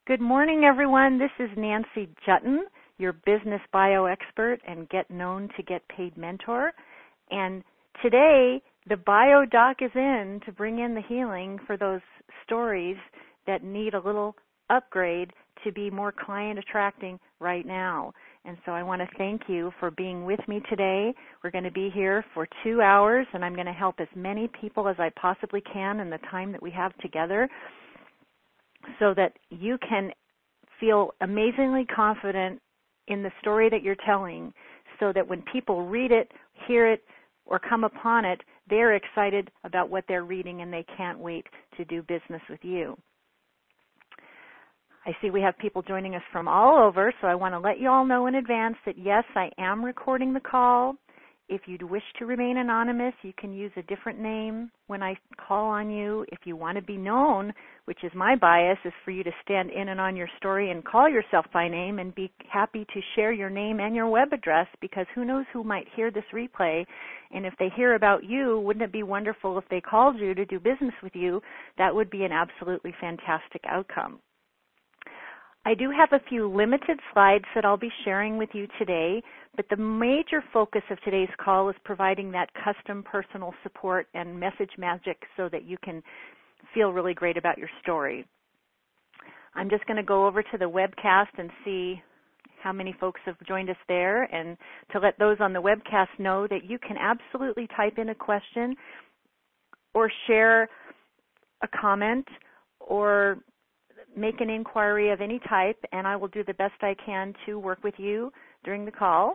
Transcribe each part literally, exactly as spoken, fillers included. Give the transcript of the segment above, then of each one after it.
Good morning, everyone. This is Nancy Jutton, your business bio expert and Get Known to Get Paid mentor. And today, the bio doc is in to bring in the healing for those stories that need a little upgrade to be more client attracting right now. And so I want to thank you for being with me today. We're going to be here for two hours, and I'm going to help as many people as I possibly can in the time that we have together, so that you can feel amazingly confident in the story that you're telling, so that when people read it, hear it, or come upon it, they're excited about what they're reading and they can't wait to do business with you. I see we have people joining us from all over, so I want to let you all know in advance that yes, I am recording the call. If you'd wish to remain anonymous, you can use a different name when I call on you. If you want to be known, which is my bias, is for you to stand in and on your story and call yourself by name and be happy to share your name and your web address, because who knows who might hear this replay. And if they hear about you, wouldn't it be wonderful if they called you to do business with you? That would be an absolutely fantastic outcome. I do have a few limited slides that I'll be sharing with you today, but the major focus of today's call is providing that custom personal support and message magic so that you can feel really great about your story. I'm just going to go over to the webcast and see how many folks have joined us there, and to let those on the webcast know that you can absolutely type in a question or share a comment or make an inquiry of any type, and I will do the best I can to work with you during the call.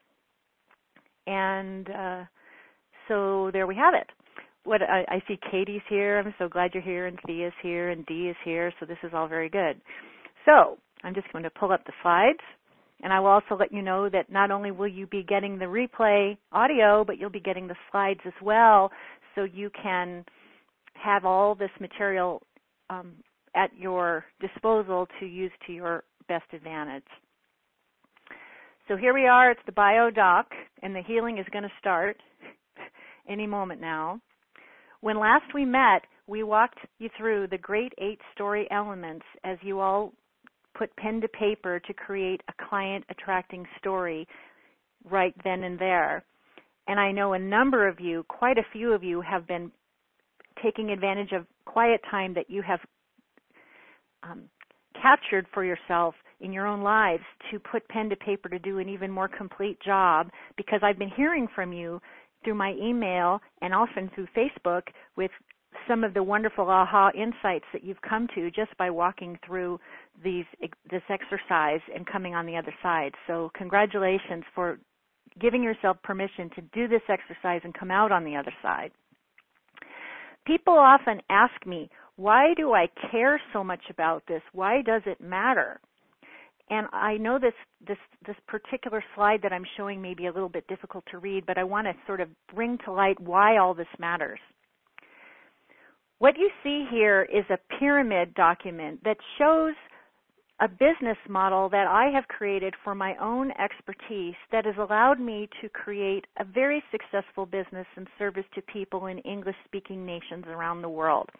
And uh, so there we have it. What I, I see Katie's here. I'm so glad you're here, and Thea's here, and Dee is here, so this is all very good. So I'm just going to pull up the slides, and I will also let you know that not only will you be getting the replay audio, but you'll be getting the slides as well, so you can have all this material um, at your disposal to use to your best advantage. So here we are, it's the bio doc, and the healing is going to start any moment now. When last we met, we walked you through the great eight story elements as you all put pen to paper to create a client attracting story right then and there. And I know a number of you, quite a few of you, have been taking advantage of quiet time that you have Um, captured for yourself in your own lives to put pen to paper to do an even more complete job, because I've been hearing from you through my email and often through Facebook with some of the wonderful aha insights that you've come to just by walking through these this exercise and coming on the other side. So congratulations for giving yourself permission to do this exercise and come out on the other side. People often ask me, why do I care so much about this? Why does it matter? And I know this, this, this particular slide that I'm showing may be a little bit difficult to read, but I want to sort of bring to light why all this matters. What you see here is a pyramid document that shows a business model that I have created for my own expertise that has allowed me to create a very successful business and service to people in English-speaking nations around the world.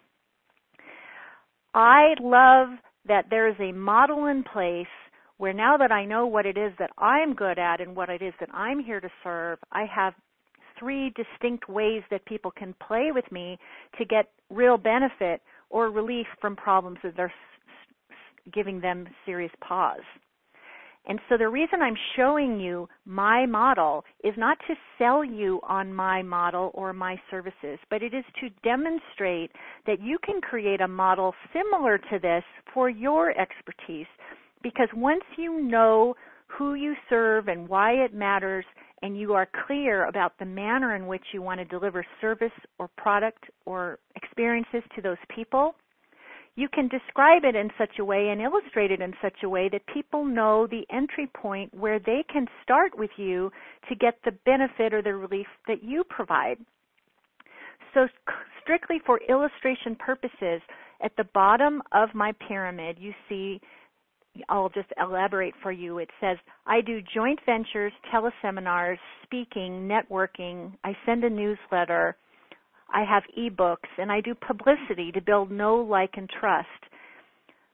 I love that there is a model in place where now that I know what it is that I'm good at and what it is that I'm here to serve, I have three distinct ways that people can play with me to get real benefit or relief from problems that are giving them serious pause. And so the reason I'm showing you my model is not to sell you on my model or my services, but it is to demonstrate that you can create a model similar to this for your expertise. Because once you know who you serve and why it matters, and you are clear about the manner in which you want to deliver service or product or experiences to those people, you can describe it in such a way and illustrate it in such a way that people know the entry point where they can start with you to get the benefit or the relief that you provide. So strictly for illustration purposes, at the bottom of my pyramid, you see, I'll just elaborate for you. It says, I do joint ventures, teleseminars, speaking, networking. I send a newsletter. I have ebooks, and I do publicity to build know, like, and trust.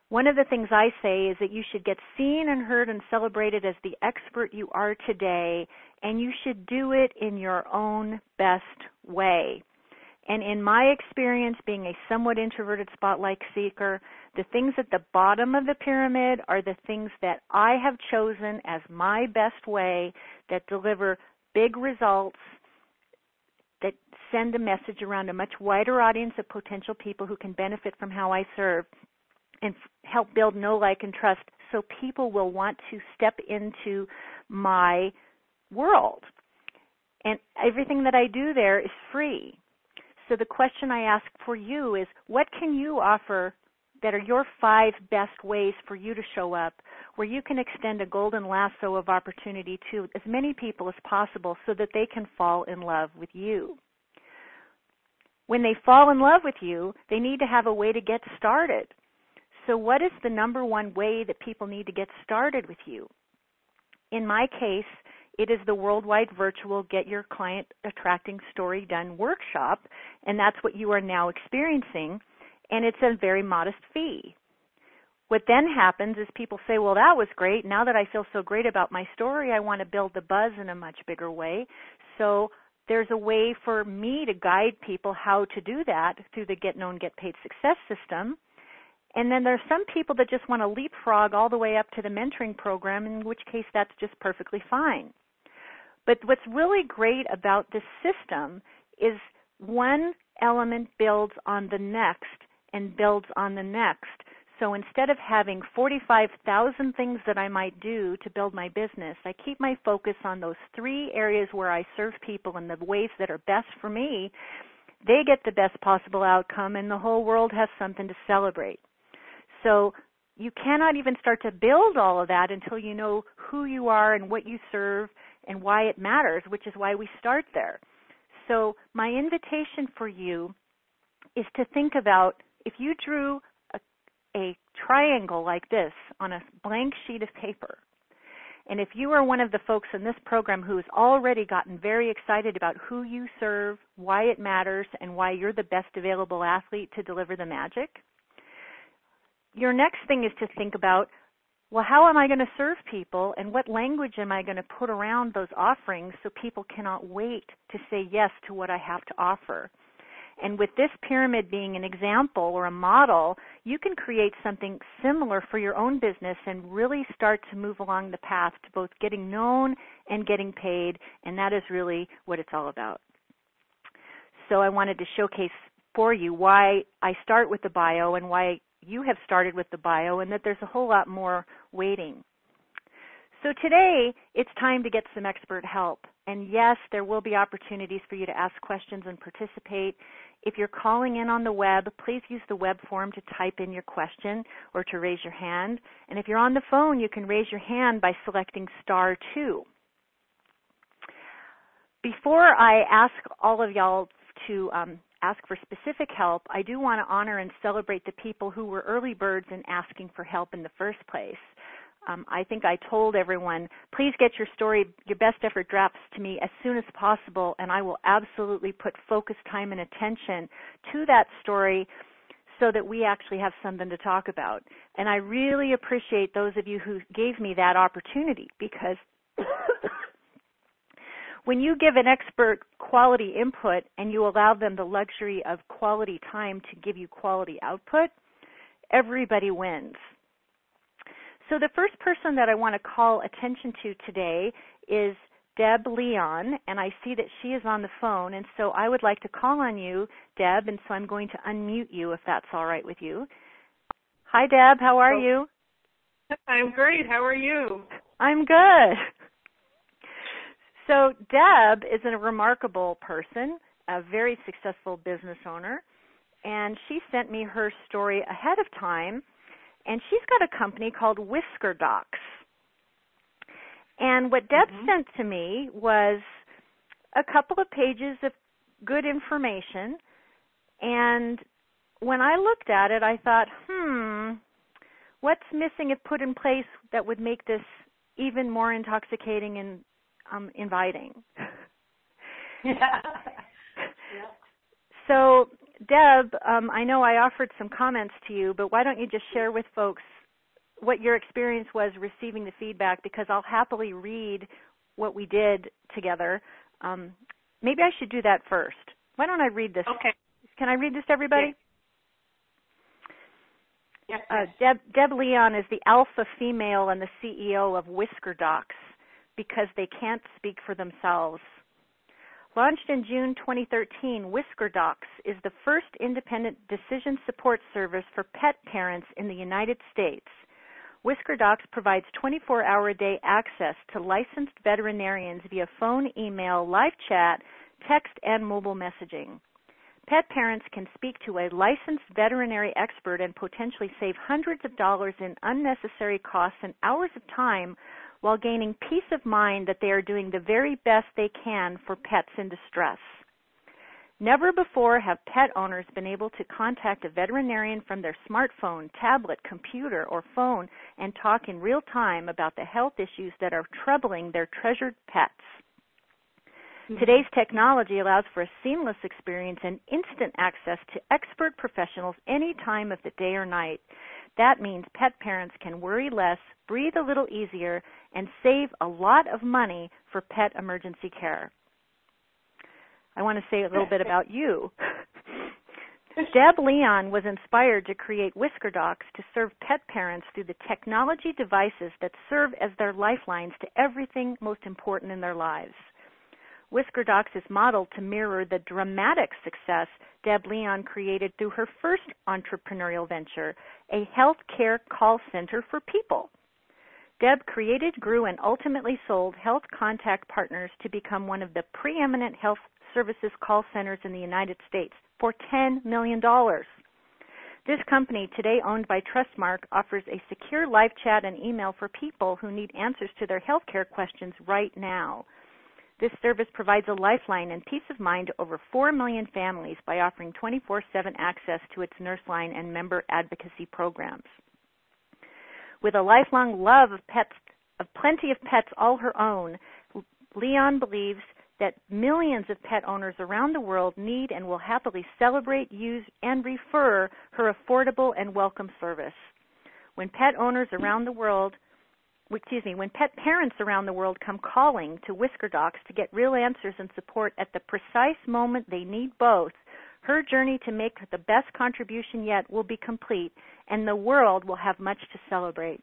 One of the things I say is that you should get seen and heard and celebrated as the expert you are today, and you should do it in your own best way. And in my experience, being a somewhat introverted spotlight seeker, the things at the bottom of the pyramid are the things that I have chosen as my best way that deliver big results, that send a message around a much wider audience of potential people who can benefit from how I serve, and help build know, like, and trust so people will want to step into my world. And everything that I do there is free. So the question I ask for you is, what can you offer that are your five best ways for you to show up, where you can extend a golden lasso of opportunity to as many people as possible so that they can fall in love with you? When they fall in love with you, they need to have a way to get started. So what is the number one way that people need to get started with you? In my case, it is the worldwide virtual Get Your Client Attracting Story Done workshop, and that's what you are now experiencing, and it's a very modest fee. What then happens is people say, well, that was great. Now that I feel so great about my story, I want to build the buzz in a much bigger way. So there's a way for me to guide people how to do that through the Get Known, Get Paid Success system. And then there's some people that just want to leapfrog all the way up to the mentoring program, in which case that's just perfectly fine. But what's really great about this system is one element builds on the next and builds on the next. So instead of having forty-five thousand things that I might do to build my business, I keep my focus on those three areas where I serve people in the ways that are best for me. They get the best possible outcome, and the whole world has something to celebrate. So you cannot even start to build all of that until you know who you are and what you serve and why it matters, which is why we start there. So my invitation for you is to think about, if you drew a, a triangle like this on a blank sheet of paper, and if you are one of the folks in this program who has already gotten very excited about who you serve, why it matters, and why you're the best available athlete to deliver the magic, your next thing is to think about, well, how am I going to serve people, and what language am I going to put around those offerings so people cannot wait to say yes to what I have to offer? And with this pyramid being an example or a model, you can create something similar for your own business and really start to move along the path to both getting known and getting paid, and that is really what it's all about. So I wanted to showcase for you why I start with the bio and why you have started with the bio, and that there's a whole lot more waiting. So today, it's time to get some expert help. And yes, there will be opportunities for you to ask questions and participate. If you're calling in on the web, please use the web form to type in your question or to raise your hand. And if you're on the phone, you can raise your hand by selecting star two. Before I ask all of y'all to um, ask for specific help, I do want to honor and celebrate the people who were early birds in asking for help in the first place. Um, I think I told everyone, please get your story, your best effort drafts to me as soon as possible, and I will absolutely put focused time and attention to that story so that we actually have something to talk about. And I really appreciate those of you who gave me that opportunity, because when you give an expert quality input and you allow them the luxury of quality time to give you quality output, everybody wins. So the first person that I want to call attention to today is Deb Leon, and I see that she is on the phone, and so I would like to call on you, Deb, and so I'm going to unmute you if that's all right with you. Hi, Deb. How are you? I'm great. How are you? I'm good. So Deb is a remarkable person, a very successful business owner, and she sent me her story ahead of time, and she's got a company called Whisker Docs. And what Deb mm-hmm. sent to me was a couple of pages of good information, and when I looked at it, I thought, hmm, what's missing if put in place that would make this even more intoxicating and Um, inviting. Yeah. So Deb, um, I know I offered some comments to you, but why don't you just share with folks what your experience was receiving the feedback, because I'll happily read what we did together. Um, maybe I should do that first. Why don't I read this? Okay. Can I read this to everybody? Yes. Uh, Deb, Deb Leon is the alpha female and the C E O of Whisker Docs because they can't speak for themselves. Launched in June twenty thirteen, Whisker Docs is the first independent decision support service for pet parents in the United States. Whisker Docs provides twenty-four hour a day access to licensed veterinarians via phone, email, live chat, text, and mobile messaging. Pet parents can speak to a licensed veterinary expert and potentially save hundreds of dollars in unnecessary costs and hours of time while gaining peace of mind that they are doing the very best they can for pets in distress. Never before have pet owners been able to contact a veterinarian from their smartphone, tablet, computer, or phone and talk in real time about the health issues that are troubling their treasured pets. Mm-hmm. Today's technology allows for a seamless experience and instant access to expert professionals any time of the day or night. That means pet parents can worry less, breathe a little easier, and save a lot of money for pet emergency care. I want to say a little bit about you. Deb Leon was inspired to create Whisker Docs to serve pet parents through the technology devices that serve as their lifelines to everything most important in their lives. Whisker Docs is modeled to mirror the dramatic success Deb Leon created through her first entrepreneurial venture, a healthcare call center for people. Deb created, grew, and ultimately sold Health Contact Partners to become one of the preeminent health services call centers in the United States for ten million dollars. This company, today owned by Trustmark, offers a secure live chat and email for people who need answers to their healthcare questions right now. This service provides a lifeline and peace of mind to over four million families by offering twenty-four seven access to its nurse line and member advocacy programs. With a lifelong love of pets, of plenty of pets all her own, Leon believes that millions of pet owners around the world need and will happily celebrate, use, and refer her affordable and welcome service. When pet owners around the world Excuse me, when pet parents around the world come calling to Whisker Docs to get real answers and support at the precise moment they need both, her journey to make the best contribution yet will be complete, and the world will have much to celebrate.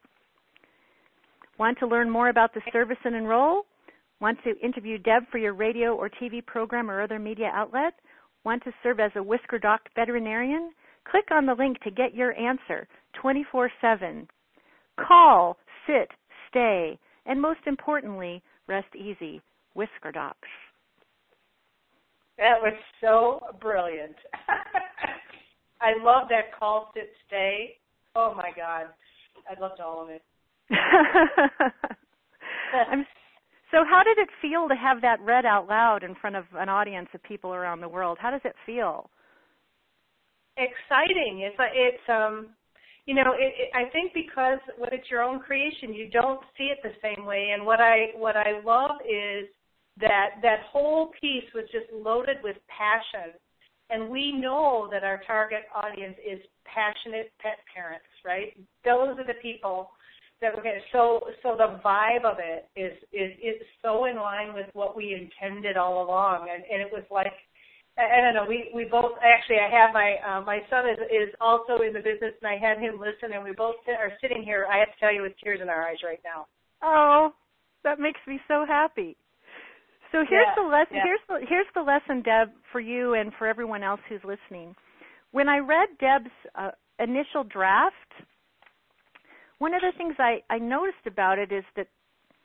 Want to learn more about the service and enroll? Want to interview Deb for your radio or T V program or other media outlet? Want to serve as a Whisker Doc veterinarian? Click on the link to get your answer twenty-four seven. Call, sit, stay, and most importantly, rest easy. Whisker Docs. That was so brilliant. I love that call, sit, stay. Oh, my God. I loved all of it. I'm, so how did it feel to have that read out loud in front of an audience of people around the world? How does it feel? Exciting. It's, it's um. You know, it, it, I think because when it's your own creation, you don't see it the same way. And what I what I love is that that whole piece was just loaded with passion. And we know that our target audience is passionate pet parents, right? Those are the people that we're going to. So so the vibe of it is is is so in line with what we intended all along. And, and it was like, I don't know. We, we both actually. I have my uh, my son is is also in the business, and I had him listen, and we both sit, are sitting here. I have to tell you, with tears in our eyes right now. Oh, that makes me so happy. So here's yeah, the lesson. Yeah. Here's the here's the lesson, Deb, for you and for everyone else who's listening. When I read Deb's uh, initial draft, one of the things I, I noticed about it is that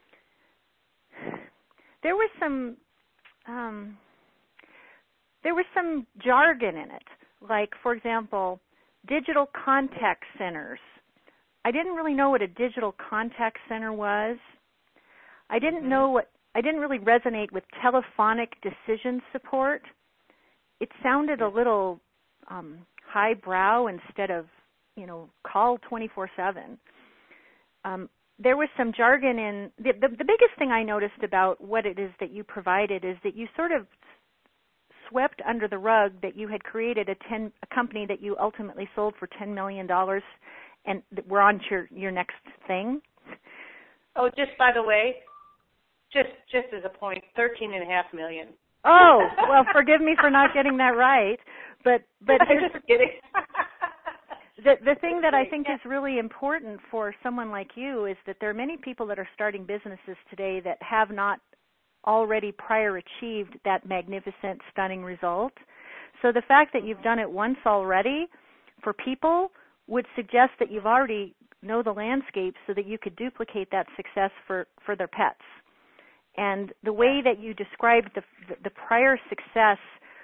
there was some. Um, There was some jargon in it, like, for example, digital contact centers. I didn't really know what a digital contact center was. I didn't Mm-hmm. know what, I didn't really resonate with telephonic decision support. It sounded a little um, highbrow instead of, you know, call twenty-four seven. Um, there was some jargon in, the, the, the biggest thing I noticed about what it is that you provided is that you sort of swept under the rug that you had created a ten a company that you ultimately sold for ten million dollars, and we're on to your your next thing? Oh, just by the way, just just as a point, thirteen and a half million. Oh, well, forgive me for not getting that right, but but I'm just kidding. The the thing that I think is really important for someone like you is that there are many people that are starting businesses today that have not already prior achieved that magnificent, stunning result. So the fact that you've done it once already for people would suggest that you've already know the landscape so that you could duplicate that success for, for their pets. And the way that you described the, the, the prior success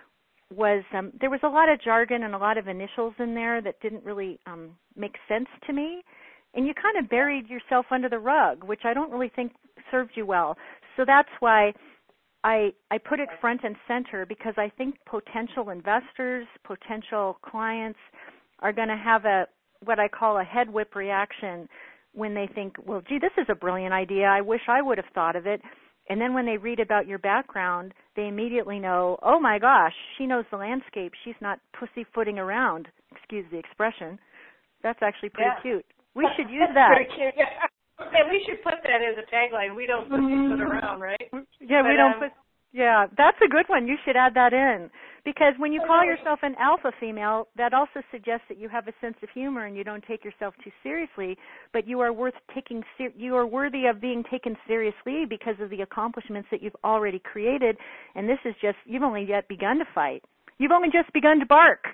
was um, there was a lot of jargon and a lot of initials in there that didn't really um, make sense to me. And you kind of buried yourself under the rug, which I don't really think served you well. So that's why I, I put it front and center, because I think potential investors, potential clients are going to have a what I call a head whip reaction when they think, well, gee, this is a brilliant idea. I wish I would have thought of it. And then when they read about your background, they immediately know, oh, my gosh, she knows the landscape. She's not pussyfooting around. Excuse the expression. That's actually pretty yeah. cute. We should use that. Pretty cute, yeah. Yeah, we should put that as a tagline. We don't pussyfoot around, right? Yeah, but, we don't um, put. Yeah, that's a good one. You should add that in. Because when you call yourself an alpha female, that also suggests that you have a sense of humor and you don't take yourself too seriously, but you are worth taking ser- you are worthy of being taken seriously because of the accomplishments that you've already created, and this is just, you've only yet begun to fight. You've only just begun to bark.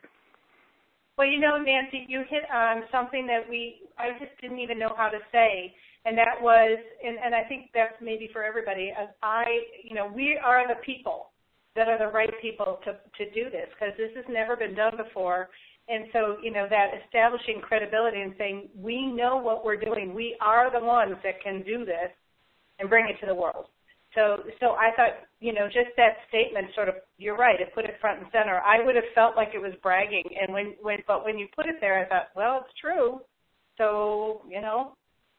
Well, you know, Nancy, you hit on something that we, I just didn't even know how to say, and that was, and, and I think that's maybe for everybody, as I, you know, we are the people that are the right people to, to do this, because this has never been done before. And so, you know, that establishing credibility and saying, we know what we're doing. We are the ones that can do this and bring it to the world. So so I thought, you know, just that statement sort of, you're right, it put it front and center. I would have felt like it was bragging, and when, when but when you put it there, I thought, well, it's true. So, you know.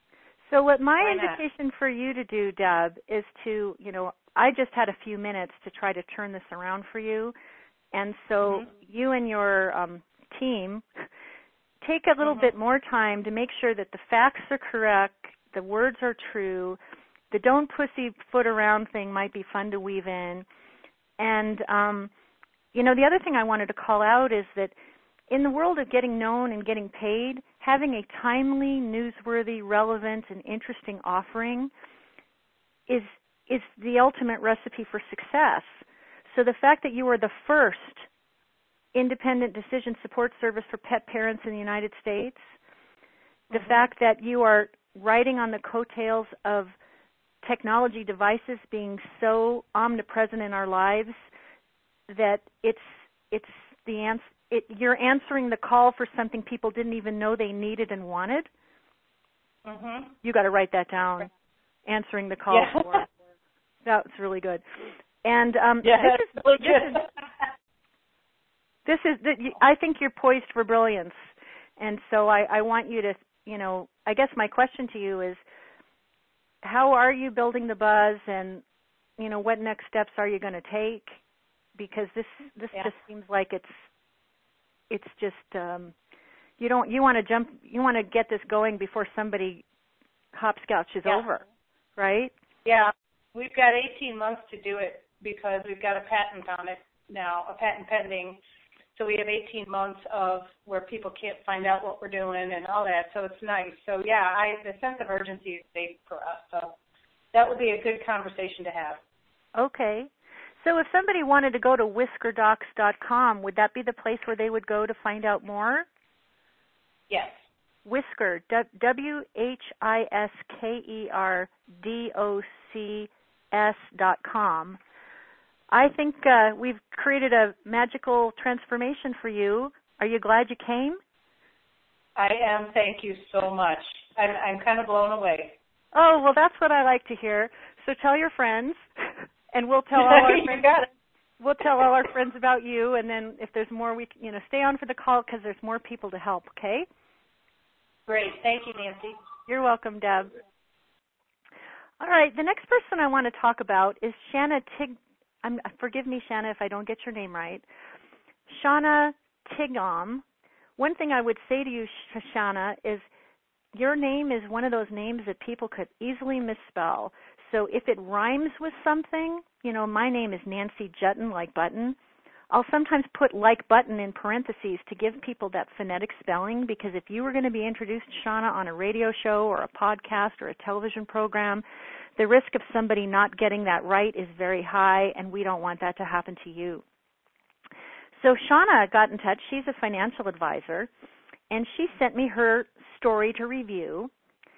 So what my invitation for you to do, Deb, is to, you know, I just had a few minutes to try to turn this around for you. And so mm-hmm. you and your um, team take a little mm-hmm. bit more time to make sure that the facts are correct, the words are true, the don't pussyfoot around thing might be fun to weave in. And, um, you know, the other thing I wanted to call out is that in the world of getting known and getting paid, having a timely, newsworthy, relevant, and interesting offering is is the ultimate recipe for success. So the fact that you are the first independent decision support service for pet parents in the United States, the mm-hmm. fact that you are riding on the coattails of technology devices being so omnipresent in our lives that it's it's the answer. It, you're answering the call for something people didn't even know they needed and wanted. Mm-hmm. You got to write that down. Answering the call yeah. for. That's really good. And um, yeah, this is really this is this is. I think you're poised for brilliance, and so I, I want you to, you know, I guess my question to you is, how are you building the buzz, and you know, what next steps are you going to take? Because this this yeah. just seems like it's. It's just um, you don't you want to jump you want to get this going before somebody hopscotch is yeah. over, right? Yeah, we've got eighteen months to do it because we've got a patent on it now, a patent pending. So we have eighteen months of where people can't find out what we're doing and all that. So it's nice. So yeah, I the sense of urgency is big for us. So that would be a good conversation to have. Okay. So if somebody wanted to go to whisker docs dot com, would that be the place where they would go to find out more? Yes. Whisker, W H I S K E R D O C S dot com. I think uh, we've created a magical transformation for you. Are you glad you came? I am. Thank you so much. I'm, I'm kind of blown away. Oh, well, that's what I like to hear. So tell your friends. And we'll tell all our friends. We'll tell all our friends about you, and then if there's more, we you know stay on for the call because there's more people to help. Okay. Great. Thank you, Nancy. You're welcome, Deb. All right. The next person I want to talk about is Shanna Tig, I'm, forgive me, Shanna, if I don't get your name right. Shauna Tigom. One thing I would say to you, Shauna, is your name is one of those names that people could easily misspell. So if it rhymes with something, you know, my name is Nancy Jutton, like button. I'll sometimes put like button in parentheses to give people that phonetic spelling, because if you were going to be introduced, Shauna, on a radio show or a podcast or a television program, the risk of somebody not getting that right is very high, and we don't want that to happen to you. So Shauna got in touch. She's a financial advisor, and she sent me her story to review.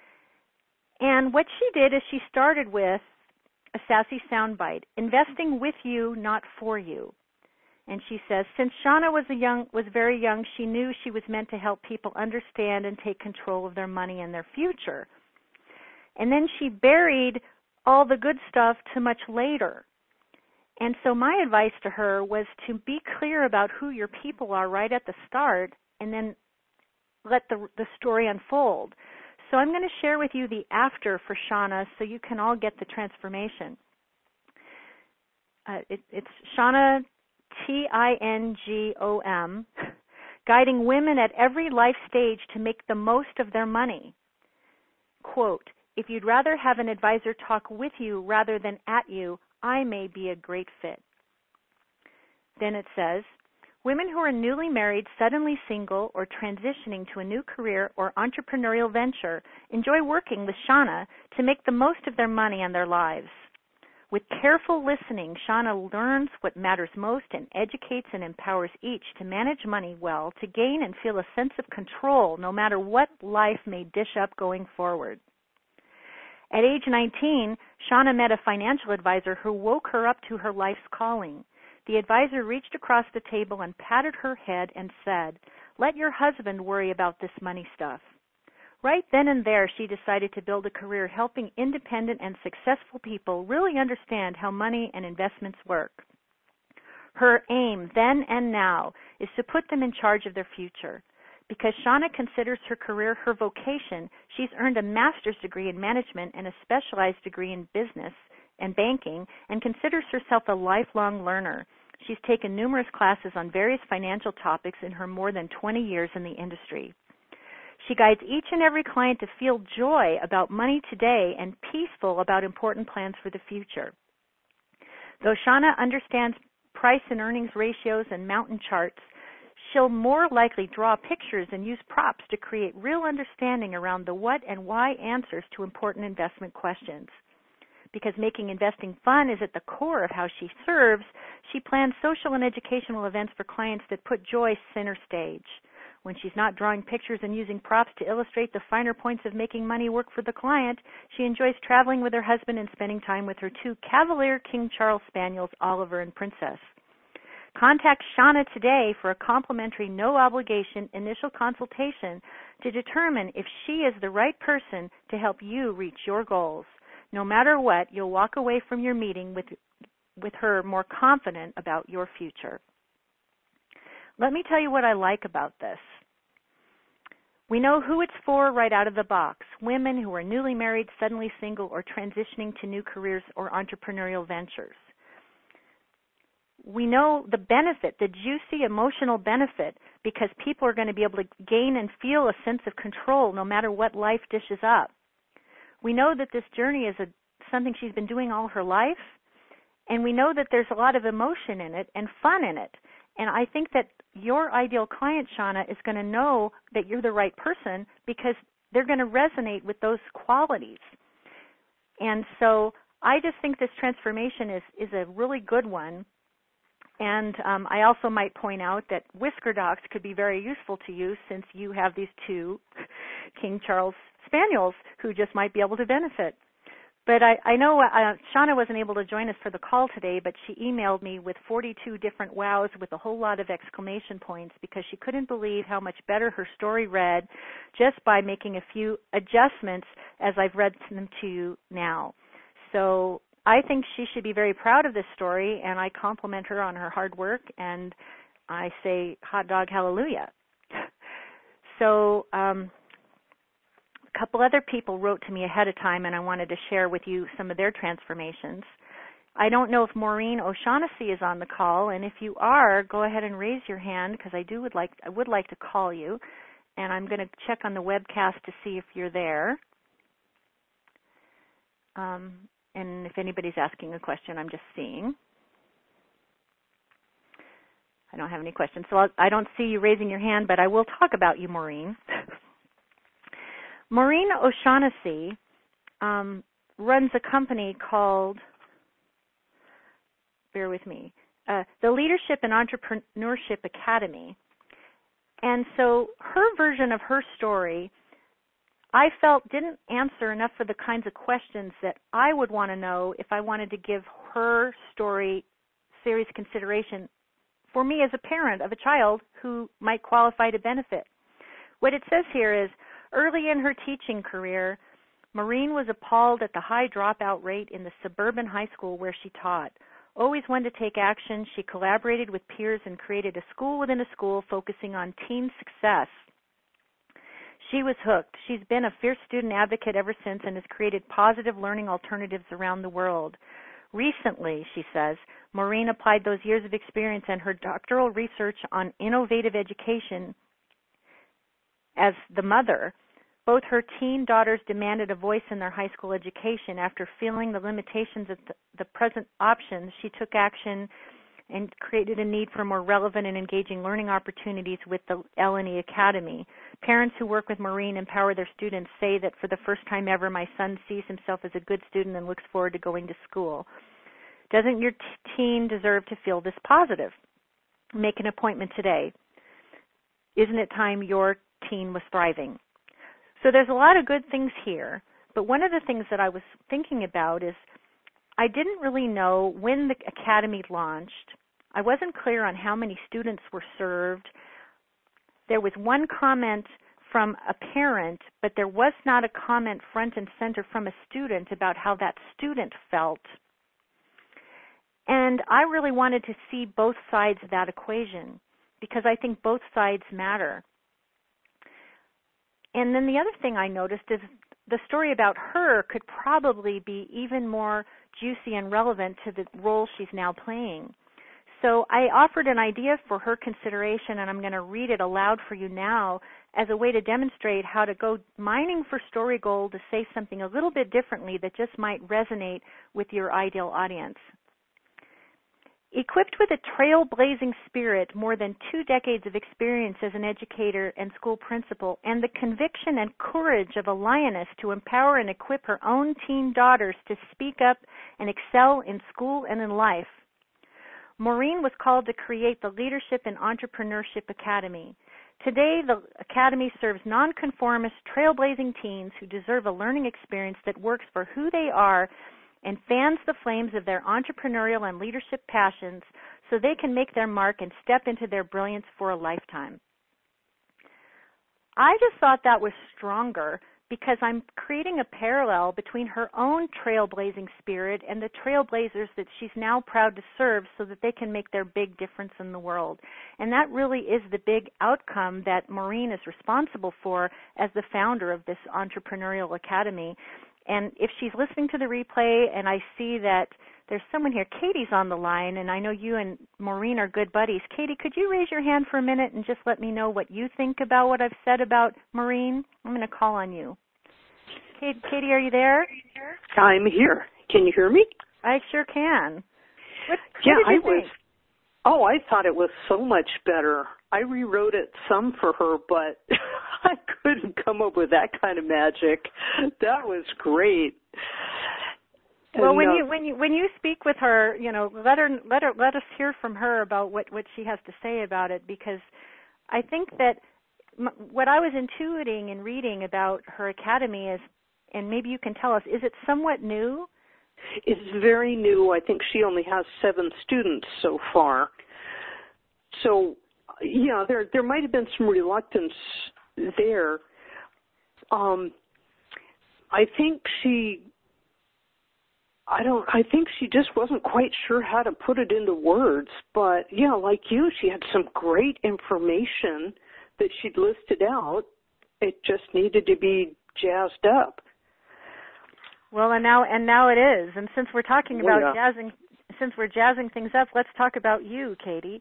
And what she did is she started with a sassy soundbite: investing with you, not for you. And she says, since Shauna was a young, was very young, she knew she was meant to help people understand and take control of their money and their future. And then she buried all the good stuff to much later. And so my advice to her was to be clear about who your people are right at the start, and then let the, the story unfold. So I'm going to share with you the after for Shauna so you can all get the transformation. Uh, it, it's Shauna, T I N G O M, guiding women at every life stage to make the most of their money. Quote, if you'd rather have an advisor talk with you rather than at you, I may be a great fit. Then it says, women who are newly married, suddenly single, or transitioning to a new career or entrepreneurial venture enjoy working with Shauna to make the most of their money and their lives. With careful listening, Shauna learns what matters most and educates and empowers each to manage money well, to gain and feel a sense of control no matter what life may dish up going forward. At age nineteen, Shauna met a financial advisor who woke her up to her life's calling. The advisor reached across the table and patted her head and said, let your husband worry about this money stuff. Right then and there, she decided to build a career helping independent and successful people really understand how money and investments work. Her aim then and now is to put them in charge of their future. Because Shauna considers her career her vocation, she's earned a master's degree in management and a specialized degree in business and banking, and considers herself a lifelong learner. She's taken numerous classes on various financial topics in her more than twenty years in the industry. She guides each and every client to feel joy about money today and peaceful about important plans for the future. Though Shauna understands price and earnings ratios and mountain charts, she'll more likely draw pictures and use props to create real understanding around the what and why answers to important investment questions. Because making investing fun is at the core of how she serves, she plans social and educational events for clients that put joy center stage. When she's not drawing pictures and using props to illustrate the finer points of making money work for the client, she enjoys traveling with her husband and spending time with her two Cavalier King Charles Spaniels, Oliver and Princess. Contact Shauna today for a complimentary, no-obligation initial consultation to determine if she is the right person to help you reach your goals. No matter what, you'll walk away from your meeting with, with her more confident about your future. Let me tell you what I like about this. We know who it's for right out of the box: women who are newly married, suddenly single, or transitioning to new careers or entrepreneurial ventures. We know the benefit, the juicy emotional benefit, because people are going to be able to gain and feel a sense of control no matter what life dishes up. We know that this journey is a, something she's been doing all her life, and we know that there's a lot of emotion in it and fun in it. And I think that your ideal client, Shauna, is going to know that you're the right person because they're going to resonate with those qualities. And so I just think this transformation is, is a really good one. And um, I also might point out that Whisker Docs could be very useful to you since you have these two King Charles Spaniels who just might be able to benefit. But I, I know uh, Shauna wasn't able to join us for the call today, but she emailed me with forty-two different wows with a whole lot of exclamation points because she couldn't believe how much better her story read just by making a few adjustments as I've read them to you now. So I think she should be very proud of this story, and I compliment her on her hard work, and I say hot dog hallelujah. So um, a couple other people wrote to me ahead of time, and I wanted to share with you some of their transformations. I don't know if Maureen O'Shaughnessy is on the call, and if you are, go ahead and raise your hand because I do would like I would like to call you, and I'm going to check on the webcast to see if you're there. Um, and if anybody's asking a question, I'm just seeing. I don't have any questions, so I'll, I don't see you raising your hand, but I will talk about you, Maureen. Maureen O'Shaughnessy um, runs a company called, bear with me, uh, the Leadership and Entrepreneurship Academy. And so her version of her story, I felt didn't answer enough of the kinds of questions that I would want to know if I wanted to give her story serious consideration for me as a parent of a child who might qualify to benefit. What it says here is, early in her teaching career, Maureen was appalled at the high dropout rate in the suburban high school where she taught. Always wanted to take action, she collaborated with peers and created a school within a school focusing on teen success. She was hooked. She's been a fierce student advocate ever since and has created positive learning alternatives around the world. Recently, she says, Maureen applied those years of experience and her doctoral research on innovative education as the mother. Both her teen daughters demanded a voice in their high school education. After feeling the limitations of the, the present options, she took action and created a need for more relevant and engaging learning opportunities with the L and E Academy. Parents who work with Maureen empower their students say that for the first time ever, my son sees himself as a good student and looks forward to going to school. Doesn't your t- teen deserve to feel this positive? Make an appointment today. Isn't it time your teen was thriving? So there's a lot of good things here, but one of the things that I was thinking about is I didn't really know when the academy launched. I wasn't clear on how many students were served. There was one comment from a parent, but there was not a comment front and center from a student about how that student felt. And I really wanted to see both sides of that equation because I think both sides matter. And then the other thing I noticed is the story about her could probably be even more juicy and relevant to the role she's now playing. So I offered an idea for her consideration, and I'm going to read it aloud for you now as a way to demonstrate how to go mining for story gold to say something a little bit differently that just might resonate with your ideal audience. Equipped with a trailblazing spirit, more than two decades of experience as an educator and school principal, and the conviction and courage of a lioness to empower and equip her own teen daughters to speak up and excel in school and in life, Maureen was called to create the Leadership and Entrepreneurship Academy. Today, the Academy serves nonconformist, trailblazing teens who deserve a learning experience that works for who they are and fans the flames of their entrepreneurial and leadership passions so they can make their mark and step into their brilliance for a lifetime. I just thought that was stronger because I'm creating a parallel between her own trailblazing spirit and the trailblazers that she's now proud to serve so that they can make their big difference in the world. And that really is the big outcome that Maureen is responsible for as the founder of this entrepreneurial academy. And if she's listening to the replay and I see that there's someone here, Katie's on the line, and I know you and Maureen are good buddies. Katie, could you raise your hand for a minute and just let me know what you think about what I've said about Maureen? I'm going to call on you. Katie, Katie, are you there? I'm here. Can you hear me? I sure can. What, yeah, what did you I think? was. Oh, I thought it was so much better. I rewrote it some for her, but I couldn't come up with that kind of magic. That was great. Well, and, when uh, you when you when you speak with her, you know, let her let her let us hear from her about what what she has to say about it, because I think that m- what I was intuiting and reading about her academy is, and maybe you can tell us, is it somewhat new? It's very new. I think she only has seven students so far. So, yeah, there there might have been some reluctance there. Um, I think she, I don't, I think she just wasn't quite sure how to put it into words. But, yeah, like you, she had some great information that she'd listed out. It just needed to be jazzed up. Well, and now and now it is. And since we're talking about yeah. jazzing since we're jazzing things up, let's talk about you, Katie.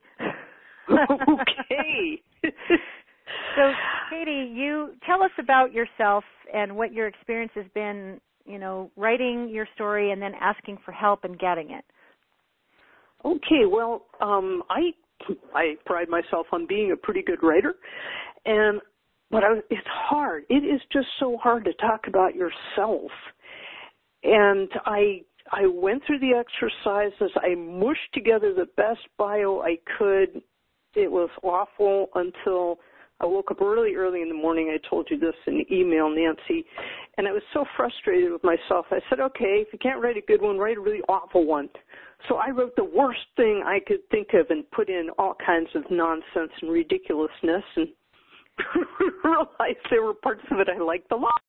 Okay. So, Katie, you tell us about yourself and what your experience has been, you know, writing your story and then asking for help and getting it. Okay, well, um, I I pride myself on being a pretty good writer, and but I, it's hard. It is just so hard to talk about yourself. And I I went through the exercises. I mushed together the best bio I could. It was awful until I woke up really early in the morning. I told you this in email, Nancy, and I was so frustrated with myself. I said, okay, if you can't write a good one, write a really awful one. So I wrote the worst thing I could think of and put in all kinds of nonsense and ridiculousness, and realized there were parts of it I liked a lot.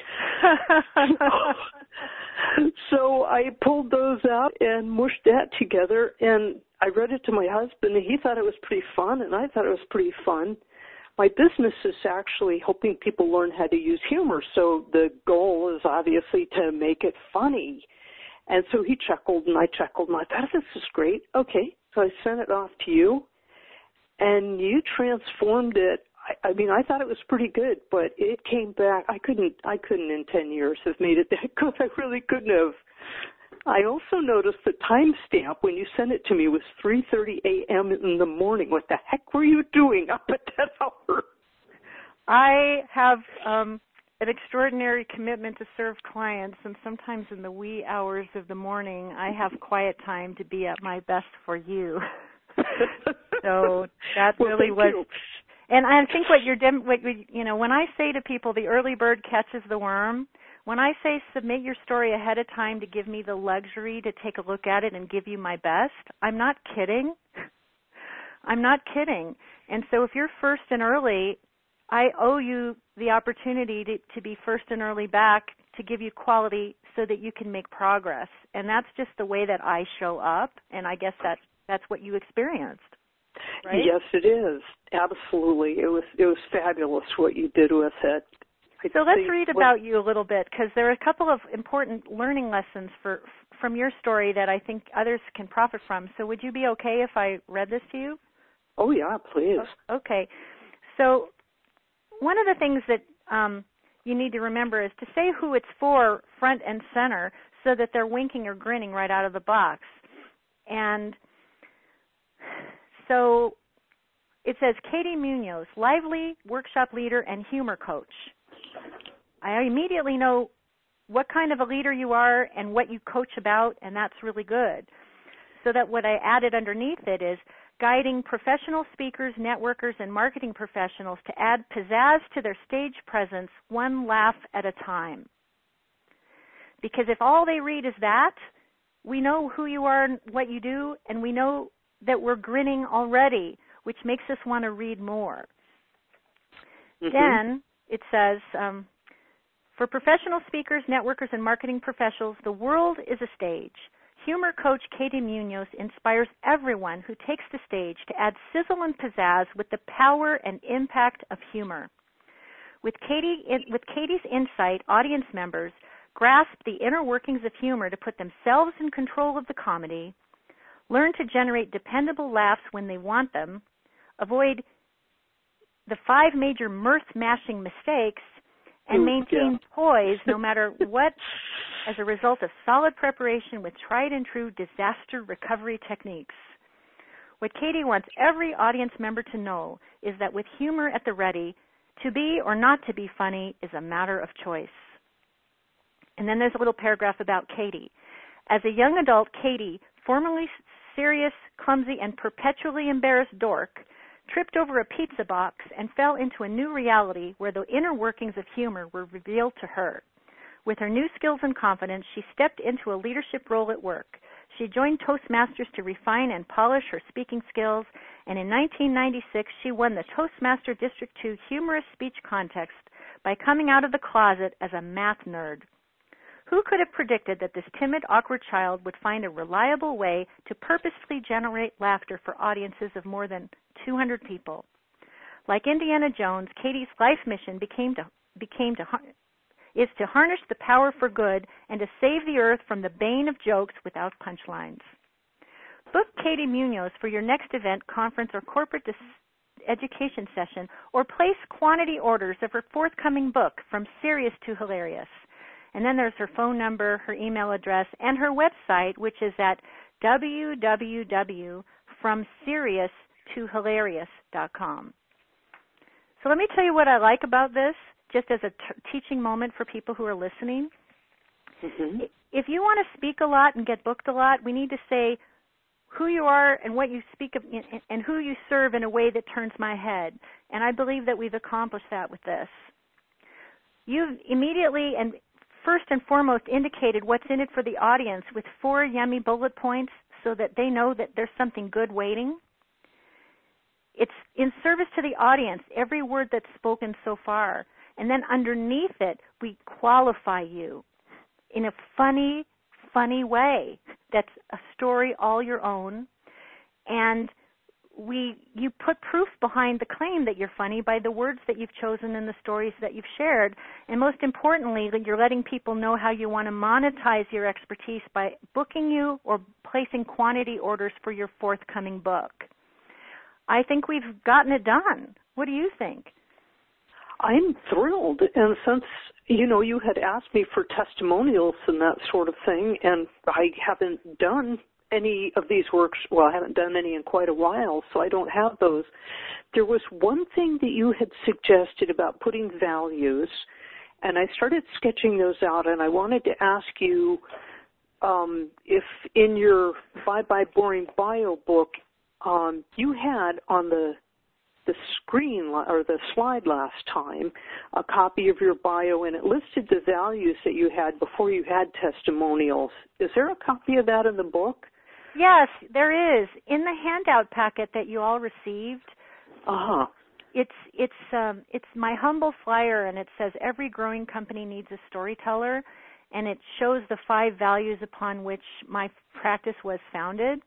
So I pulled those out and mushed that together, and I read it to my husband, and he thought it was pretty fun, and I thought it was pretty fun. My business is actually helping people learn how to use humor, so the goal is obviously to make it funny. And so he chuckled, and I chuckled, and I thought, this is great. Okay, so I sent it off to you, and you transformed it. I, I mean, I thought it was pretty good, but it came back. I couldn't, I couldn't in ten years have made it that good. I really couldn't have. I also noticed the timestamp when you sent it to me was three thirty a.m. in the morning. What the heck were you doing up at that hour? I have um, an extraordinary commitment to serve clients, and sometimes in the wee hours of the morning, I have quiet time to be at my best for you. So that well, really was. You. And I think what you're, what you know, when I say to people, the early bird catches the worm. When I say submit your story ahead of time to give me the luxury to take a look at it and give you my best, I'm not kidding. I'm not kidding. And so if you're first and early, I owe you the opportunity to, to be first and early back to give you quality so that you can make progress. And that's just the way that I show up, and I guess that, that's what you experienced. Right? Yes, it is. Absolutely. It was it was fabulous what you did with it. I so let's read about you a little bit, because there are a couple of important learning lessons for from your story that I think others can profit from. So would you be okay if I read this to you? Oh, yeah, please. Okay. So one of the things that um, you need to remember is to say who it's for front and center so that they're winking or grinning right out of the box. And so it says, Katie Munoz, lively workshop leader and humor coach. I immediately know what kind of a leader you are and what you coach about, and that's really good. So that what I added underneath it is guiding professional speakers, networkers, and marketing professionals to add pizzazz to their stage presence one laugh at a time. Because if all they read is that, we know who you are and what you do, and we know that we're grinning already, which makes us want to read more. Mm-hmm. Then it says, um, for professional speakers, networkers, and marketing professionals, the world is a stage. Humor coach Katie Munoz inspires everyone who takes the stage to add sizzle and pizzazz with the power and impact of humor. With Katie, with Katie's insight, audience members grasp the inner workings of humor to put themselves in control of the comedy, learn to generate dependable laughs when they want them, avoid the five major mirth-mashing mistakes, and Ooh, maintain yeah. poise no matter what as a result of solid preparation with tried and true disaster recovery techniques. What Katie wants every audience member to know is that with humor at the ready, to be or not to be funny is a matter of choice. And then there's a little paragraph about Katie. As a young adult, Katie, formerly serious, clumsy, and perpetually embarrassed dork, tripped over a pizza box and fell into a new reality where the inner workings of humor were revealed to her. With her new skills and confidence, she stepped into a leadership role at work. She joined Toastmasters to refine and polish her speaking skills, and in nineteen ninety-six, she won the Toastmaster District two Humorous Speech Contest by coming out of the closet as a math nerd. Who could have predicted that this timid, awkward child would find a reliable way to purposefully generate laughter for audiences of more than two hundred people? Like Indiana Jones, Katie's life mission became to, became to, is to harness the power for good and to save the earth from the bane of jokes without punchlines. Book Katie Munoz for your next event, conference, or corporate dis- education session, or place quantity orders of her forthcoming book, From Serious to Hilarious. And then there's her phone number, her email address, and her website, which is at w w w dot from serious to hilarious dot com. So let me tell you what I like about this, just as a t- teaching moment for people who are listening. Mm-hmm. If you want to speak a lot and get booked a lot, we need to say who you are and what you speak of and who you serve in a way that turns my head. And I believe that we've accomplished that with this. You've immediately and first and foremost indicated what's in it for the audience with four yummy bullet points so that they know that there's something good waiting. It's in service to the audience, every word that's spoken so far. And then underneath it, we qualify you in a funny, funny way. That's a story all your own. And we, you put proof behind the claim that you're funny by the words that you've chosen and the stories that you've shared. And most importantly, that you're letting people know how you want to monetize your expertise by booking you or placing quantity orders for your forthcoming book. I think we've gotten it done. What do you think? I'm thrilled, and since, you know, you had asked me for testimonials and that sort of thing, and I haven't done any of these works, well, I haven't done any in quite a while, so I don't have those. There was one thing that you had suggested about putting values, and I started sketching those out, and I wanted to ask you um, if in your Bye Bye Boring Bio book, um, you had on the the screen or the slide last time a copy of your bio, and it listed the values that you had before you had testimonials. Is there a copy of that in the book? Yes, there is. In the handout packet that you all received, uh-huh. it's it's um, it's my humble flyer, and it says every growing company needs a storyteller, and it shows the five values upon which my practice was founded.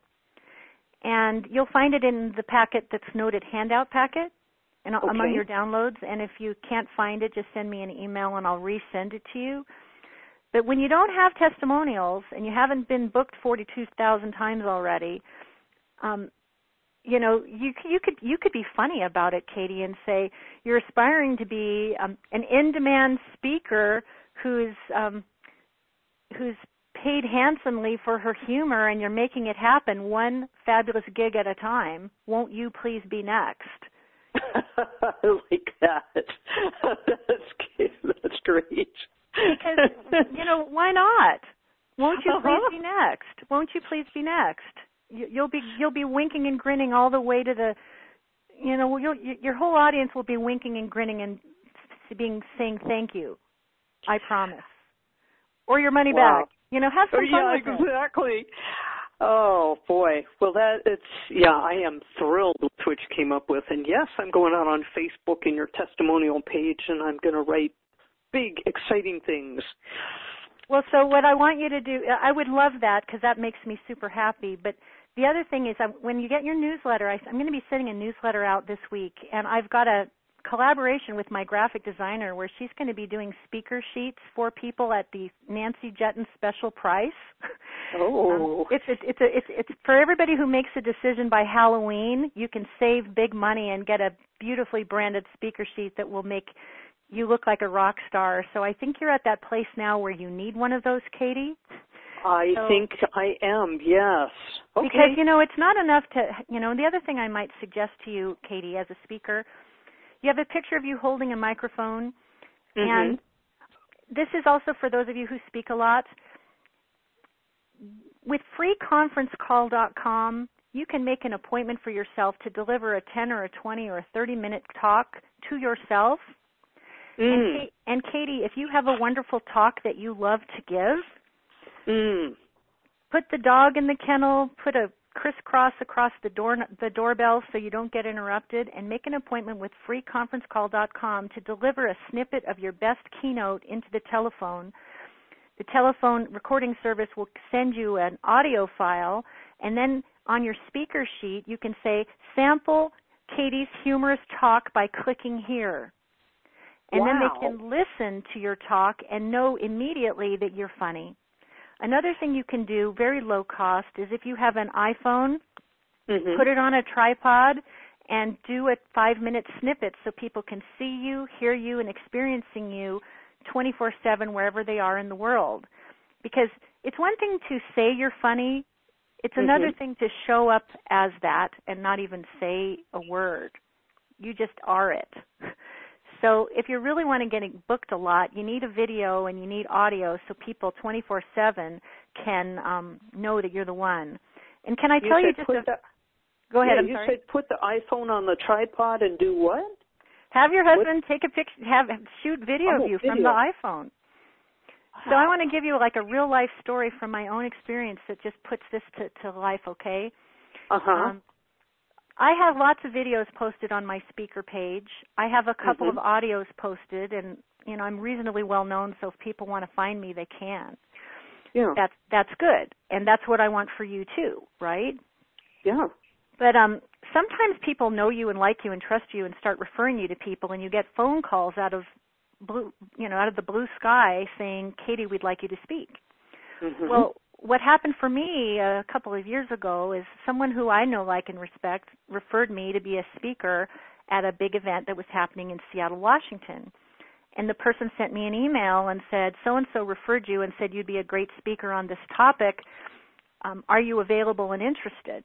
And you'll find it in the packet that's noted handout packet and okay. among your downloads. And if you can't find it, just send me an email and I'll resend it to you. But when you don't have testimonials and you haven't been booked forty-two thousand times already, um, you know, you, you could you could be funny about it, Katie, and say you're aspiring to be um, an in-demand speaker who's um, who's paid handsomely for her humor, and you're making it happen one fabulous gig at a time. Won't you please be next? I like that. That's that's great. Because, you know, why not? Won't you please uh-huh. be next? Won't you please be next? You'll be you'll be winking and grinning all the way to the, you know, you'll, your whole audience will be winking and grinning and being saying thank you. I promise. Or your money wow. back. You know, have some fun yeah, with it. exactly. Oh, boy. Well, that it's, yeah, I am thrilled with what you came up with. And, yes, I'm going out on Facebook in your testimonial page, and I'm going to write big, exciting things. Well, so what I want you to do, I would love that because that makes me super happy. But the other thing is um, when you get your newsletter, I, I'm going to be sending a newsletter out this week, and I've got a collaboration with my graphic designer where she's going to be doing speaker sheets for people at the Nancy Jetton special price. Oh, um, it's it's it's, a, it's it's for everybody who makes a decision by Halloween. You can save big money and get a beautifully branded speaker sheet that will make you look like a rock star. So I think you're at that place now where you need one of those, Katie. I so, think I am. Yes. Okay. Because you know it's not enough to you know. The other thing I might suggest to you, Katie, as a speaker. You have a picture of you holding a microphone, mm-hmm. and this is also for those of you who speak a lot. With free conference call dot com, you can make an appointment for yourself to deliver a ten or a twenty or a thirty-minute talk to yourself. Mm. And, Kate, and Katie, if you have a wonderful talk that you love to give, mm. put the dog in the kennel, put a crisscross across the door the doorbell so you don't get interrupted, and make an appointment with free conference call dot com to deliver a snippet of your best keynote into the telephone. The telephone recording service will send you an audio file, and then on your speaker sheet you can say, sample Katie's humorous talk by clicking here. And wow. then they can listen to your talk and know immediately that you're funny. Another thing you can do, very low cost, is if you have an iPhone, mm-hmm. put it on a tripod and do a five-minute snippet so people can see you, hear you, and experiencing you twenty-four seven wherever they are in the world. Because it's one thing to say you're funny. It's another mm-hmm. thing to show up as that and not even say a word. You just are it. So if you really want to get booked a lot, you need a video and you need audio so people twenty-four seven can um, know that you're the one. And can I you tell you just a, the, go ahead, yeah, I'm you sorry. said put the iPhone on the tripod and do what? Have your husband what? take a picture, have shoot video oh, of you video. from the iPhone. So I want to give you like a real life story from my own experience that just puts this to, to life, okay? Uh-huh. Um, I have lots of videos posted on my speaker page. I have a couple mm-hmm. of audios posted, and you know I'm reasonably well known, so if people want to find me, they can. Yeah. That's that's good, and that's what I want for you too, right? Yeah. But um, sometimes people know you and like you and trust you and start referring you to people, and you get phone calls out of blue, you know, out of the blue sky saying, "Katie, we'd like you to speak." Mm-hmm. Well, what happened for me a couple of years ago is someone who I know, like, and respect referred me to be a speaker at a big event that was happening in Seattle, Washington. And the person sent me an email and said, so-and-so referred you and said you'd be a great speaker on this topic. Um, are you available and interested?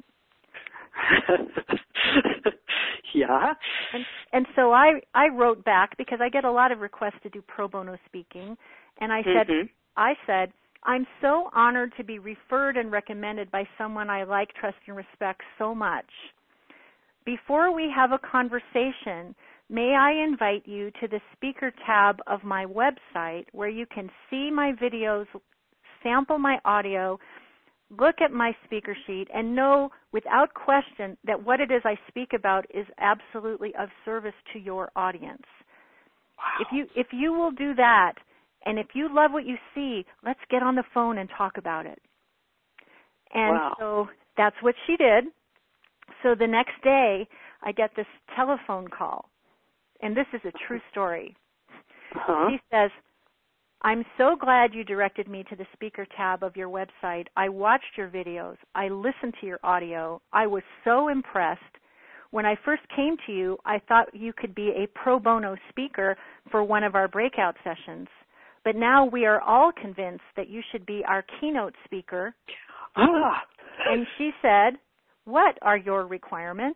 Yeah. And, and so I, I wrote back because I get a lot of requests to do pro bono speaking. And I said, mm-hmm. I said, I'm so honored to be referred and recommended by someone I like, trust, and respect so much. Before we have a conversation, may I invite you to the speaker tab of my website where you can see my videos, sample my audio, look at my speaker sheet, and know without question that what it is I speak about is absolutely of service to your audience. Wow. If you if you will do that, and if you love what you see, let's get on the phone and talk about it. And wow. so that's what she did. So the next day, I get this telephone call. And this is a true story. Uh-huh. She says, I'm so glad you directed me to the speaker tab of your website. I watched your videos. I listened to your audio. I was so impressed. When I first came to you, I thought you could be a pro bono speaker for one of our breakout sessions. But now we are all convinced that you should be our keynote speaker. Ah. And she said, what are your requirements?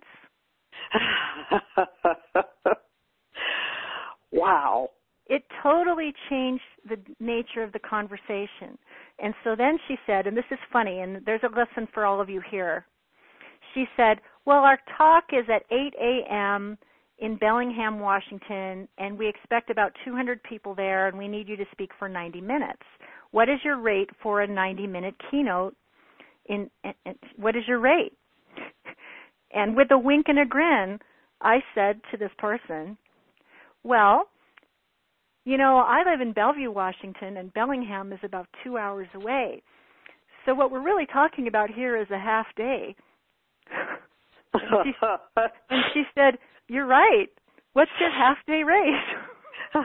Wow. It totally changed the nature of the conversation. And so then she said, and this is funny, and there's a lesson for all of you here. She said, well, our talk is at eight a.m. in Bellingham, Washington, and we expect about two hundred people there, and we need you to speak for ninety minutes. What is your rate for a ninety-minute keynote? In, in, in what is your rate? And with a wink and a grin, I said to this person, well, you know, I live in Bellevue, Washington, and Bellingham is about two hours away. So what we're really talking about here is a half day. And she, and she said, you're right. What's your half-day rate?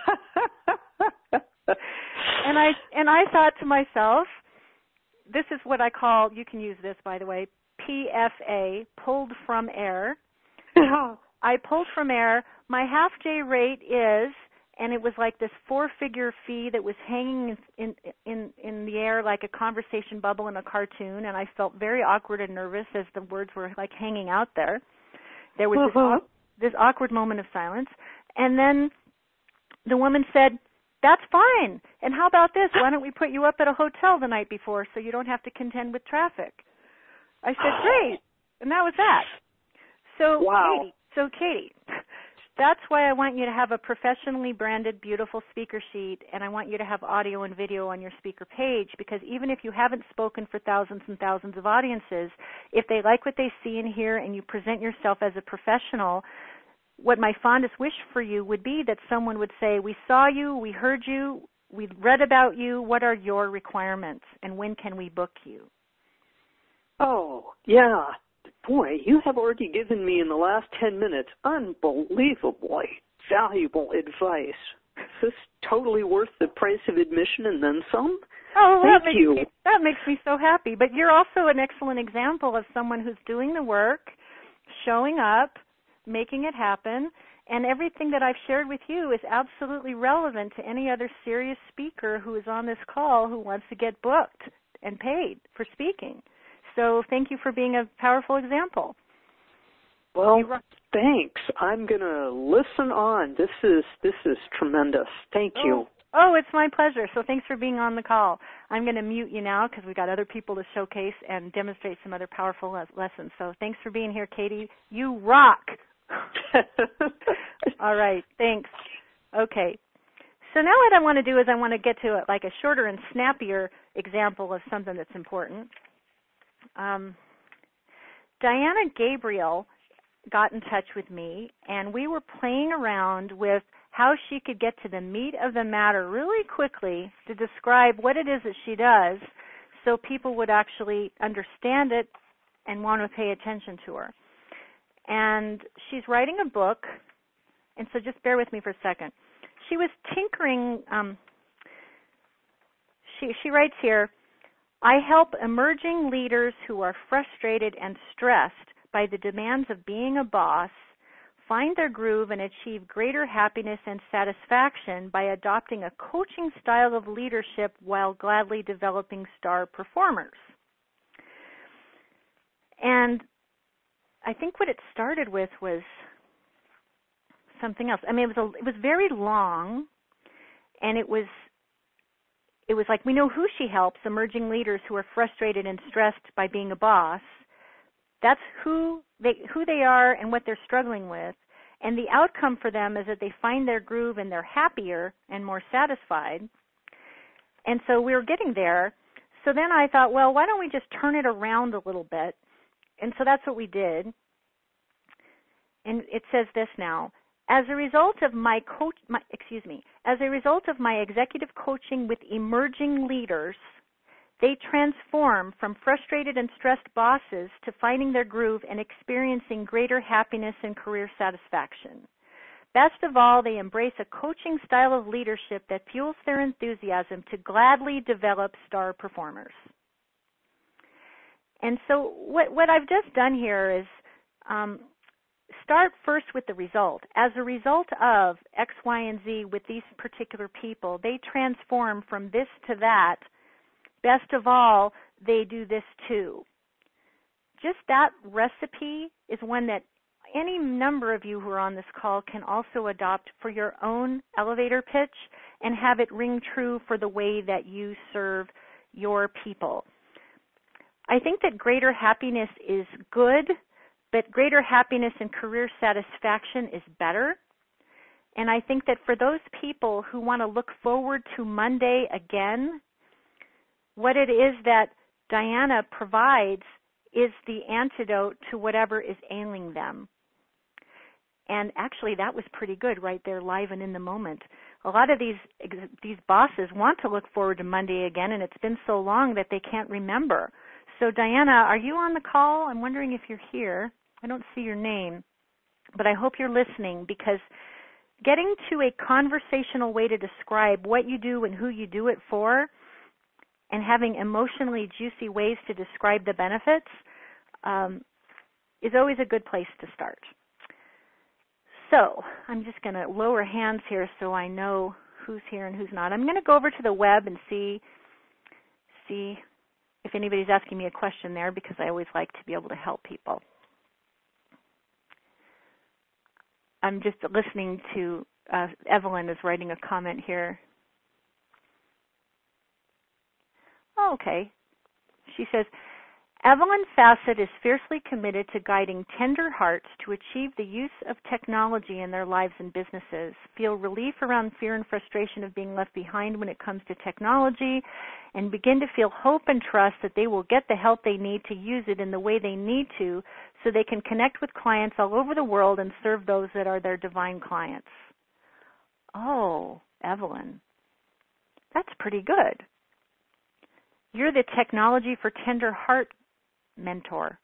and I and I thought to myself, this is what I call, you can use this, by the way, P F A, pulled from air. I pulled from air. My half-day rate is, and it was like this four-figure fee that was hanging in, in in the air like a conversation bubble in a cartoon, and I felt very awkward and nervous as the words were like hanging out there. There was uh-huh. this, this awkward moment of silence, and then the woman said, that's fine, and how about this? Why don't we put you up at a hotel the night before so you don't have to contend with traffic? I said, great, and that was that. So, wow. Katie, so Katie, that's why I want you to have a professionally branded, beautiful speaker sheet, and I want you to have audio and video on your speaker page, because even if you haven't spoken for thousands and thousands of audiences, if they like what they see and hear and you present yourself as a professional, what my fondest wish for you would be that someone would say, we saw you, we heard you, we read about you, what are your requirements, and when can we book you? Oh, yeah. Boy, you have already given me in the last ten minutes unbelievably valuable advice. this totally worth the price of admission and then some. Oh, Thank that makes you. Me, that makes me so happy. But you're also an excellent example of someone who's doing the work, showing up, making it happen, and everything that I've shared with you is absolutely relevant to any other serious speaker who is on this call who wants to get booked and paid for speaking. So thank you for being a powerful example. Well, thanks. I'm going to listen on. This is this is tremendous. Thank oh. you. Oh, it's my pleasure. So thanks for being on the call. I'm going to mute you now because we've got other people to showcase and demonstrate some other powerful le- lessons. So thanks for being here, Katie. You rock. All right. Thanks. Okay. So now what I want to do is I want to get to a, like a shorter and snappier example of something that's important. Um, Diana Gabriel got in touch with me, and we were playing around with how she could get to the meat of the matter really quickly to describe what it is that she does so people would actually understand it and want to pay attention to her. And she's writing a book, and so just bear with me for a second. She was tinkering. Um, she, she writes here, I help emerging leaders who are frustrated and stressed by the demands of being a boss find their groove and achieve greater happiness and satisfaction by adopting a coaching style of leadership while gladly developing star performers. And I think what it started with was something else. I mean, it was a, it was very long, and it was it was like we know who she helps, emerging leaders who are frustrated and stressed by being a boss. That's who they who they are and what they're struggling with. And the outcome for them is that they find their groove and they're happier and more satisfied. And so we were getting there. So then I thought, well, why don't we just turn it around a little bit? And so that's what we did. And it says this now. As a result of my coach, my, excuse me, as a result of my executive coaching with emerging leaders, they transform from frustrated and stressed bosses to finding their groove and experiencing greater happiness and career satisfaction. Best of all, they embrace a coaching style of leadership that fuels their enthusiasm to gladly develop star performers. And so what, what I've just done here is um, start first with the result. As a result of X, Y, and Z with these particular people, they transform from this to that. Best of all, they do this too. Just that recipe is one that any number of you who are on this call can also adopt for your own elevator pitch and have it ring true for the way that you serve your people. I think that greater happiness is good, but greater happiness and career satisfaction is better. And I think that for those people who want to look forward to Monday again, what it is that Diana provides is the antidote to whatever is ailing them. And actually, that was pretty good right there, live and in the moment. A lot of these these bosses want to look forward to Monday again, and it's been so long that they can't remember. So, Diana, are you on the call? I'm wondering if you're here. I don't see your name, but I hope you're listening, because getting to a conversational way to describe what you do and who you do it for, and having emotionally juicy ways to describe the benefits um, is always a good place to start. So I'm just going to lower hands here so I know who's here and who's not. I'm going to go over to the web and see see if anybody's asking me a question there, because I always like to be able to help people. I'm just listening to uh, Evelyn is writing a comment here. Oh, okay. She says, Evelyn Fassett is fiercely committed to guiding tender hearts to achieve the use of technology in their lives and businesses, feel relief around fear and frustration of being left behind when it comes to technology, and begin to feel hope and trust that they will get the help they need to use it in the way they need to so they can connect with clients all over the world and serve those that are their divine clients. Oh, Evelyn, that's pretty good. You're the Technology for Tender Heart mentor.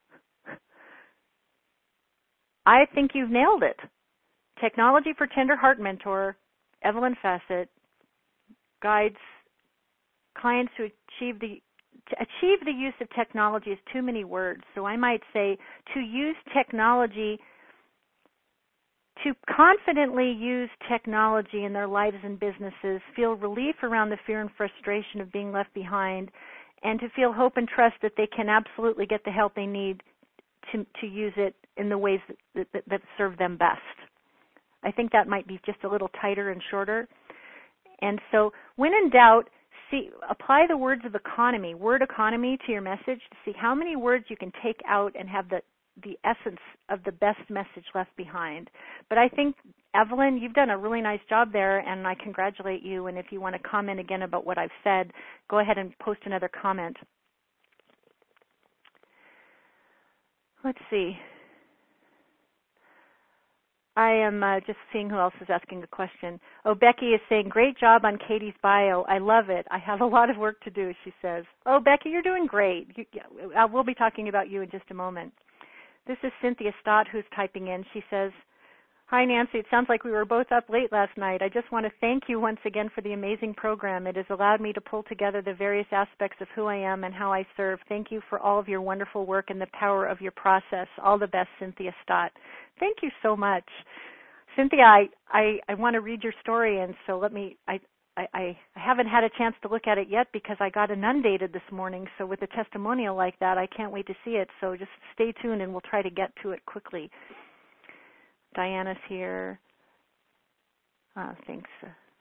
I think you've nailed it. Technology for Tender Heart mentor Evelyn Fassett guides clients to achieve the to achieve the use of technology is too many words. So I might say to use technology, to confidently use technology in their lives and businesses, feel relief around the fear and frustration of being left behind, and to feel hope and trust that they can absolutely get the help they need to, to use it in the ways that, that, that serve them best. I think that might be just a little tighter and shorter. And so when in doubt, see, apply the words of economy, word economy to your message to see how many words you can take out and have the, the essence of the best message left behind. But I think, Evelyn, you've done a really nice job there, and I congratulate you. And if you want to comment again about what I've said, go ahead and post another comment. Let's see. I am uh, just seeing who else is asking a question. Oh, Becky is saying, great job on Katie's bio. I love it. I have a lot of work to do, she says. Oh, Becky, you're doing great. You, uh, we'll be talking about you in just a moment. This is Cynthia Stott who's typing in. She says, hi, Nancy. It sounds like we were both up late last night. I just want to thank you once again for the amazing program. It has allowed me to pull together the various aspects of who I am and how I serve. Thank you for all of your wonderful work and the power of your process. All the best, Cynthia Stott. Thank you so much. Cynthia, I, I, I want to read your story, and so let me, I, I, I haven't had a chance to look at it yet because I got inundated this morning, so with a testimonial like that, I can't wait to see it, so just stay tuned and we'll try to get to it quickly. Diana's here. Oh, thanks.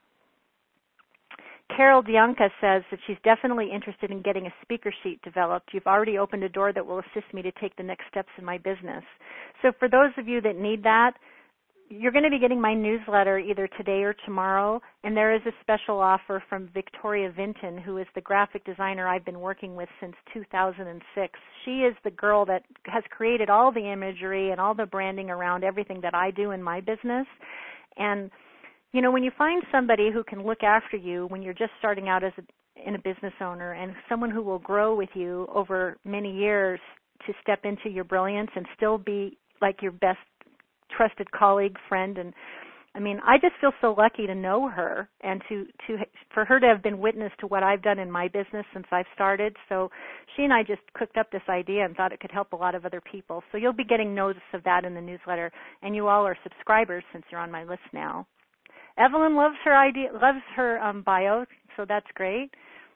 Carol Dianca says that she's definitely interested in getting a speaker sheet developed. You've already opened a door that will assist me to take the next steps in my business. So for those of you that need that, you're going to be getting my newsletter either today or tomorrow, and there is a special offer from Victoria Vinton, who is the graphic designer I've been working with since two thousand six. She is the girl that has created all the imagery and all the branding around everything that I do in my business. And, you know, when you find somebody who can look after you when you're just starting out as a, in a business owner, and someone who will grow with you over many years to step into your brilliance and still be like your best trusted colleague, friend, and I mean, I just feel so lucky to know her and to, to for her to have been witness to what I've done in my business since I've started. So she and I just cooked up this idea and thought it could help a lot of other people. So you'll be getting notice of that in the newsletter, and you all are subscribers since you're on my list now. Evelyn loves her idea, loves her um, bio, so that's great.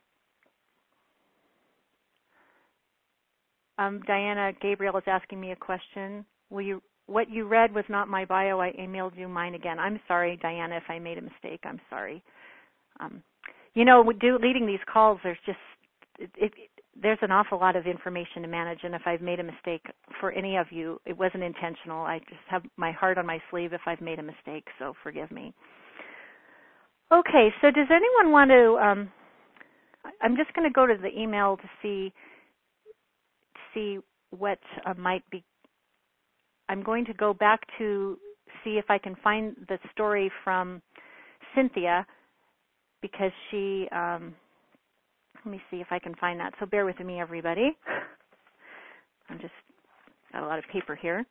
Um, Diana Gabriel is asking me a question. Will you? What you read was not my bio. I emailed you mine again. I'm sorry, Diana, if I made a mistake. I'm sorry. Um, you know, do, leading these calls, there's just it, it, there's an awful lot of information to manage, and if I've made a mistake for any of you, it wasn't intentional. I just have my heart on my sleeve if I've made a mistake, so forgive me. Okay, so does anyone want to? Um, I'm just going to go to the email to see see what uh, might be. I'm going to go back to see if I can find the story from Cynthia because she, um, let me see if I can find that. So bear with me, everybody. I'm just got a lot of paper here.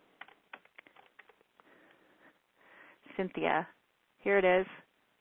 Cynthia, here it is.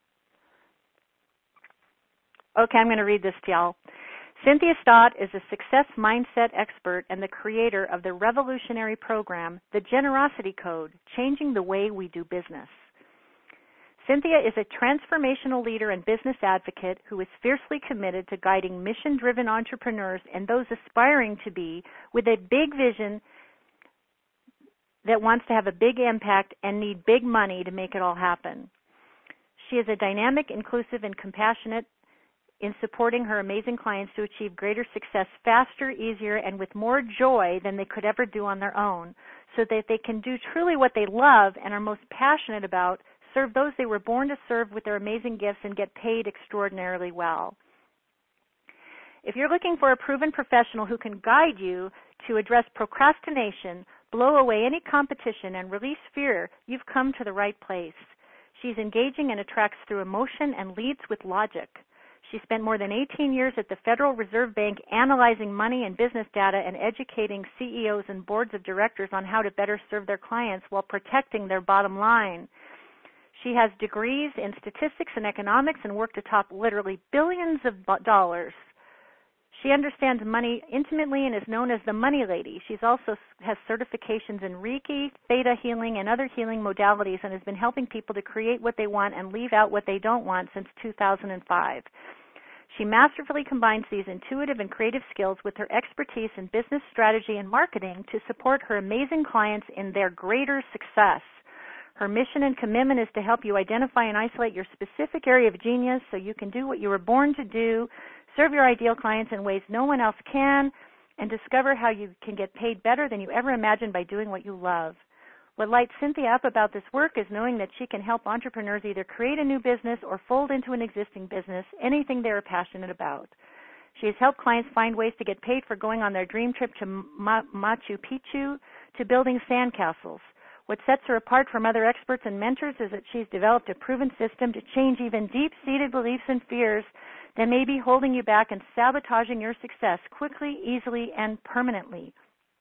Okay, I'm going to read this to y'all. Cynthia Stott is a success mindset expert and the creator of the revolutionary program, The Generosity Code, Changing the Way We Do Business. Cynthia is a transformational leader and business advocate who is fiercely committed to guiding mission-driven entrepreneurs and those aspiring to be with a big vision that wants to have a big impact and need big money to make it all happen. She is a dynamic, inclusive, and compassionate in supporting her amazing clients to achieve greater success faster, easier, and with more joy than they could ever do on their own, so that they can do truly what they love and are most passionate about, serve those they were born to serve with their amazing gifts, and get paid extraordinarily well. If you're looking for a proven professional who can guide you to address procrastination, blow away any competition, and release fear, you've come to the right place. She's engaging and attracts through emotion and leads with logic. She spent more than eighteen years at the Federal Reserve Bank analyzing money and business data and educating C E Os and boards of directors on how to better serve their clients while protecting their bottom line. She has degrees in statistics and economics and worked atop literally billions of dollars. She understands money intimately and is known as the Money Lady. She's also has certifications in Reiki, Theta healing, and other healing modalities, and has been helping people to create what they want and leave out what they don't want since two thousand five. She masterfully combines these intuitive and creative skills with her expertise in business strategy and marketing to support her amazing clients in their greater success. Her mission and commitment is to help you identify and isolate your specific area of genius so you can do what you were born to do, serve your ideal clients in ways no one else can, and discover how you can get paid better than you ever imagined by doing what you love. What lights Cynthia up about this work is knowing that she can help entrepreneurs either create a new business or fold into an existing business, anything they are passionate about. She has helped clients find ways to get paid for going on their dream trip to Ma- Machu Picchu, to building sandcastles. What sets her apart from other experts and mentors is that she's developed a proven system to change even deep-seated beliefs and fears that may be holding you back and sabotaging your success quickly, easily, and permanently.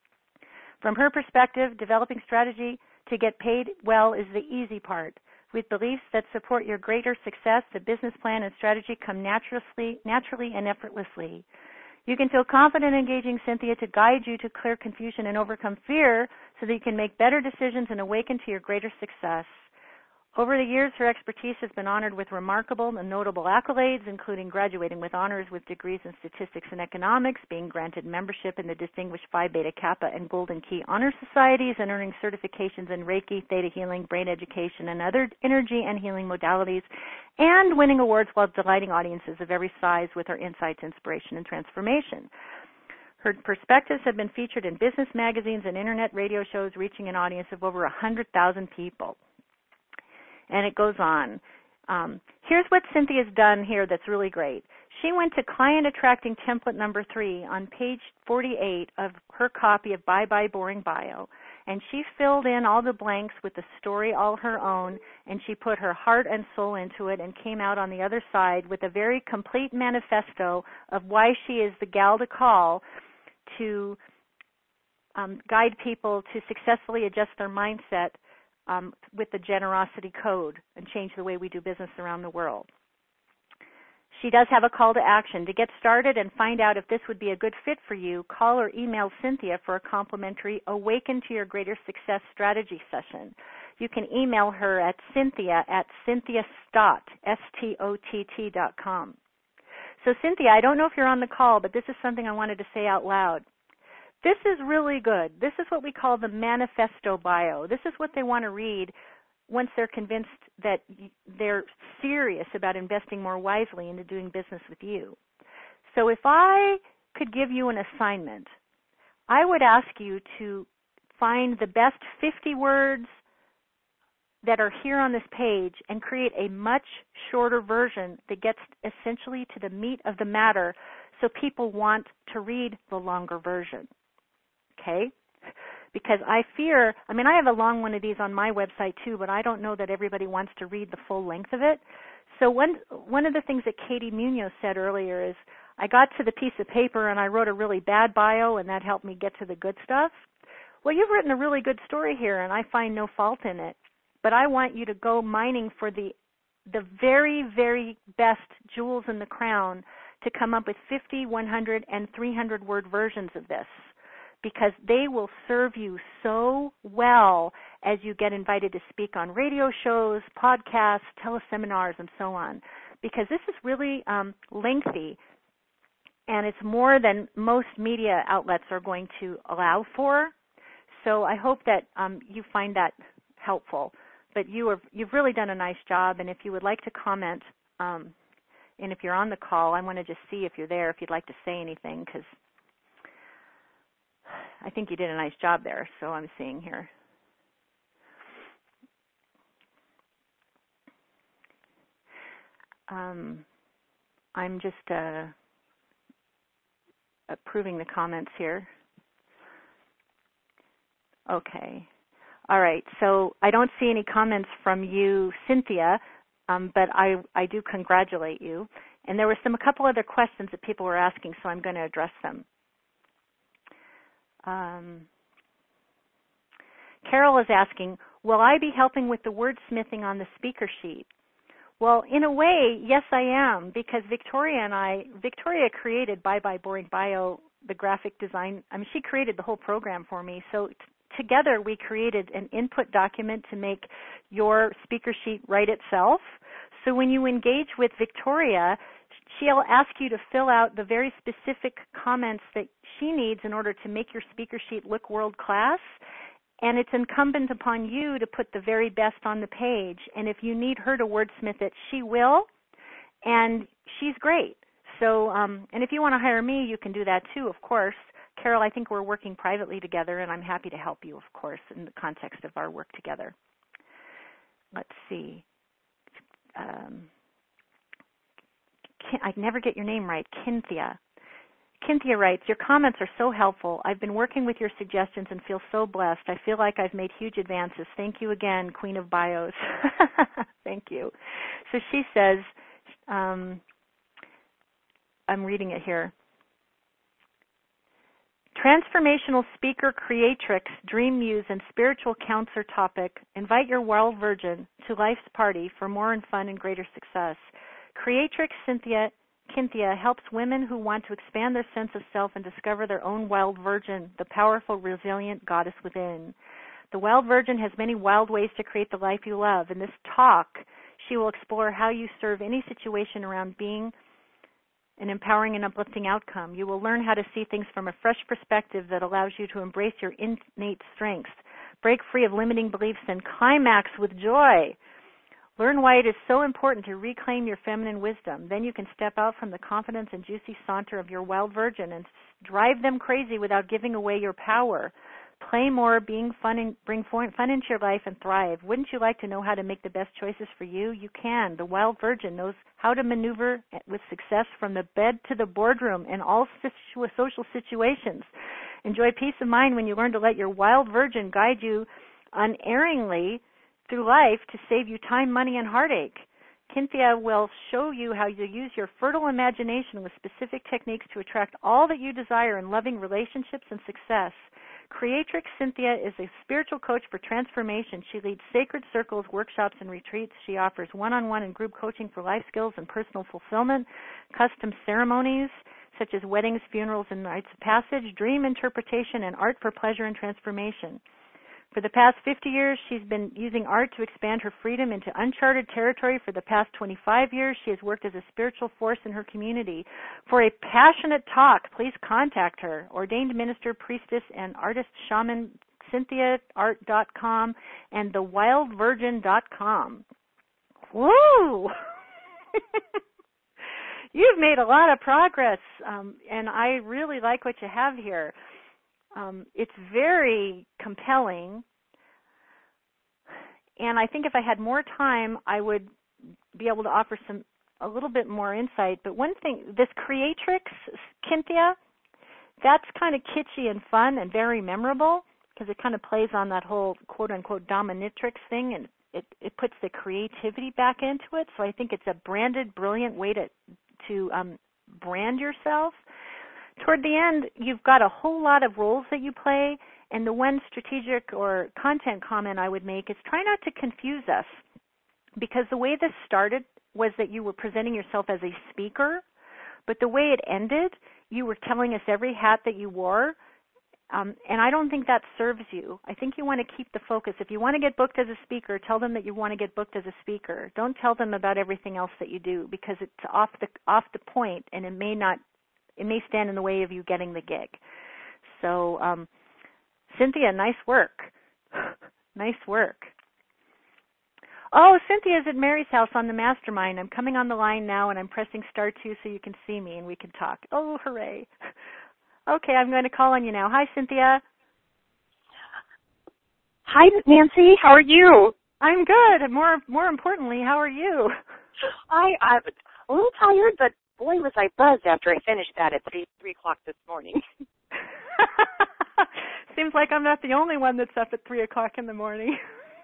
From her perspective, developing strategy to get paid well is the easy part. With beliefs that support your greater success, the business plan and strategy come naturally, naturally and effortlessly. You can feel confident engaging Cynthia to guide you to clear confusion and overcome fear so that you can make better decisions and awaken to your greater success. Over the years, her expertise has been honored with remarkable and notable accolades, including graduating with honors with degrees in statistics and economics, being granted membership in the Distinguished Phi Beta Kappa and Golden Key Honor Societies, and earning certifications in Reiki, Theta healing, brain education, and other energy and healing modalities, and winning awards while delighting audiences of every size with her insights, inspiration, and transformation. Her perspectives have been featured in business magazines and internet radio shows, reaching an audience of over one hundred thousand people. And it goes on. Um, here's what Cynthia's done here that's really great. She went to client attracting template number three on page forty-eight of her copy of Bye Bye Boring Bio, and she filled in all the blanks with the story all her own, and she put her heart and soul into it and came out on the other side with a very complete manifesto of why she is the gal to call to um, guide people to successfully adjust their mindset Um, with the generosity code and change the way we do business around the world. She does have a call to action. To get started and find out if this would be a good fit for you, call or email Cynthia for a complimentary Awaken to Your Greater Success strategy session. You can email her at Cynthia at Cynthia Stott, S T O T T dot com. So Cynthia, I don't know if you're on the call, but this is something I wanted to say out loud. This is really good. This is what we call the manifesto bio. This is what they want to read once they're convinced that they're serious about investing more wisely into doing business with you. So if I could give you an assignment, I would ask you to find the best fifty words that are here on this page and create a much shorter version that gets essentially to the meat of the matter so people want to read the longer version. Okay? Because I fear, I mean, I have a long one of these on my website too, but I don't know that everybody wants to read the full length of it. So one one of the things that Katie Munoz said earlier is, I got to the piece of paper and I wrote a really bad bio and that helped me get to the good stuff. Well, you've written a really good story here and I find no fault in it, but I want you to go mining for the the very, very best jewels in the crown to come up with fifty, one hundred, and three hundred word versions of this, because they will serve you so well as you get invited to speak on radio shows, podcasts, teleseminars, and so on. Because this is really um, lengthy, and it's more than most media outlets are going to allow for. So I hope that um, you find that helpful. But you have, you've really done a nice job, and if you would like to comment, um, and if you're on the call, I want to just see if you're there, if you'd like to say anything, because I think you did a nice job there, so I'm seeing here. Um, I'm just uh, approving the comments here. Okay. All right. So I don't see any comments from you, Cynthia, um, but I, I do congratulate you. And there were some a couple other questions that people were asking, so I'm going to address them. Um, Carol is asking, will I be helping with the wordsmithing on the speaker sheet? Well, in a way, yes, I am, because Victoria and I, Victoria created Bye Bye Boring Bio, the graphic design. I mean, she created the whole program for me. So t- together we created an input document to make your speaker sheet write itself. So when you engage with Victoria, she'll ask you to fill out the very specific comments that she needs in order to make your speaker sheet look world class. And it's incumbent upon you to put the very best on the page. And if you need her to wordsmith it, she will. And she's great. So, um, and if you want to hire me, you can do that too, of course. Carol, I think we're working privately together, and I'm happy to help you, of course, in the context of our work together. Let's see. Um, I never get your name right. Cynthia. Cynthia writes, your comments are so helpful. I've been working with your suggestions and feel so blessed. I feel like I've made huge advances. Thank you again, Queen of Bios. Thank you. So she says, um, I'm reading it here. Transformational speaker creatrix, dream muse, and spiritual counselor topic, invite your wild virgin to life's party for more and fun and greater success. Creatrix Cynthia Cynthia helps women who want to expand their sense of self and discover their own wild virgin, the powerful, resilient goddess within. The wild virgin has many wild ways to create the life you love. In this talk, she will explore how you serve any situation around being an empowering and uplifting outcome. You will learn how to see things from a fresh perspective that allows you to embrace your innate strengths, break free of limiting beliefs, and climax with joy. Learn why it is so important to reclaim your feminine wisdom. Then you can step out from the confidence and juicy saunter of your wild virgin and drive them crazy without giving away your power. Play more, being fun, and bring fun into your life and thrive. Wouldn't you like to know how to make the best choices for you? You can. The wild virgin knows how to maneuver with success from the bed to the boardroom in all situ- social situations. Enjoy peace of mind when you learn to let your wild virgin guide you unerringly through life to save you time, money, and heartache. Cynthia will show you how you use your fertile imagination with specific techniques to attract all that you desire in loving relationships and success. Creatrix Cynthia is a spiritual coach for transformation. She leads sacred circles, workshops, and retreats. She offers one-on-one and group coaching for life skills and personal fulfillment, custom ceremonies such as weddings, funerals, and rites of passage, dream interpretation, and art for pleasure and transformation. For the past fifty years, she's been using art to expand her freedom into uncharted territory. For the past twenty-five years, she has worked as a spiritual force in her community. For a passionate talk, please contact her. Ordained minister, priestess, and artist shaman, cynthia art dot com and the wild virgin dot com. Woo! You've made a lot of progress, um, and I really like what you have here. Um, it's very compelling, and I think if I had more time, I would be able to offer some a little bit more insight. But one thing, this creatrix, Cynthia, that's kind of kitschy and fun and very memorable because it kind of plays on that whole quote-unquote dominatrix thing, and it, it puts the creativity back into it. So I think it's a branded, brilliant way to, to um, brand yourself. Toward the end, you've got a whole lot of roles that you play, and the one strategic or content comment I would make is try not to confuse us, because the way this started was that you were presenting yourself as a speaker, but the way it ended, you were telling us every hat that you wore, um, and I don't think that serves you. I think you want to keep the focus. If you want to get booked as a speaker, tell them that you want to get booked as a speaker. Don't tell them about everything else that you do, because it's off the off the point, and it may not It may stand in the way of you getting the gig. So, um, Cynthia, nice work. Nice work. Oh, Cynthia's at Mary's house on the mastermind. I'm coming on the line now, and I'm pressing star two so you can see me and we can talk. Oh, hooray. Okay, I'm going to call on you now. Hi, Cynthia. Hi, Nancy. How are you? I'm good. And more, more importantly, how are you? I, I'm a little tired, but boy, was I buzzed after I finished that at three, three o'clock this morning. Seems like I'm not the only one that's up at three o'clock in the morning.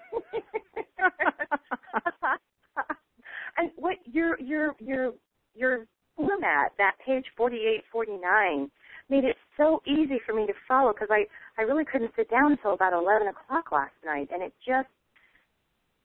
And what your your your your format, that page forty-eight, forty-nine, made it so easy for me to follow because I, I really couldn't sit down until about eleven o'clock last night, and it just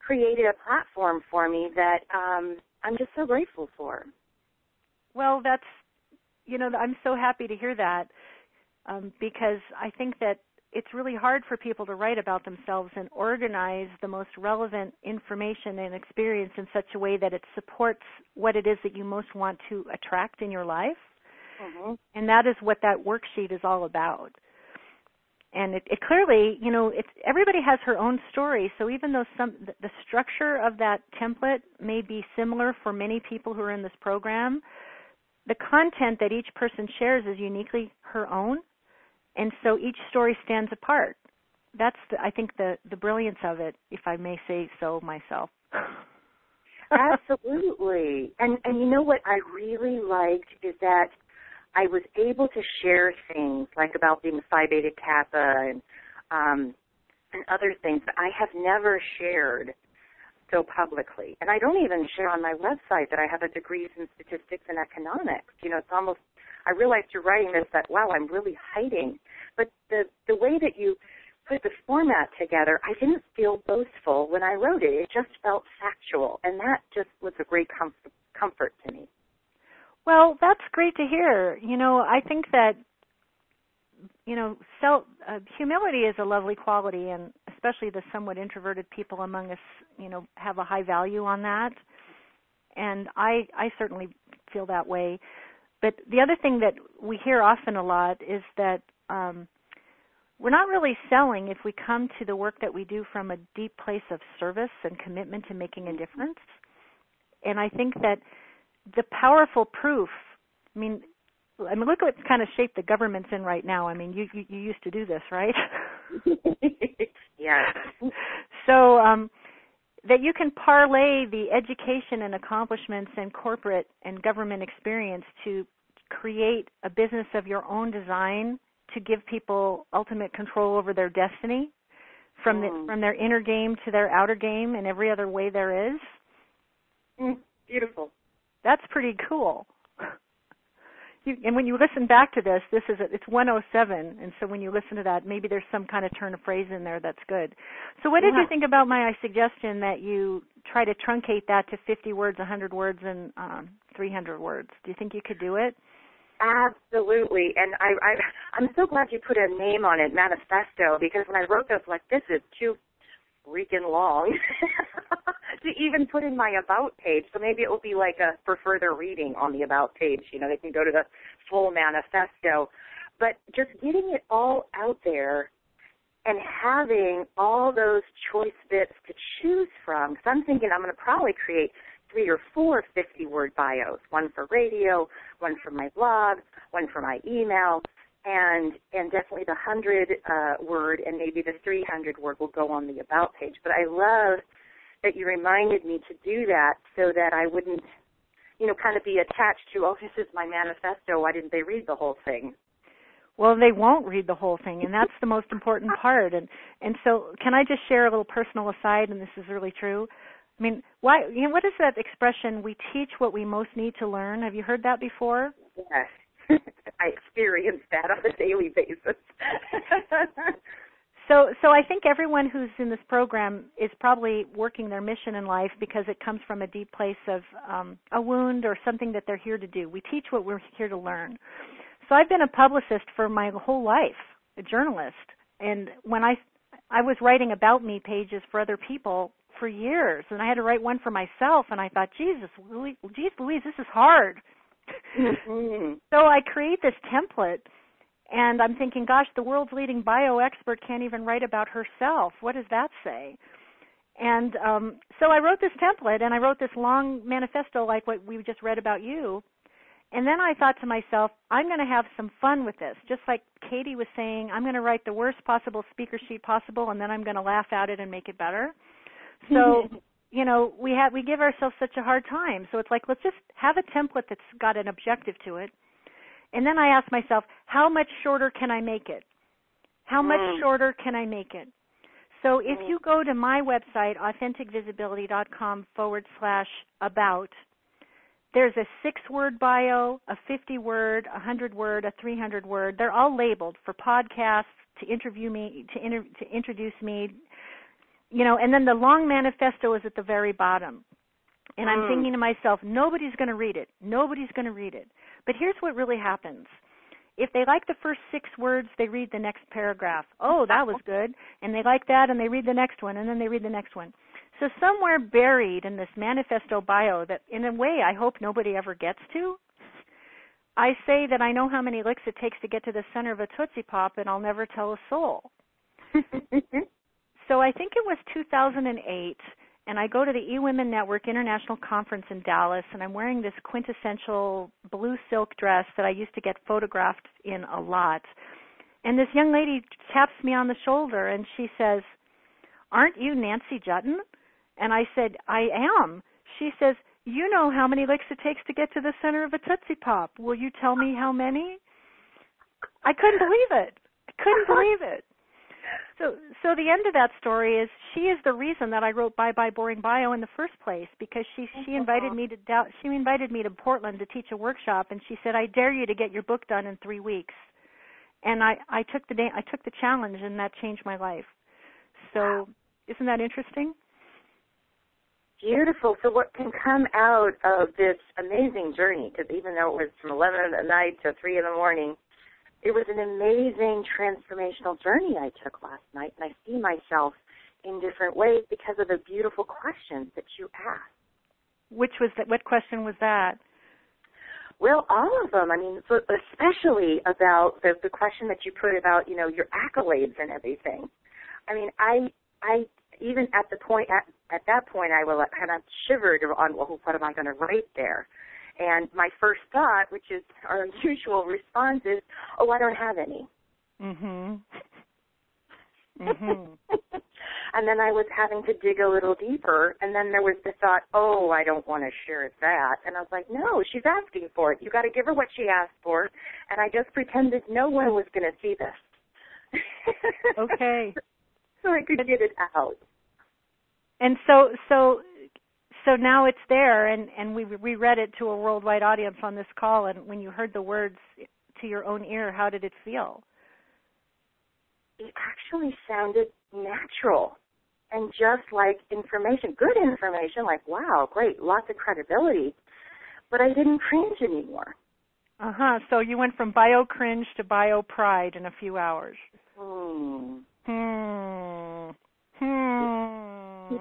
created a platform for me that um, I'm just so grateful for. Well, that's, you know, I'm so happy to hear that um, because I think that it's really hard for people to write about themselves and organize the most relevant information and experience in such a way that it supports what it is that you most want to attract in your life. Mm-hmm. And that is what that worksheet is all about. And it, it clearly, you know, it's, everybody has her own story. So even though some the structure of that template may be similar for many people who are in this program, the content that each person shares is uniquely her own. And so each story stands apart. That's, the, I think, the, the brilliance of it, if I may say so myself. Absolutely. And and you know what I really liked is that I was able to share things like about being Phi Beta Kappa and um, and other things that I have never shared so publicly. And I don't even share on my website that I have a degree in statistics and economics. You know, it's almost, I realized through writing this that, wow, I'm really hiding. But the, the way that you put the format together, I didn't feel boastful when I wrote it. It just felt factual, and that just was a great comfort, comfort to me. Well, that's great to hear. You know, I think that, you know, self, uh, humility is a lovely quality, and especially the somewhat introverted people among us, you know, have a high value on that. And I, I certainly feel that way. But the other thing that we hear often a lot is that um, we're not really selling if we come to the work that we do from a deep place of service and commitment to making a difference. And I think that the powerful proof, I mean, I mean, look at what kind of shape the government's in right now. I mean, you you, you used to do this, right? Yes. So um, that you can parlay the education and accomplishments and corporate and government experience to create a business of your own design to give people ultimate control over their destiny, from the, mm. from their inner game to their outer game in every other way there is. Mm, beautiful. That's pretty cool. You, and when you listen back to this, this is a, it's one oh seven, and so when you listen to that, maybe there's some kind of turn of phrase in there that's good. So what did yeah. you think about my suggestion that you try to truncate that to fifty words, one hundred words, and um, three hundred words? Do you think you could do it? Absolutely, and I, I, I'm so glad you put a name on it, manifesto, because when I wrote this, like, this is too freaking long to even put in my about page. So maybe it will be like a for further reading on the about page. You know, they can go to the full manifesto. But just getting it all out there and having all those choice bits to choose from, because I'm thinking I'm going to probably create three or four fifty-word bios, one for radio, one for my blog, one for my email, and and definitely the hundred-word uh, and maybe the three hundred word will go on the About page. But I love that you reminded me to do that so that I wouldn't, you know, kind of be attached to, oh, this is my manifesto. Why didn't they read the whole thing? Well, they won't read the whole thing, and that's the most important part. And and so can I just share a little personal aside, and this is really true? I mean, why? You know, what is that expression, we teach what we most need to learn? Have you heard that before? Yes. I experience that on a daily basis. so so I think everyone who's in this program is probably working their mission in life because it comes from a deep place of um, a wound or something that they're here to do. We teach what we're here to learn. So I've been a publicist for my whole life, a journalist. And when I, I was writing about me pages for other people for years, and I had to write one for myself, and I thought, Jesus, Louise, geez, Louise, this is hard. Mm-hmm. So I create this template, and I'm thinking, gosh, the world's leading bio expert can't even write about herself. What does that say? And um, so I wrote this template, and I wrote this long manifesto like what we just read about you. And then I thought to myself, I'm going to have some fun with this. Just like Katie was saying, I'm going to write the worst possible speaker sheet possible, and then I'm going to laugh at it and make it better. So, you know, we have we give ourselves such a hard time. So it's like, let's just have a template that's got an objective to it. And then I ask myself, how much shorter can I make it? How much mm. shorter can I make it? So if you go to my website, authenticvisibility.com forward slash about, there's a six-word bio, a fifty-word, a hundred-word, a three hundred-word. They're all labeled for podcasts, to interview me, to, inter- to introduce me. you know, and then the long manifesto is at the very bottom. And I'm Mm. thinking to myself, nobody's going to read it. Nobody's going to read it. But here's what really happens. If they like the first six words, they read the next paragraph. Oh, that was good. And they like that, and they read the next one, and then they read the next one. So somewhere buried in this manifesto bio that, in a way, I hope nobody ever gets to, I say that I know how many licks it takes to get to the center of a Tootsie Pop, and I'll never tell a soul. So I think it was two thousand eight, and I go to the eWomen Network International Conference in Dallas, and I'm wearing this quintessential blue silk dress that I used to get photographed in a lot. And this young lady taps me on the shoulder, and she says, "Aren't you Nancy Juetten?" And I said, "I am." She says, "You know how many licks it takes to get to the center of a Tootsie Pop. Will you tell me how many?" I couldn't believe it. I couldn't believe it. So so the end of that story is she is the reason that I wrote Bye Bye Boring Bio in the first place, because she she invited me to she invited me to Portland to teach a workshop, and she said, "I dare you to get your book done in three weeks." And I, I took the I took the challenge, and that changed my life. So wow. Isn't that interesting? Beautiful. So what can come out of this amazing journey, because even though it was from eleven at night to three in the morning, it was an amazing transformational journey I took last night, and I see myself in different ways because of the beautiful questions that you asked. Which was that? What question was that? Well, all of them. I mean, so especially about the, the question that you put about, you know, your accolades and everything. I mean, I, I even at the point at, at that point, I was kind of shivered on, well, what am I going to write there? And my first thought, which is our usual response, is, oh, I don't have any. Mhm. Mhm. And then I was having to dig a little deeper, and then there was the thought, oh, I don't want to share that. And I was like, no, she's asking for it. You got to give her what she asked for. And I just pretended no one was going to see this. Okay. So I could get it out. And so, so. So now it's there, and, and we reread it to a worldwide audience on this call, and when you heard the words to your own ear, how did it feel? It actually sounded natural and just like information, good information, like, wow, great, lots of credibility, but I didn't cringe anymore. Uh-huh, so you went from bio-cringe to bio-pride in a few hours. Hmm. Hmm. Hmm.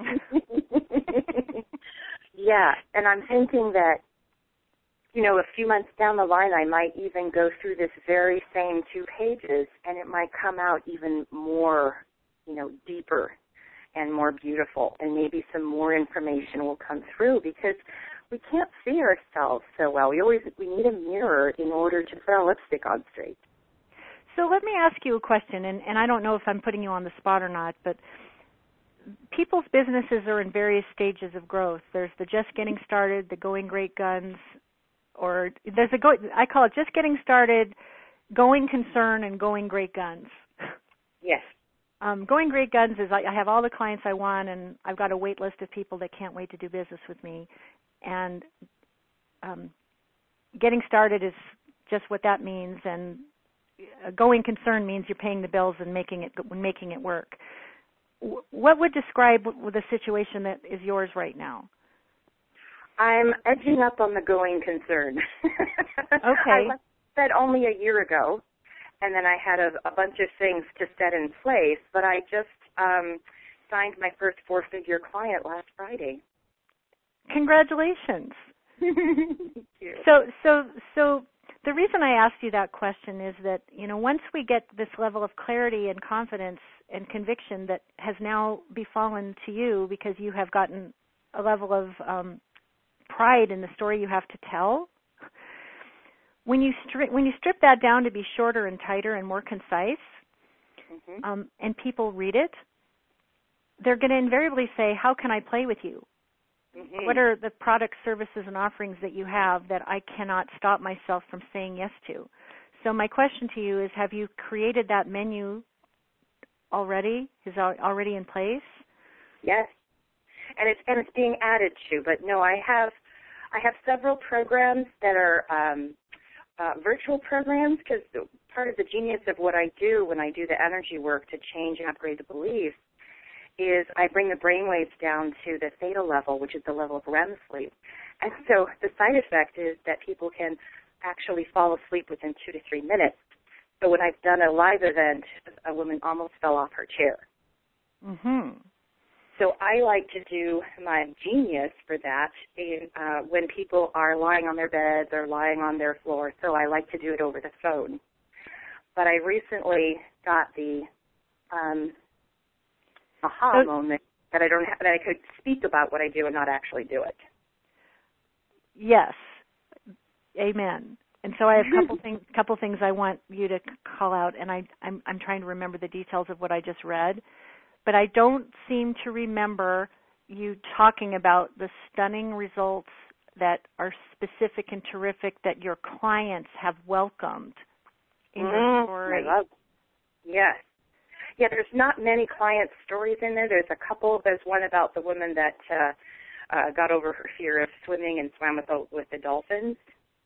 Yeah, and I'm thinking that, you know, a few months down the line, I might even go through this very same two pages, and it might come out even more, you know, deeper and more beautiful, and maybe some more information will come through, because we can't see ourselves so well. We always we need a mirror in order to put our lipstick on straight. So let me ask you a question, and, and I don't know if I'm putting you on the spot or not, but people's businesses are in various stages of growth. There's the just getting started, the going great guns, or there's a go, I call it just getting started, going concern, and going great guns. Yes. Um, going great guns is I, I have all the clients I want, and I've got a wait list of people that can't wait to do business with me. And um, getting started is just what that means, and a going concern means you're paying the bills and making it making it work. What would describe the situation that is yours right now? I'm edging up on the going concern. Okay. I left that only a year ago, and then I had a, a bunch of things to set in place, but I just um, signed my first four-figure client last Friday. Congratulations. Thank you. So, so, so the reason I asked you that question is that, you know, once we get this level of clarity and confidence and conviction that has now befallen to you because you have gotten a level of um, pride in the story you have to tell, when you stri- when you strip that down to be shorter and tighter and more concise, mm-hmm. um, and people read it, they're going to invariably say, how can I play with you? Mm-hmm. What are the products, services, and offerings that you have that I cannot stop myself from saying yes to? So my question to you is, have you created that menu already? Is it already in place? Yes, and it's and it's being added to. But no, I have I have several programs that are um, uh, virtual programs, because part of the genius of what I do when I do the energy work to change and upgrade the beliefs is I bring the brain waves down to the theta level, which is the level of R E M sleep. And so the side effect is that people can actually fall asleep within two to three minutes. So when I've done a live event, a woman almost fell off her chair. Mm-hmm. So I like to do my genius for that in, uh, when people are lying on their beds or lying on their floor. So I like to do it over the phone. But I recently got the um, aha so, moment that I don't have, that I could speak about what I do and not actually do it. Yes, amen. And so I have a couple things, couple things I want you to call out, and I, I'm, I'm trying to remember the details of what I just read, but I don't seem to remember you talking about the stunning results that are specific and terrific that your clients have welcomed in mm, your story. I love, yes. Yeah, there's not many client stories in there. There's a couple. There's one about the woman that uh, uh, got over her fear of swimming and swam with the, with the dolphins.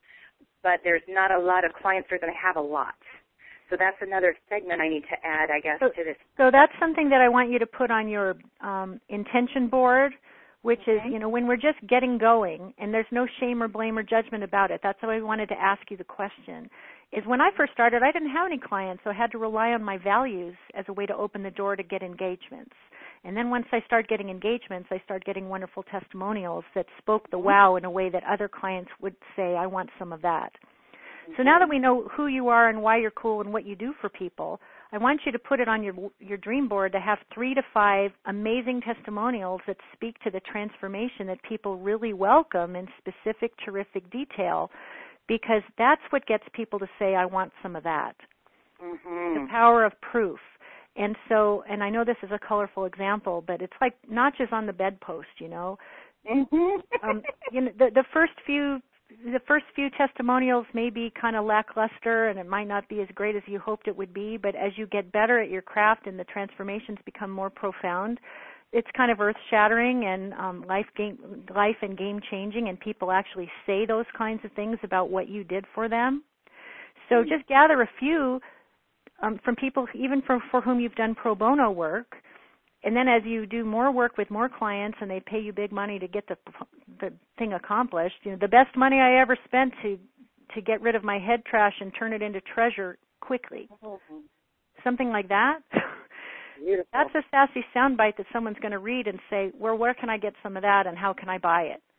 But there's not a lot of clients that are going to have a lot. So that's another segment I need to add, I guess, so, to this. So that's something that I want you to put on your um, intention board, which okay. is, you know, when we're just getting going, and there's no shame or blame or judgment about it. That's why I wanted to ask you the question, is when I first started, I didn't have any clients, so I had to rely on my values as a way to open the door to get engagements. And then once I started getting engagements, I started getting wonderful testimonials that spoke the wow in a way that other clients would say, I want some of that. Mm-hmm. So now that we know who you are and why you're cool and what you do for people, I want you to put it on your your dream board to have three to five amazing testimonials that speak to the transformation that people really welcome in specific, terrific detail, because that's what gets people to say, I want some of that. Mm-hmm. The power of proof. And so, and I know this is a colorful example, but it's like notches on the bedpost, you know. Mm-hmm. um, you know, the, the first few, the first few testimonials may be kind of lackluster, and it might not be as great as you hoped it would be. But as you get better at your craft and the transformations become more profound, it's kind of earth-shattering and um, life game, life and game-changing, and people actually say those kinds of things about what you did for them. So mm-hmm. just gather a few. Um, from people even for, for whom you've done pro bono work, and then as you do more work with more clients and they pay you big money to get the the thing accomplished, you know, the best money I ever spent to to get rid of my head trash and turn it into treasure quickly. Mm-hmm. Something like that. Beautiful. That's a sassy soundbite that someone's going to read and say, well, where can I get some of that and how can I buy it?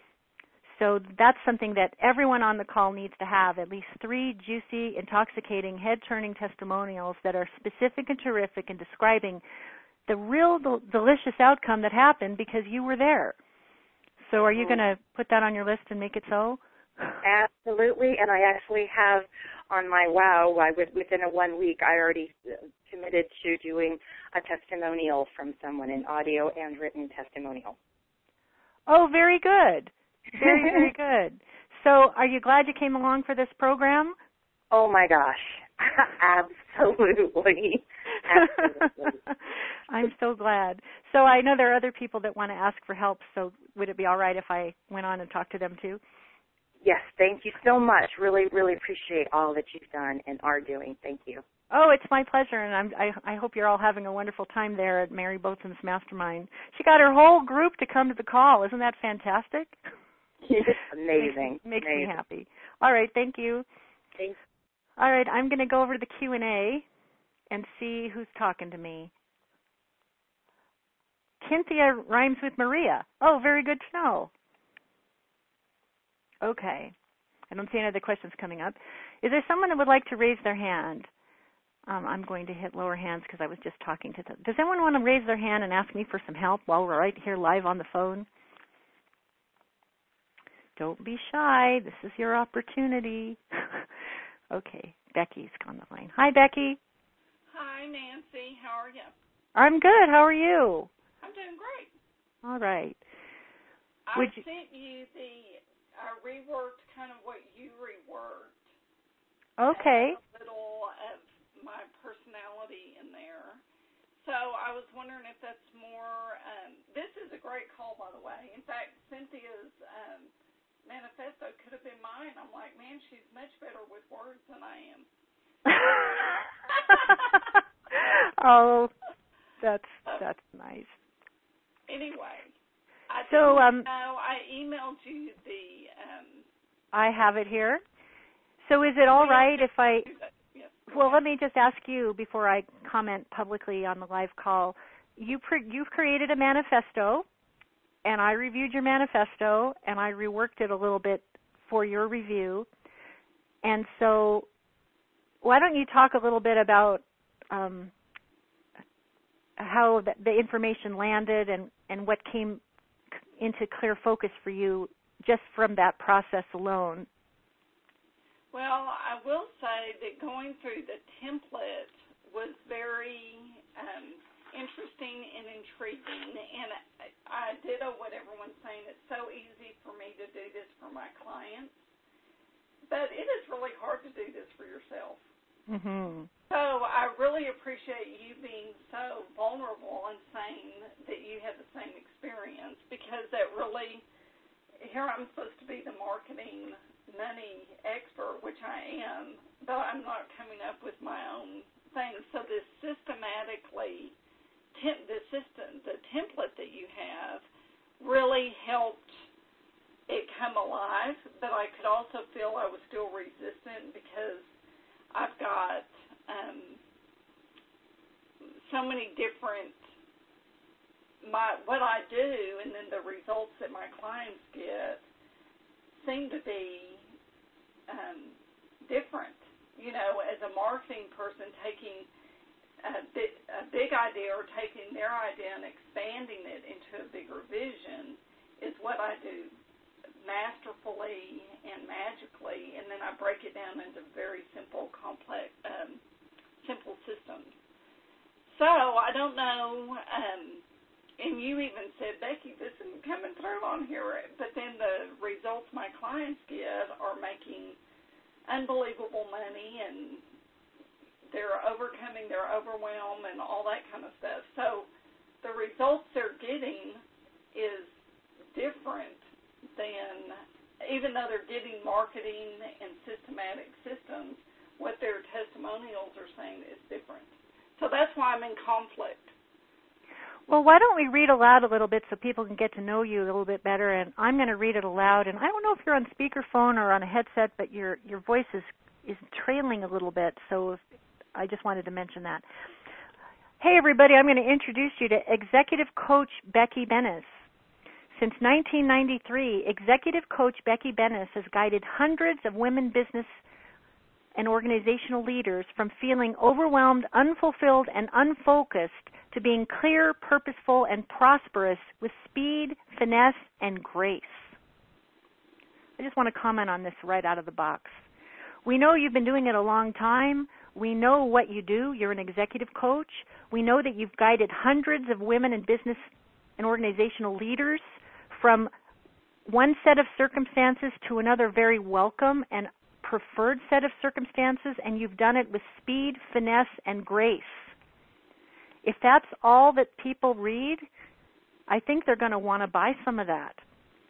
So that's something that everyone on the call needs to have, at least three juicy, intoxicating, head-turning testimonials that are specific and terrific in describing the real del- delicious outcome that happened because you were there. So are you going to put that on your list and make it so? Absolutely, and I actually have on my wow, I was, within a one week, I already committed to doing a testimonial from someone, an audio and written testimonial. Oh, very good. Very, very good. So are you glad you came along for this program? Oh, my gosh. Absolutely. Absolutely. I'm so glad. So I know there are other people that want to ask for help, so would it be all right if I went on and talked to them too? Yes, thank you so much. Really, really appreciate all that you've done and are doing. Thank you. Oh, it's my pleasure, and I'm, I, I hope you're all having a wonderful time there at Mary Botham's Mastermind. She got her whole group to come to the call. Isn't that fantastic? Amazing. Makes, makes Amazing. me happy. All right, thank you. Thanks. All right, I'm going to go over to the Q and A and see who's talking to me. Cynthia rhymes with Maria. Oh, very good to know. Okay. I don't see any other questions coming up. Is there someone that would like to raise their hand? Um, I'm going to hit lower hands because I was just talking to them. Does anyone want to raise their hand and ask me for some help while we're right here live on the phone? Don't be shy. This is your opportunity. Okay, Becky's on the line. Hi, Becky. Hi, Nancy. How are you? I'm good. How are you? I'm doing great. All right. I Would you... sent you the, I reworked kind of what you reworked. Okay. A little of my personality in there. So I was wondering if that's more, um, this is a great call, by the way. In fact, Cynthia's um, manifesto could have been mine. I'm like, man, she's much better with words than I am. Oh, that's so That's nice. Anyway, I so um, know I emailed you the. Um, I have it here. So is it all right if I? Yes. Well, let me just ask you before I comment publicly on the live call. You pre- you've created a manifesto, and I reviewed your manifesto, and I reworked it a little bit for your review. And so, why don't you talk a little bit about um, how the, the information landed and, and what came into clear focus for you just from that process alone? Well, I will say that going through the template was very um, interesting and intriguing, and I, I ditto what everyone's saying. It's so easy for me to do this for my clients, but it is really hard to do this for yourself. Mm-hmm. So I really appreciate you being so vulnerable and saying that you had the same experience, because that really, here I'm supposed to be the marketing money expert, which I am, but I'm not coming up with my own things. So this systematically, tem- the system, the template that you have really helped it come alive, but I could also feel I was still resistant because I've got um, so many different, my what I do and then the results that my clients get seem to be um, different. You know, as a marketing person, taking a big, a big idea or taking their idea and expanding it into a bigger vision is what I do masterfully and magically, and then I break it down into very simple, complex, um, simple systems. So I don't know, um, and you even said, Becky, this isn't coming through on here, but then the results my clients get are making unbelievable money, and they're overcoming their overwhelm and all that kind of stuff. So the results they're getting is different than, even though they're getting marketing and systematic systems, what their testimonials are saying is different. So that's why I'm in conflict. Well, why don't we read aloud a little bit so people can get to know you a little bit better, and I'm going to read it aloud. And I don't know if you're on speakerphone or on a headset, but your your voice is, is trailing a little bit, so if, I just wanted to mention that. Hey, everybody, I'm going to introduce you to Executive Coach Becky Bennis. Since nineteen ninety-three, Executive Coach Becky Bennis has guided hundreds of women business and organizational leaders from feeling overwhelmed, unfulfilled, and unfocused to being clear, purposeful, and prosperous with speed, finesse, and grace. I just want to comment on this right out of the box. We know you've been doing it a long time. We know what you do. You're an executive coach. We know that you've guided hundreds of women in business and organizational leaders from one set of circumstances to another very welcome and preferred set of circumstances, and you've done it with speed, finesse, and grace. If that's all that people read, I think they're going to want to buy some of that.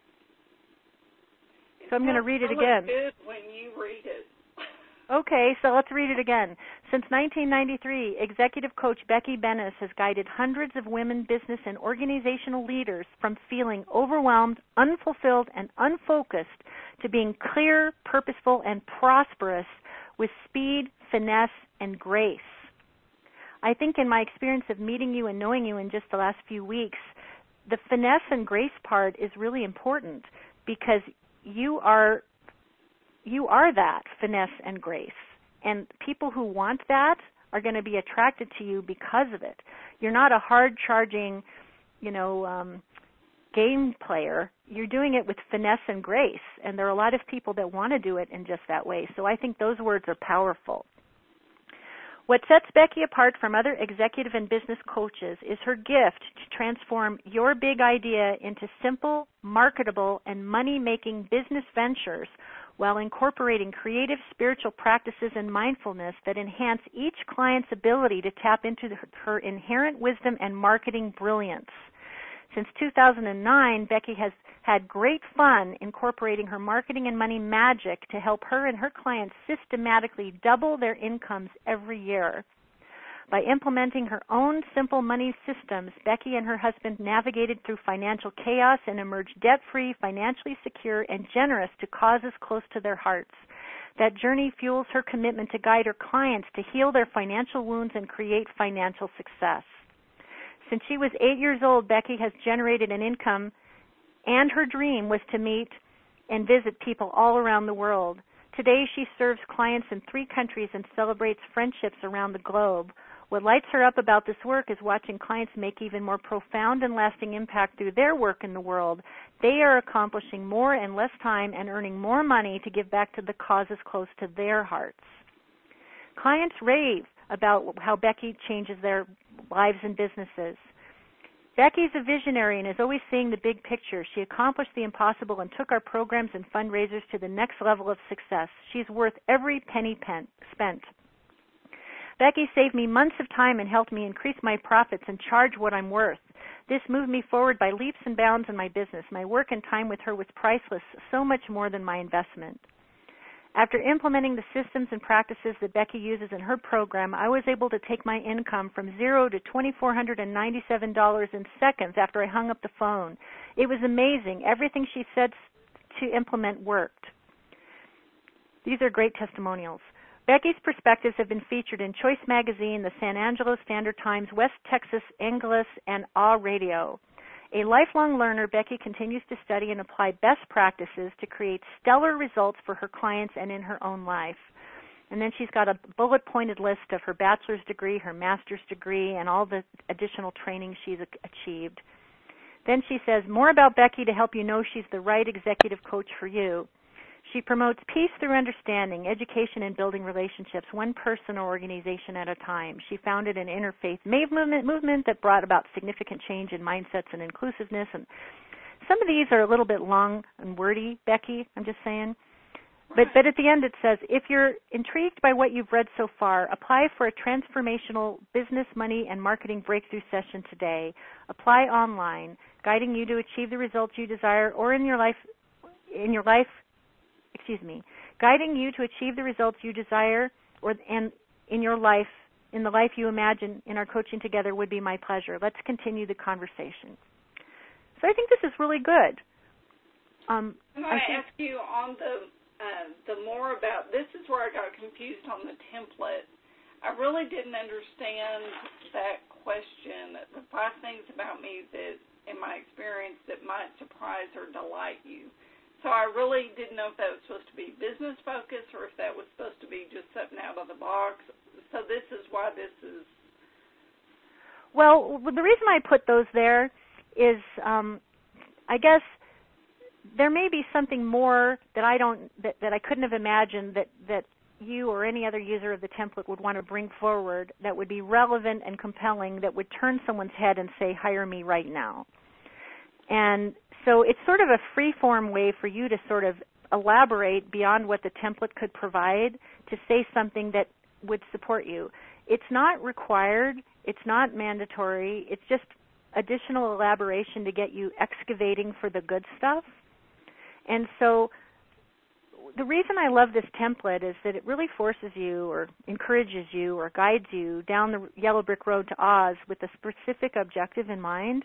So I'm going to read it again. Good when you read it. Okay, so let's read it again. Since nineteen ninety-three, Executive Coach Becky Bennis has guided hundreds of women business and organizational leaders from feeling overwhelmed, unfulfilled, and unfocused to being clear, purposeful, and prosperous with speed, finesse, and grace. I think in my experience of meeting you and knowing you in just the last few weeks, the finesse and grace part is really important because you are you are that finesse and grace. And people who want that are going to be attracted to you because of it. You're not a hard-charging, you know, um, game player. You're doing it with finesse and grace, and there are a lot of people that want to do it in just that way. So I think those words are powerful. What sets Becky apart from other executive and business coaches is her gift to transform your big idea into simple, marketable, and money-making business ventures while incorporating creative spiritual practices and mindfulness that enhance each client's ability to tap into her inherent wisdom and marketing brilliance. Since two thousand nine, Becky has had great fun incorporating her marketing and money magic to help her and her clients systematically double their incomes every year. By implementing her own simple money systems, Becky and her husband navigated through financial chaos and emerged debt-free, financially secure, and generous to causes close to their hearts. That journey fuels her commitment to guide her clients to heal their financial wounds and create financial success. Since she was eight years old, Becky has generated an income, and her dream was to meet and visit people all around the world. Today, she serves clients in three countries and celebrates friendships around the globe. What lights her up about this work is watching clients make even more profound and lasting impact through their work in the world. They are accomplishing more in less time and earning more money to give back to the causes close to their hearts. Clients rave about how Becky changes their lives and businesses. Becky's a visionary and is always seeing the big picture. She accomplished the impossible and took our programs and fundraisers to the next level of success. She's worth every penny spent. Becky saved me months of time and helped me increase my profits and charge what I'm worth. This moved me forward by leaps and bounds in my business. My work and time with her was priceless, so much more than my investment. After implementing the systems and practices that Becky uses in her program, I was able to take my income from zero to two thousand four hundred ninety-seven dollars in seconds after I hung up the phone. It was amazing. Everything she said to implement worked. These are great testimonials. Becky's perspectives have been featured in Choice Magazine, the San Angelo Standard Times, West Texas Angelus, and A Radio. A lifelong learner, Becky continues to study and apply best practices to create stellar results for her clients and in her own life. And then she's got a bullet-pointed list of her bachelor's degree, her master's degree, and all the additional training she's achieved. Then she says, more about Becky to help you know she's the right executive coach for you. She promotes peace through understanding, education, and building relationships, one person or organization at a time. She founded an interfaith movement, movement that brought about significant change in mindsets and inclusiveness. And some of these are a little bit long and wordy, Becky, I'm just saying. But, but at the end it says, if you're intrigued by what you've read so far, apply for a transformational business, money, and marketing breakthrough session today. Apply online, guiding you to achieve the results you desire or in your life, in your life, excuse me, guiding you to achieve the results you desire or and in your life, in the life you imagine in our coaching together would be my pleasure. Let's continue the conversation. So I think this is really good. Um, I'm going to ask you on the uh, the more about, this is where I got confused on the template. I really didn't understand that question, the five things about me that, in my experience, that might surprise or delight you. So I really didn't know if that was supposed to be business focused or if that was supposed to be just something out of the box. So this is why this is. Well, the reason I put those there is, um, I guess there may be something more that I don't, that, that I couldn't have imagined that, that you or any other user of the template would want to bring forward that would be relevant and compelling, that would turn someone's head and say, hire me right now. And so it's sort of a free-form way for you to sort of elaborate beyond what the template could provide to say something that would support you. It's not required. It's not mandatory. It's just additional elaboration to get you excavating for the good stuff. And so the reason I love this template is that it really forces you or encourages you or guides you down the yellow brick road to Oz with a specific objective in mind.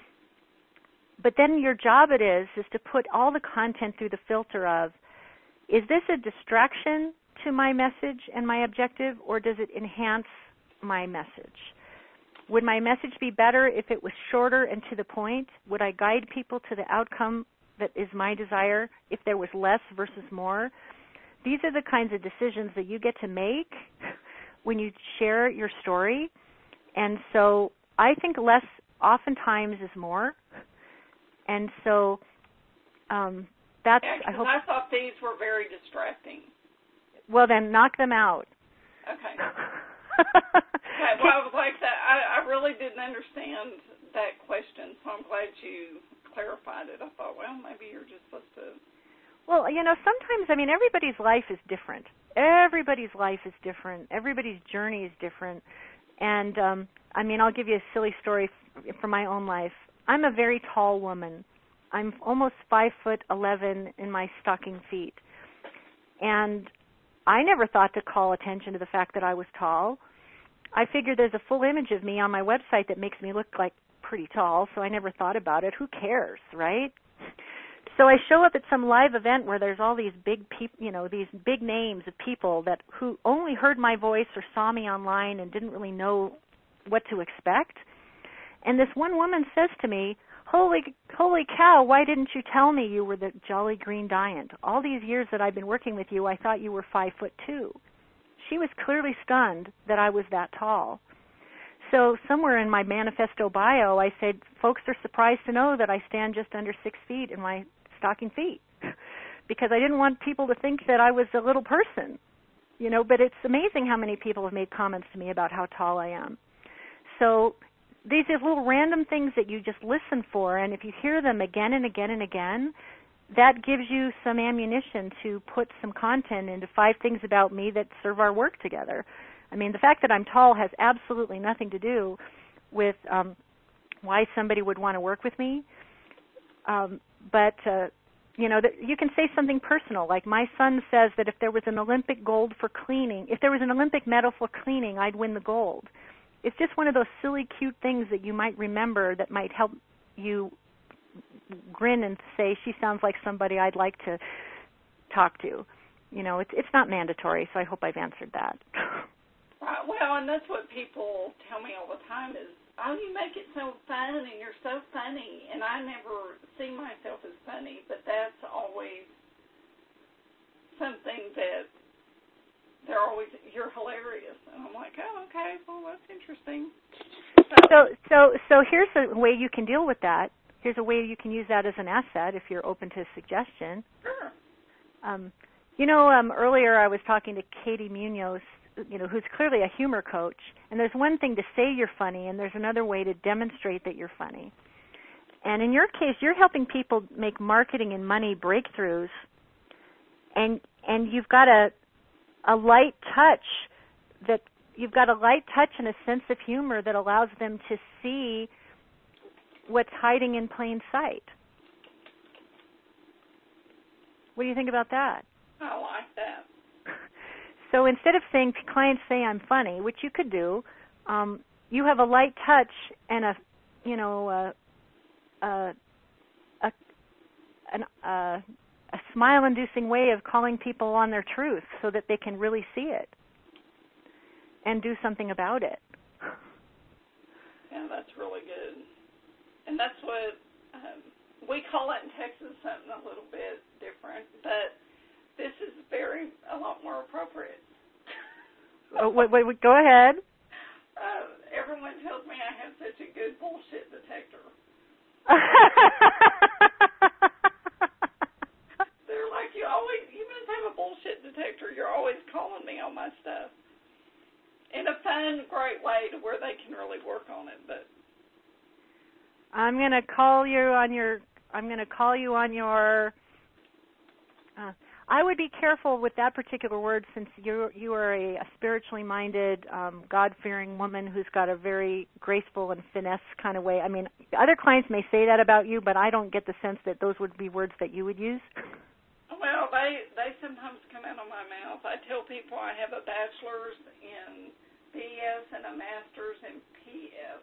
But then your job it is, is to put all the content through the filter of, is this a distraction to my message and my objective, or does it enhance my message? Would my message be better if it was shorter and to the point? Would I guide people to the outcome that is my desire if there was less versus more? These are the kinds of decisions that you get to make when you share your story. And so I think less oftentimes is more. And so um, that's, yeah, I hope. I thought these were very distracting. Well, then knock them out. Okay. okay well, I was like that. I, I really didn't understand that question, so I'm glad you clarified it. I thought, well, maybe you're just supposed to. Well, you know, sometimes, I mean, everybody's life is different. Everybody's life is different. Everybody's journey is different. And, um, I mean, I'll give you a silly story from my own life. I'm a very tall woman. I'm almost five foot eleven in my stocking feet. And I never thought to call attention to the fact that I was tall. I figure there's a full image of me on my website that makes me look like pretty tall, so I never thought about it. Who cares, right? So I show up at some live event where there's all these big people, you know, these big names of people that who only heard my voice or saw me online and didn't really know what to expect. And this one woman says to me, Holy, holy cow, why didn't you tell me you were the Jolly Green Giant? All these years that I've been working with you, I thought you were five foot two. She was clearly stunned that I was that tall. So somewhere in my manifesto bio, I said, folks are surprised to know that I stand just under six feet in my stocking feet because I didn't want people to think that I was a little person, you know, but it's amazing how many people have made comments to me about how tall I am. So these are little random things that you just listen for, and if you hear them again and again and again, that gives you some ammunition to put some content into five things about me that serve our work together. I mean, the fact that I'm tall has absolutely nothing to do with um, why somebody would want to work with me. Um, but, uh, you know, that you can say something personal. Like my son says that if there was an Olympic gold for cleaning, if there was an Olympic medal for cleaning, I'd win the gold. It's just one of those silly, cute things that you might remember that might help you grin and say, she sounds like somebody I'd like to talk to. You know, it's it's not mandatory, so I hope I've answered that. Right. Well, and that's what people tell me all the time is, oh, you make it so fun and you're so funny. And I never see myself as funny, but that's always something that they're always, you're hilarious. And I'm like, oh, okay, well, that's interesting. So, so, so, so here's a way you can deal with that. Here's a way you can use that as an asset if you're open to suggestion. Sure. Um, you know, um, earlier I was talking to Katie Munoz, you know, who's clearly a humor coach. And there's one thing to say you're funny, and there's another way to demonstrate that you're funny. And in your case, you're helping people make marketing and money breakthroughs, and and you've got a a light touch that you've got a light touch and a sense of humor that allows them to see what's hiding in plain sight. What do you think about that? I like that. So instead of saying clients say I'm funny, which you could do, um, you have a light touch and a, you know, a a a, an, a, a smile-inducing way of calling people on their truth so that they can really see it and do something about it. Yeah, that's really good. And that's what um, we call it in Texas, something a little bit different, but this is very, a lot more appropriate. Oh, wait, wait, wait, go ahead. Uh, everyone tells me I have such a good bullshit detector. They're like, you always, you must have a bullshit detector. You're always calling me on my stuff. In a fun, great way to where they can really work on it, but I'm going to call you on your, I'm going to call you on your, uh, I would be careful with that particular word since you you are a, a spiritually minded, um, God-fearing woman who's got a very graceful and finesse kind of way. I mean, other clients may say that about you, but I don't get the sense that those would be words that you would use. Well, they, they sometimes come out of my mouth. I tell people I have a bachelor's in B S and a master's in P S.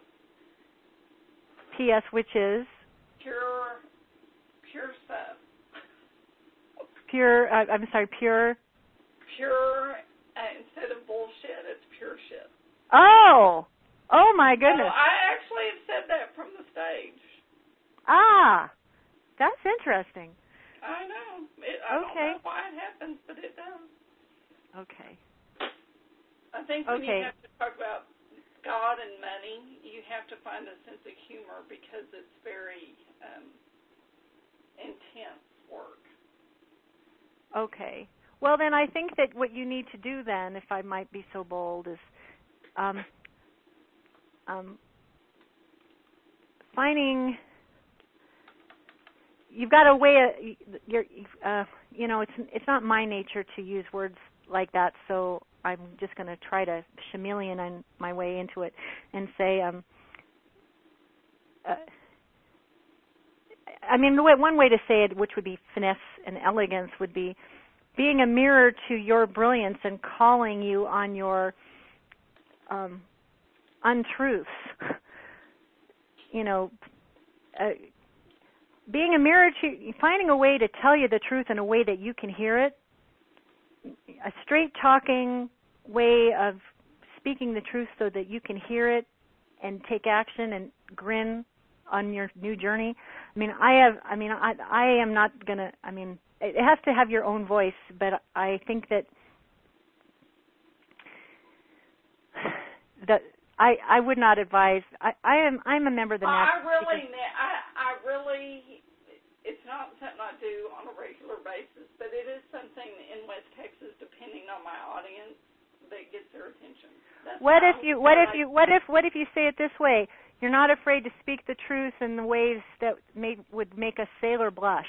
P S, which is? Pure, pure stuff. Pure, uh, I'm sorry, pure? Pure, uh, instead of bullshit, it's pure shit. Oh! Oh, my goodness. So I actually have said that from the stage. Ah! That's interesting. I know. It, I okay. don't know why it happens, but it does. Okay. I think when okay. you have to talk about God and money, you have to find a sense of humor because it's very um, intense work. Okay. Well, then I think that what you need to do then, if I might be so bold, is um, um, finding, you've got a way, of, you're, uh, you know, it's it's not my nature to use words like that, so I'm just going to try to chameleon my way into it and say, um, uh, I mean, the way, one way to say it, which would be finesse and elegance, would be being a mirror to your brilliance and calling you on your um, untruths. You know, uh, being a mirror to, finding a way to tell you the truth in a way that you can hear it, a straight talking way of speaking the truth so that you can hear it and take action and grin on your new journey. I mean, I have, I mean, I, I am not going to, I mean, it has to have your own voice, but I think that that I, I would not advise, I, I am, I'm a member of the well, National. I really, I, I really, it's not something I do on a regular basis, but it is something in West Texas, depending on my audience, that gets their attention. That's what if I'm you, what if like, you, what if, what if you say it this way? You're not afraid to speak the truth in the ways that may, would make a sailor blush.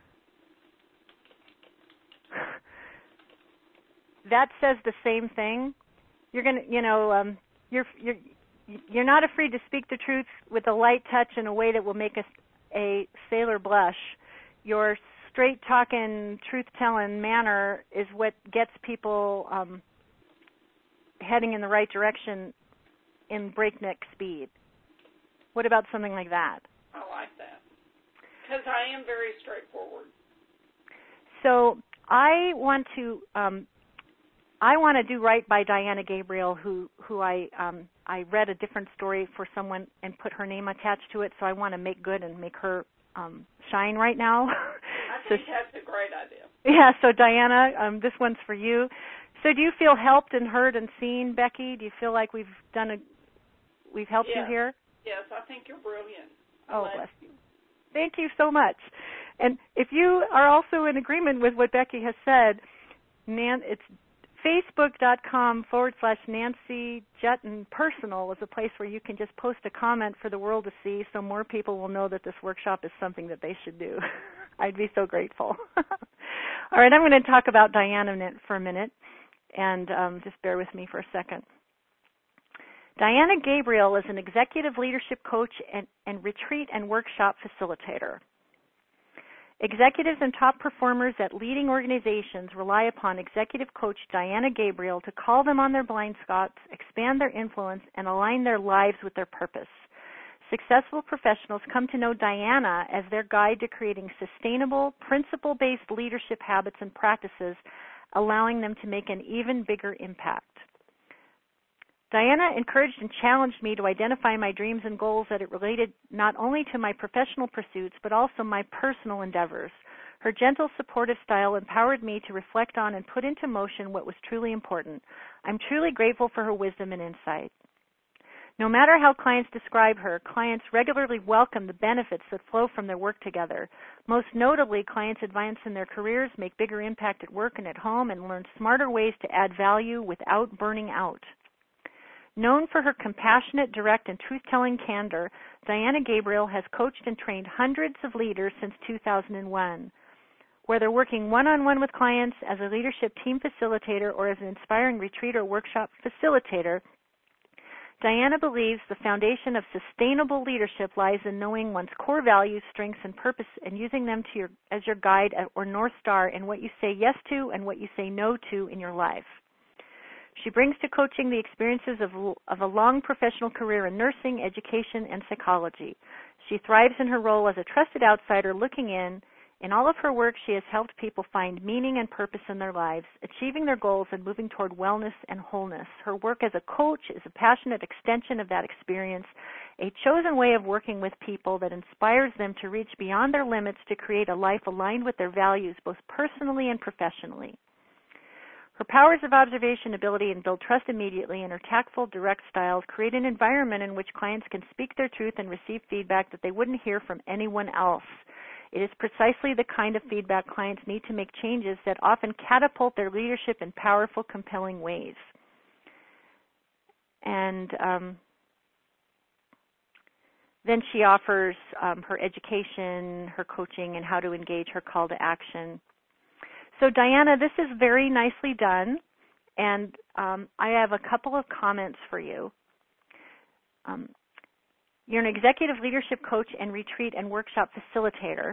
That says the same thing. You're gonna, you know, um, you're you're you're not afraid to speak the truth with a light touch in a way that will make a, a sailor blush. Your straight talking, truth telling manner is what gets people um, heading in the right direction in breakneck speed. What about something like that? I like that because I am very straightforward. So I want to um, I want to do right by Diana Gabriel, who who I um, I read a different story for someone and put her name attached to it. So I want to make good and make her um, shine right now. I so think that's a great idea. Yeah. So Diana, um, this one's for you. So do you feel helped and heard and seen, Becky? Do you feel like we've done a we've helped yes. you here? Yes, I think you're brilliant. Oh, bless you. Thank you so much. And if you are also in agreement with what Becky has said, Nan, it's facebook.com forward slash Nancy Juetten Personal is a place where you can just post a comment for the world to see so more people will know that this workshop is something that they should do. I'd be so grateful. All right, I'm going to talk about Diana for a minute, and um, just bear with me for a second. Diana Gabriel is an executive leadership coach and, and retreat and workshop facilitator. Executives and top performers at leading organizations rely upon executive coach Diana Gabriel to call them on their blind spots, expand their influence, and align their lives with their purpose. Successful professionals come to know Diana as their guide to creating sustainable, principle-based leadership habits and practices, allowing them to make an even bigger impact. Diana encouraged and challenged me to identify my dreams and goals that it related not only to my professional pursuits, but also my personal endeavors. Her gentle, supportive style empowered me to reflect on and put into motion what was truly important. I'm truly grateful for her wisdom and insight. No matter how clients describe her, clients regularly welcome the benefits that flow from their work together. Most notably, clients advance in their careers, make bigger impact at work and at home, and learn smarter ways to add value without burning out. Known for her compassionate, direct, and truth-telling candor, Diana Gabriel has coached and trained hundreds of leaders since two thousand one. Whether working one-on-one with clients, as a leadership team facilitator, or as an inspiring retreat or workshop facilitator, Diana believes the foundation of sustainable leadership lies in knowing one's core values, strengths, and purpose and using them to your, as your guide or North Star in what you say yes to and what you say no to in your life. She brings to coaching the experiences of, of a long professional career in nursing, education, and psychology. She thrives in her role as a trusted outsider looking in. In all of her work, she has helped people find meaning and purpose in their lives, achieving their goals and moving toward wellness and wholeness. Her work as a coach is a passionate extension of that experience, a chosen way of working with people that inspires them to reach beyond their limits to create a life aligned with their values, both personally and professionally. Her powers of observation, ability, and build trust immediately, and her tactful, direct styles create an environment in which clients can speak their truth and receive feedback that they wouldn't hear from anyone else. It is precisely the kind of feedback clients need to make changes that often catapult their leadership in powerful, compelling ways. And um, then she offers um, her education, her coaching, and how to engage her call to action. So, Diana, this is very nicely done, and um, I have a couple of comments for you. Um, you're an executive leadership coach and retreat and workshop facilitator.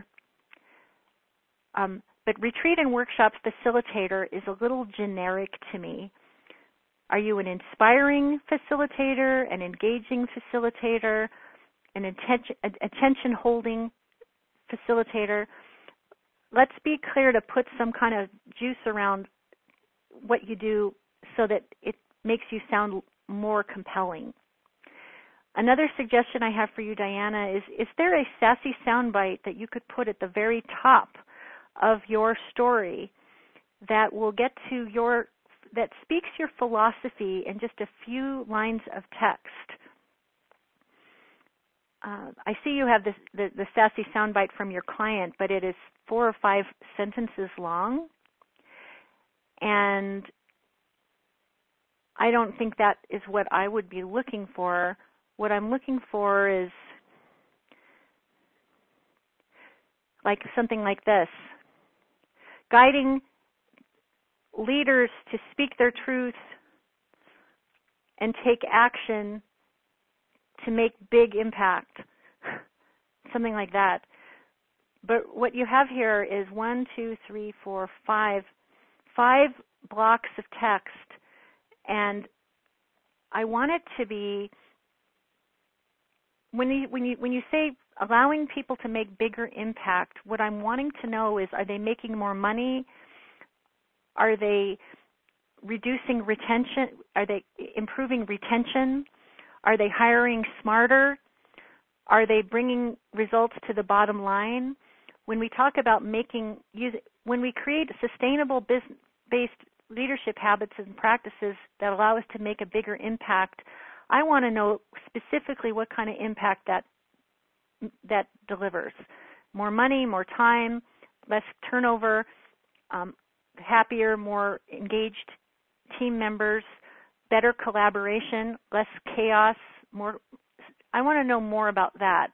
Um, but retreat and workshop facilitator is a little generic to me. Are you an inspiring facilitator, an engaging facilitator, an attention, attention-holding facilitator? Let's be clear to put some kind of juice around what you do so that it makes you sound more compelling. Another suggestion I have for you, Diana, is is there a sassy soundbite that you could put at the very top of your story that will get to your, that speaks your philosophy in just a few lines of text? Uh, I see you have this, the, the sassy soundbite from your client, but it is four or five sentences long, and I don't think that is what I would be looking for. What I'm looking for is like something like this: guiding leaders to speak their truth and take action to make big impact, something like that. But what you have here is one, two, three, four, five, five blocks of text, and I want it to be, when you when you when you say allowing people to make bigger impact, what I'm wanting to know is, are they making more money? Are they reducing retention? Are they improving retention? Are they hiring smarter? Are they bringing results to the bottom line? When we talk about making, use, when we create sustainable business-based leadership habits and practices that allow us to make a bigger impact, I want to know specifically what kind of impact that that delivers. More money, more time, less turnover, um, happier, more engaged team members, better collaboration, less chaos, more. I want to know more about that.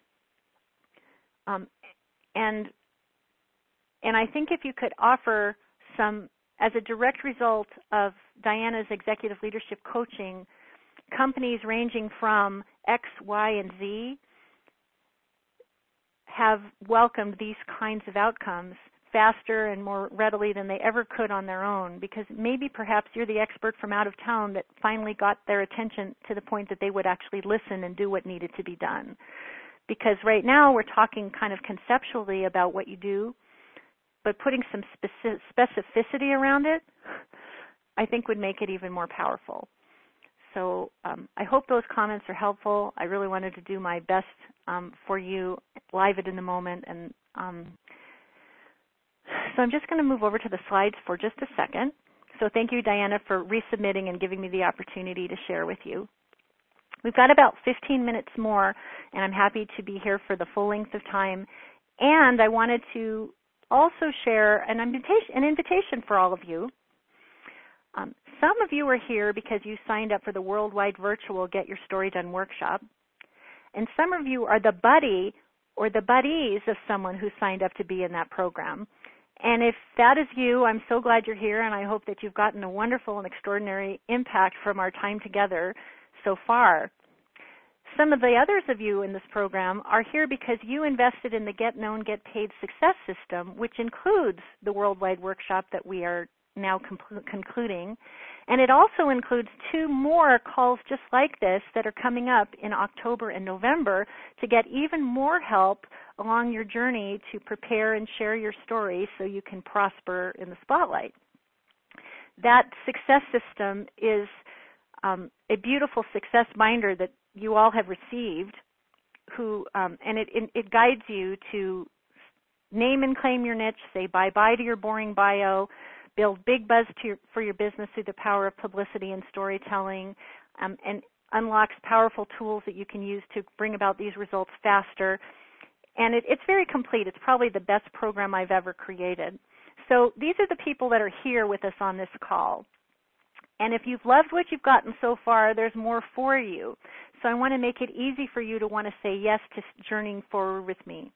Um, and and I think if you could offer some, as a direct result of Diana's executive leadership coaching, companies ranging from X, Y, and Z have welcomed these kinds of outcomes faster and more readily than they ever could on their own, because maybe perhaps you're the expert from out of town that finally got their attention to the point that they would actually listen and do what needed to be done. Because right now we're talking kind of conceptually about what you do, but putting some speci- specificity around it, I think would make it even more powerful. So um, I hope those comments are helpful. I really wanted to do my best um, for you, live it in the moment. And um, so I'm just going to move over to the slides for just a second. So thank you, Diana, for resubmitting and giving me the opportunity to share with you. We've got about fifteen minutes more, and I'm happy to be here for the full length of time. And I wanted to also share an invitation, an invitation for all of you. Um, some of you are here because you signed up for the Worldwide Virtual Get Your Story Done workshop, and some of you are the buddy or the buddies of someone who signed up to be in that program. And if that is you, I'm so glad you're here, and I hope that you've gotten a wonderful and extraordinary impact from our time together so far. Some of the others of you in this program are here because you invested in the Get Known, Get Paid Success System, which includes the Worldwide Workshop that we are now conclu- concluding. And it also includes two more calls just like this that are coming up in October and November to get even more help along your journey to prepare and share your story so you can prosper in the spotlight. That success system is um, a beautiful success binder that you all have received, who um, and it, it, it guides you to name and claim your niche, say bye-bye to your boring bio, build big buzz to your, for your business through the power of publicity and storytelling, um, and unlocks powerful tools that you can use to bring about these results faster. And it, it's very complete. It's probably the best program I've ever created. So these are the people that are here with us on this call. And if you've loved what you've gotten so far, there's more for you. So I want to make it easy for you to want to say yes to journeying forward with me.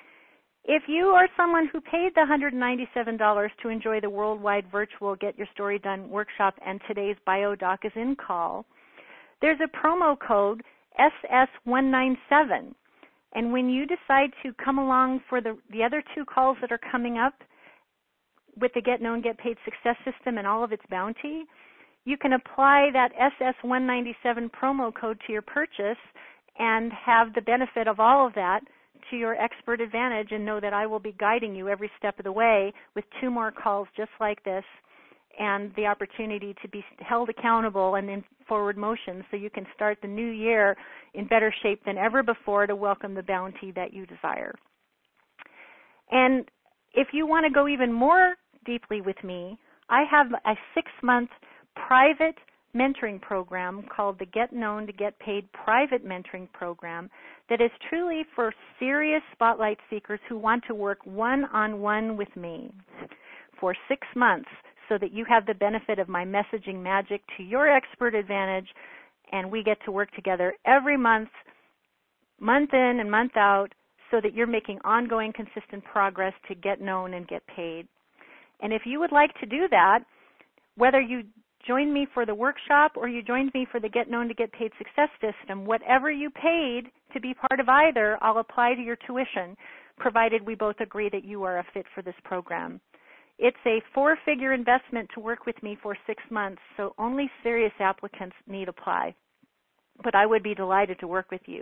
If you are someone who paid the one hundred ninety-seven dollars to enjoy the Worldwide Virtual Get Your Story Done workshop and today's BioDoc is in call, there's a promo code S S one nine seven. And when you decide to come along for the, the other two calls that are coming up with the Get Known, Get Paid Success System and all of its bounty, you can apply that S S one ninety-seven promo code to your purchase and have the benefit of all of that to your expert advantage, and know that I will be guiding you every step of the way with two more calls just like this, and the opportunity to be held accountable and in forward motion so you can start the new year in better shape than ever before to welcome the bounty that you desire. And if you want to go even more deeply with me, I have a six-month private mentoring program called the Get Known to Get Paid Private Mentoring Program that is truly for serious spotlight seekers who want to work one-on-one with me for six months so that you have the benefit of my messaging magic to your expert advantage, and we get to work together every month, month in and month out, so that you're making ongoing, consistent progress to get known and get paid. And if you would like to do that, whether you join me for the workshop or you joined me for the Get Known to Get Paid Success System, whatever you paid to be part of either, I'll apply to your tuition, provided we both agree that you are a fit for this program. It's a four-figure investment to work with me for six months, so only serious applicants need apply. But I would be delighted to work with you.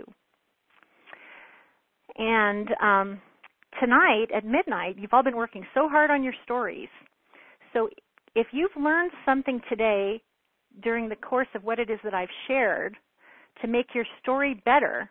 And um, tonight at midnight, you've all been working so hard on your stories. So if you've learned something today during the course of what it is that I've shared to make your story better,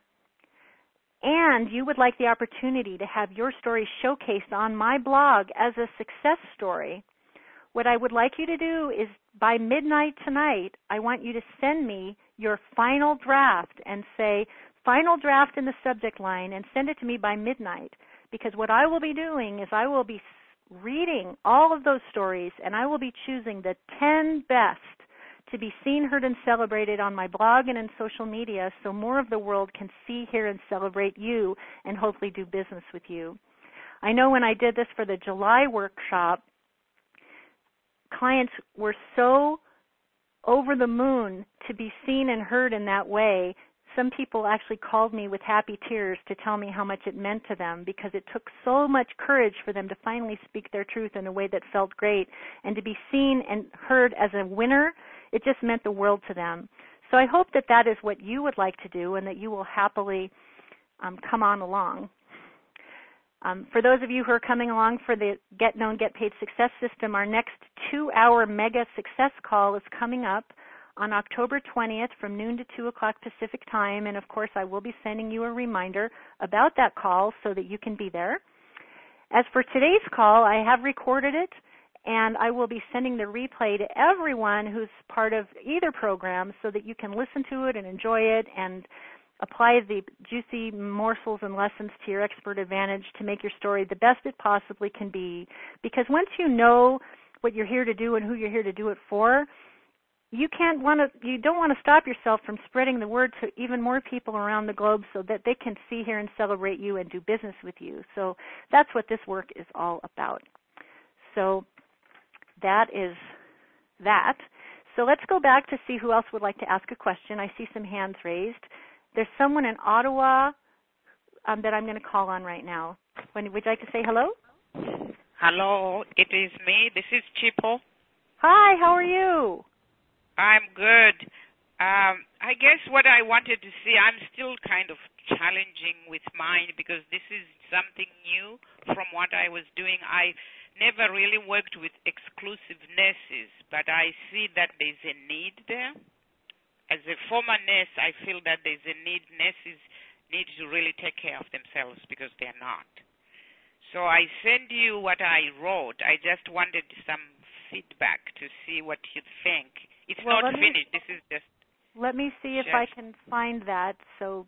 and you would like the opportunity to have your story showcased on my blog as a success story, what I would like you to do is by midnight tonight, I want you to send me your final draft and say, final draft in the subject line, and send it to me by midnight. Because what I will be doing is I will be reading all of those stories, and I will be choosing the ten best to be seen, heard, and celebrated on my blog and in social media so more of the world can see, hear, and celebrate you and hopefully do business with you. I know when I did this for the July workshop, clients were so over the moon to be seen and heard in that way. Some people actually called me with happy tears to tell me how much it meant to them, because it took so much courage for them to finally speak their truth in a way that felt great. And to be seen and heard as a winner, it just meant the world to them. So I hope that that is what you would like to do and that you will happily um, come on along. Um, for those of you who are coming along for the Get Known, Get Paid Success System, our next two-hour mega success call is coming up on October twentieth from noon to two o'clock Pacific time, and of course I will be sending you a reminder about that call so that you can be there. As for today's call, I have recorded it, and I will be sending the replay to everyone who's part of either program so that you can listen to it and enjoy it and apply the juicy morsels and lessons to your expert advantage to make your story the best it possibly can be. Because once you know what you're here to do and who you're here to do it for, you can't want to, you don't want to stop yourself from spreading the word to even more people around the globe so that they can see, hear, and celebrate you and do business with you. So that's what this work is all about. So that is that. So let's go back to see who else would like to ask a question. I see some hands raised. There's someone in Ottawa um, that I'm going to call on right now. Would you like to say hello? Hello, it is me. This is Chipo. Hi, how are you? I'm good. Um, I guess what I wanted to see, I'm still kind of challenging with mine because this is something new from what I was doing. I never really worked with exclusive nurses, but I see that there's a need there. As a former nurse, I feel that there's a need. Nurses need to really take care of themselves because they're not. So I send you what I wrote. I just wanted some feedback to see what you think. It's well, not me, finished. This is just... Let me see if just, I can find that. So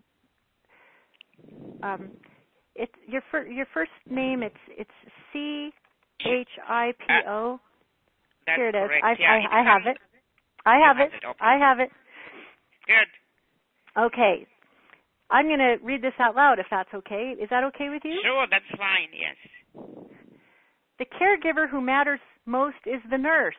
um, it's your, fir- your first name, it's it's C H I P O. Uh, that's Here it is. correct. I, yeah, I, I have it. I have it. it. Okay. I have it. Good. Okay. I'm going to read this out loud if that's okay. Is that okay with you? Sure, that's fine, yes. The caregiver who matters most is the nurse.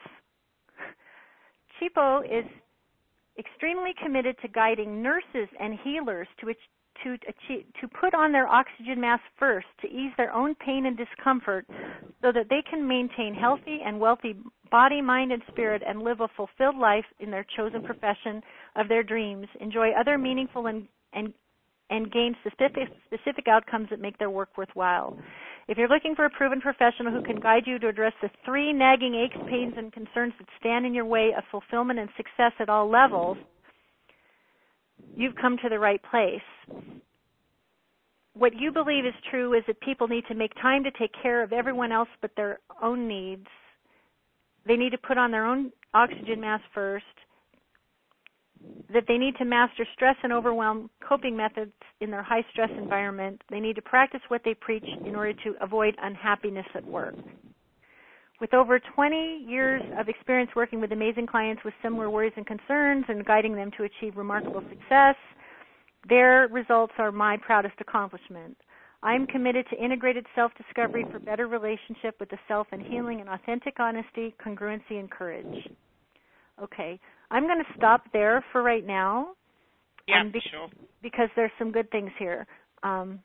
Chipo is extremely committed to guiding nurses and healers to to achieve, to put on their oxygen mask first to ease their own pain and discomfort so that they can maintain healthy and wealthy body, mind, and spirit and live a fulfilled life in their chosen profession of their dreams, enjoy other meaningful and, and, and gain specific, specific outcomes that make their work worthwhile. If you're looking for a proven professional who can guide you to address the three nagging aches, pains, and concerns that stand in your way of fulfillment and success at all levels, you've come to the right place. What you believe is true is that people need to make time to take care of everyone else but their own needs. They need to put on their own oxygen mask first, that they need to master stress and overwhelm coping methods in their high-stress environment. They need to practice what they preach in order to avoid unhappiness at work. With over twenty years of experience working with amazing clients with similar worries and concerns and guiding them to achieve remarkable success, their results are my proudest accomplishment. I'm committed to integrated self-discovery for better relationship with the self and healing and authentic honesty, congruency, and courage. Okay, I'm going to stop there for right now. Yeah, um, be- sure. Because there's some good things here. Um,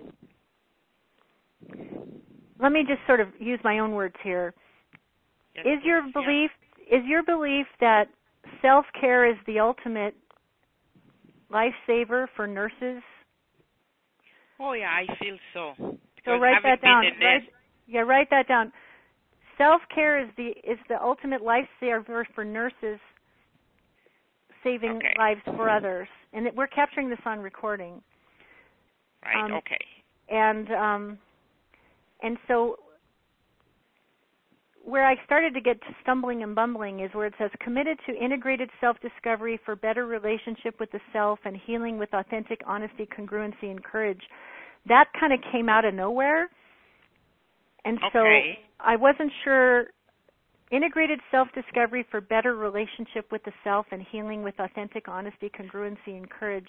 let me just sort of use my own words here. Yes, Is your yeah. belief is your belief that self-care is the ultimate lifesaver for nurses? Oh, yeah, I feel so. So Because write having that down. been a nurse, Write, yeah, write that down. Self-care is the is the ultimate lifesaver for nurses, saving Okay. lives for others. And that we're capturing this on recording. right, Um, okay. And um, and so where I started to get to stumbling and bumbling is where it says committed to integrated self-discovery for better relationship with the self and healing with authentic honesty, congruency, and courage. That kind of came out of nowhere. And so Okay. I wasn't sure. Integrated self-discovery for better relationship with the self and healing with authentic honesty, congruency, and courage.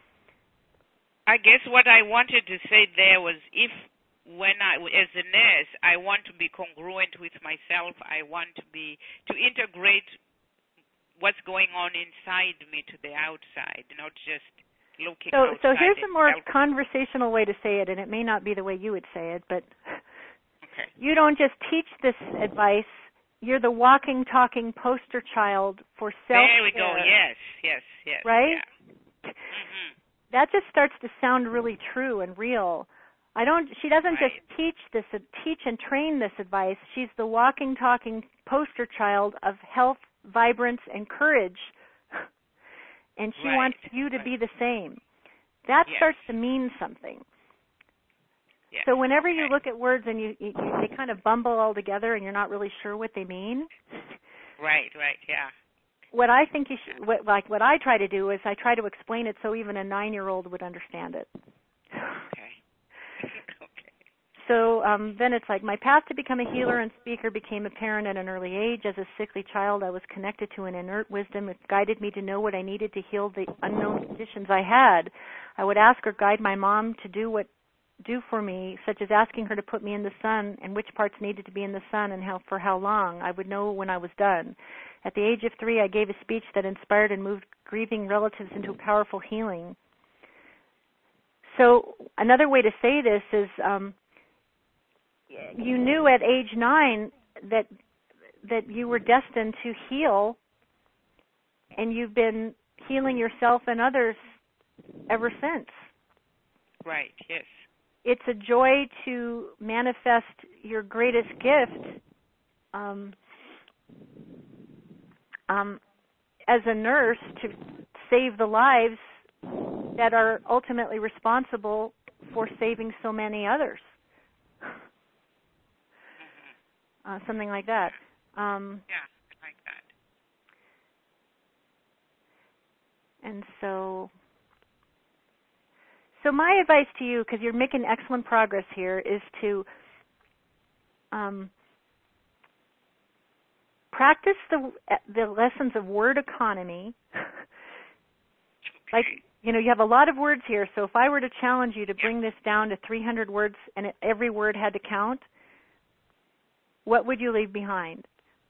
I guess what I wanted to say there was if when I, as a nurse, I want to be congruent with myself, I want to be, to integrate what's going on inside me to the outside, not just looking So, outside. so here's a more self- conversational way to say it, and it may not be the way you would say it, but Okay. you don't just teach this advice. You're the walking, talking poster child for self-care. There we go. Yes, yes, yes. Right? Yeah. Mm-hmm. That just starts to sound really true and real. I don't. She doesn't Right. just teach this, teach and train this advice. She's the walking, talking poster child of health, vibrance, and courage, and she Right. wants you to Right. be the same. That Yes. starts to mean something. Yes. So whenever you Okay. look at words and you, you, you they kind of bumble all together and you're not really sure what they mean, Right, right, yeah. what I think you should, what, like what I try to do is I try to explain it so even a nine-year-old would understand it. Okay. Okay. So um, then it's like my path to become a healer and speaker became apparent at an early age. As a sickly child, I was connected to an inert wisdom that guided me to know what I needed to heal the unknown conditions I had. I would ask or guide my mom to do what do for me, such as asking her to put me in the sun and which parts needed to be in the sun and how for how long. I would know when I was done. At the age of three, I gave a speech that inspired and moved grieving relatives into powerful healing. So another way to say this is um, you knew at age nine that that you were destined to heal, and you've been healing yourself and others ever since. Right, yes. It's a joy to manifest your greatest gift um, um, as a nurse to save the lives that are ultimately responsible for saving so many others. Uh, something like that. Um, Yeah, I like that. and so... So my advice to you, because you're making excellent progress here, is to um, practice the the lessons of word economy. Like, you know, you have a lot of words here, so if I were to challenge you to bring this down to three hundred words and every word had to count, what would you leave behind?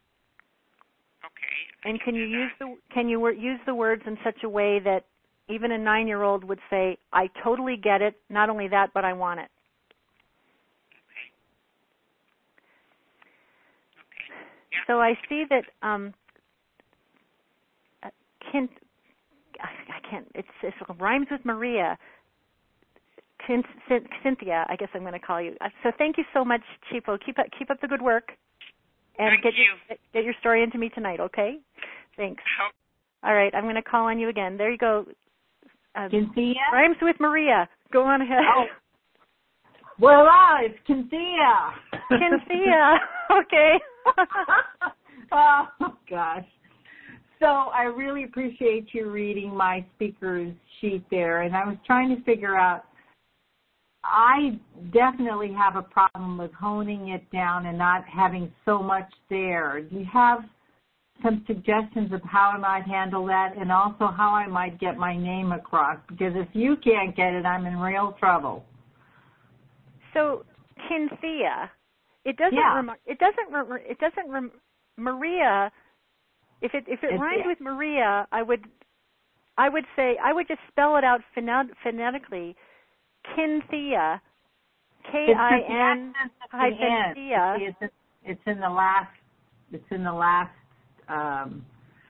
Okay. And can you use the can you use the words in such a way that even a nine-year-old would say, I totally get it, not only that, but I want it. Okay. Okay. Yeah. so I see that um, uh, Kin, I can't. It's, it rhymes with Maria. Kin, Cynthia, I guess I'm going to call you. So thank you so much, Chipo. Keep up, keep up the good work, and Thank get you. Your, get your story into me tonight. Okay? Thanks. Oh. All right, I'm going to call on you again. There you go. Uh, Cynthia? Rhymes with Maria. Go on ahead. Oh. Well, uh, it's Cynthia. Cynthia. Okay. Oh, gosh. So I really appreciate you reading my speaker's sheet there, and I was trying to figure out, I definitely have a problem with honing it down and not having so much there. Do you have some suggestions of how I might handle that, and also how I might get my name across? Because if you can't get it, I'm in real trouble. So, Cynthia, it doesn't. Yeah. Rem- it doesn't. Rem- it doesn't. Rem- Maria. If it if it It's, rhymed yeah. with Maria, I would. I would say I would just spell it out phonet- phonetically. Cynthia. K I N hyphen Thea. It's, it's, it's in the last. It's in the last. Um,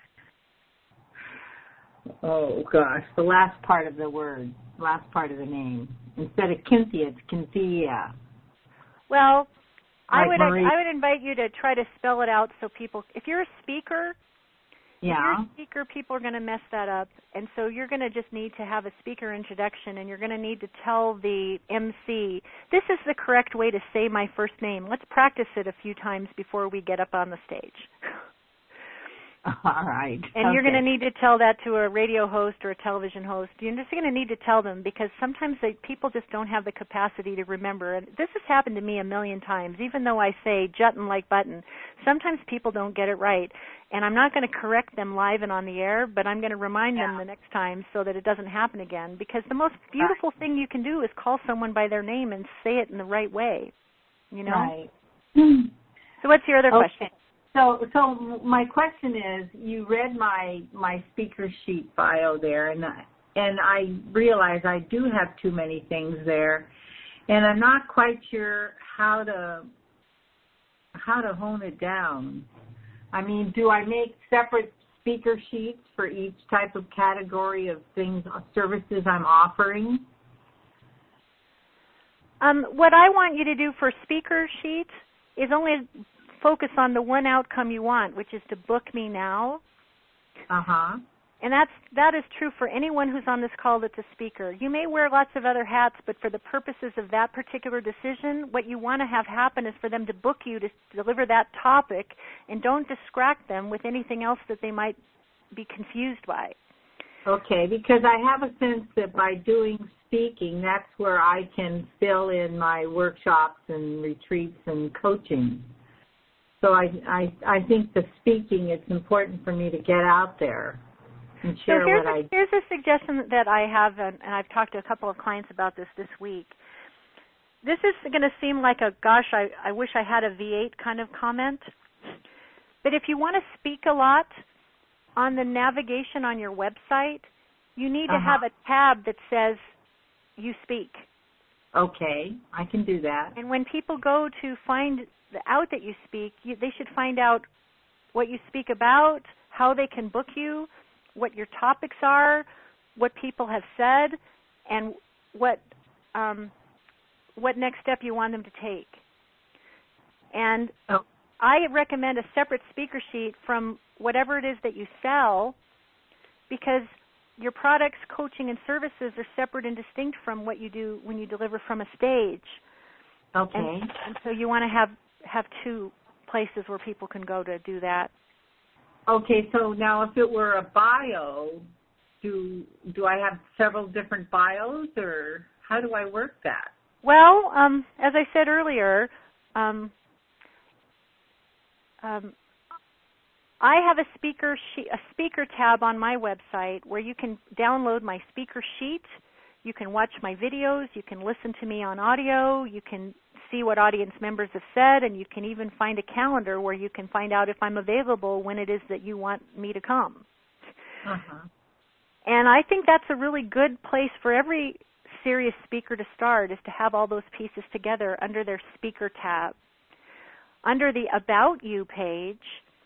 oh gosh, the last part of the word, last part of the name. Instead of Cynthia, it's Cynthia. Well, I Like would Marie. I would invite you to try to spell it out so people. If you're a speaker, Yeah. if you're a speaker, people are going to mess that up, and so you're going to just need to have a speaker introduction, and you're going to need to tell the M C, this is the correct way to say my first name. Let's practice it a few times before we get up on the stage. All right. And okay. you're going to need to tell that to a radio host or a television host. You're just going to need to tell them, because sometimes they, people just don't have the capacity to remember. And this has happened to me a million times. Even though I say Jutton like button, sometimes people don't get it right. And I'm not going to correct them live and on the air, but I'm going to remind Yeah. them the next time so that it doesn't happen again. Because the most beautiful thing you can do is call someone by their name and say it in the right way. You know? Right. So what's your other Okay. question? So, so my question is, you read my my speaker sheet bio there, and I, and I realize I do have too many things there, and I'm not quite sure how to how to hone it down. I mean, do I make separate speaker sheets for each type of category of things, services I'm offering? Um, what I want you to do for speaker sheets is only focus on the one outcome you want, which is to book me now. Uh-huh. And that's that is true for anyone who's on this call that's a speaker. You may wear lots of other hats, but for the purposes of that particular decision, what you want to have happen is for them to book you to deliver that topic, and don't distract them with anything else that they might be confused by. Okay, because I have a sense that by doing speaking, that's where I can fill in my workshops and retreats and coaching. So I, I, I think the speaking, it's important for me to get out there and share so here's what a, I... here's a suggestion that I have, and, and I've talked to a couple of clients about this this week. This is going to seem like a, gosh, I, I wish I had a V eight kind of comment. But if you want to speak a lot, on the navigation on your website, you need to Uh-huh. have a tab that says you speak. Okay, I can do that. And when people go to find out that you speak, you, they should find out what you speak about, how they can book you, what your topics are, what people have said, and what um, what next step you want them to take. And Oh. I recommend a separate speaker sheet from whatever it is that you sell, because your products, coaching, and services are separate and distinct from what you do when you deliver from a stage. Okay. And, and so you want to have, have two places where people can go to do that. Okay, so now if it were a bio, do do I have several different bios, or how do I work that? Well, um, as I said earlier, um, um, I have a speaker she- a speaker tab on my website where you can download my speaker sheet. You can watch my videos. You can listen to me on audio. You can see what audience members have said, and you can even find a calendar where you can find out if I'm available when it is that you want me to come. Uh-huh. And I think that's a really good place for every serious speaker to start, is to have all those pieces together under their speaker tab. Under the About You page,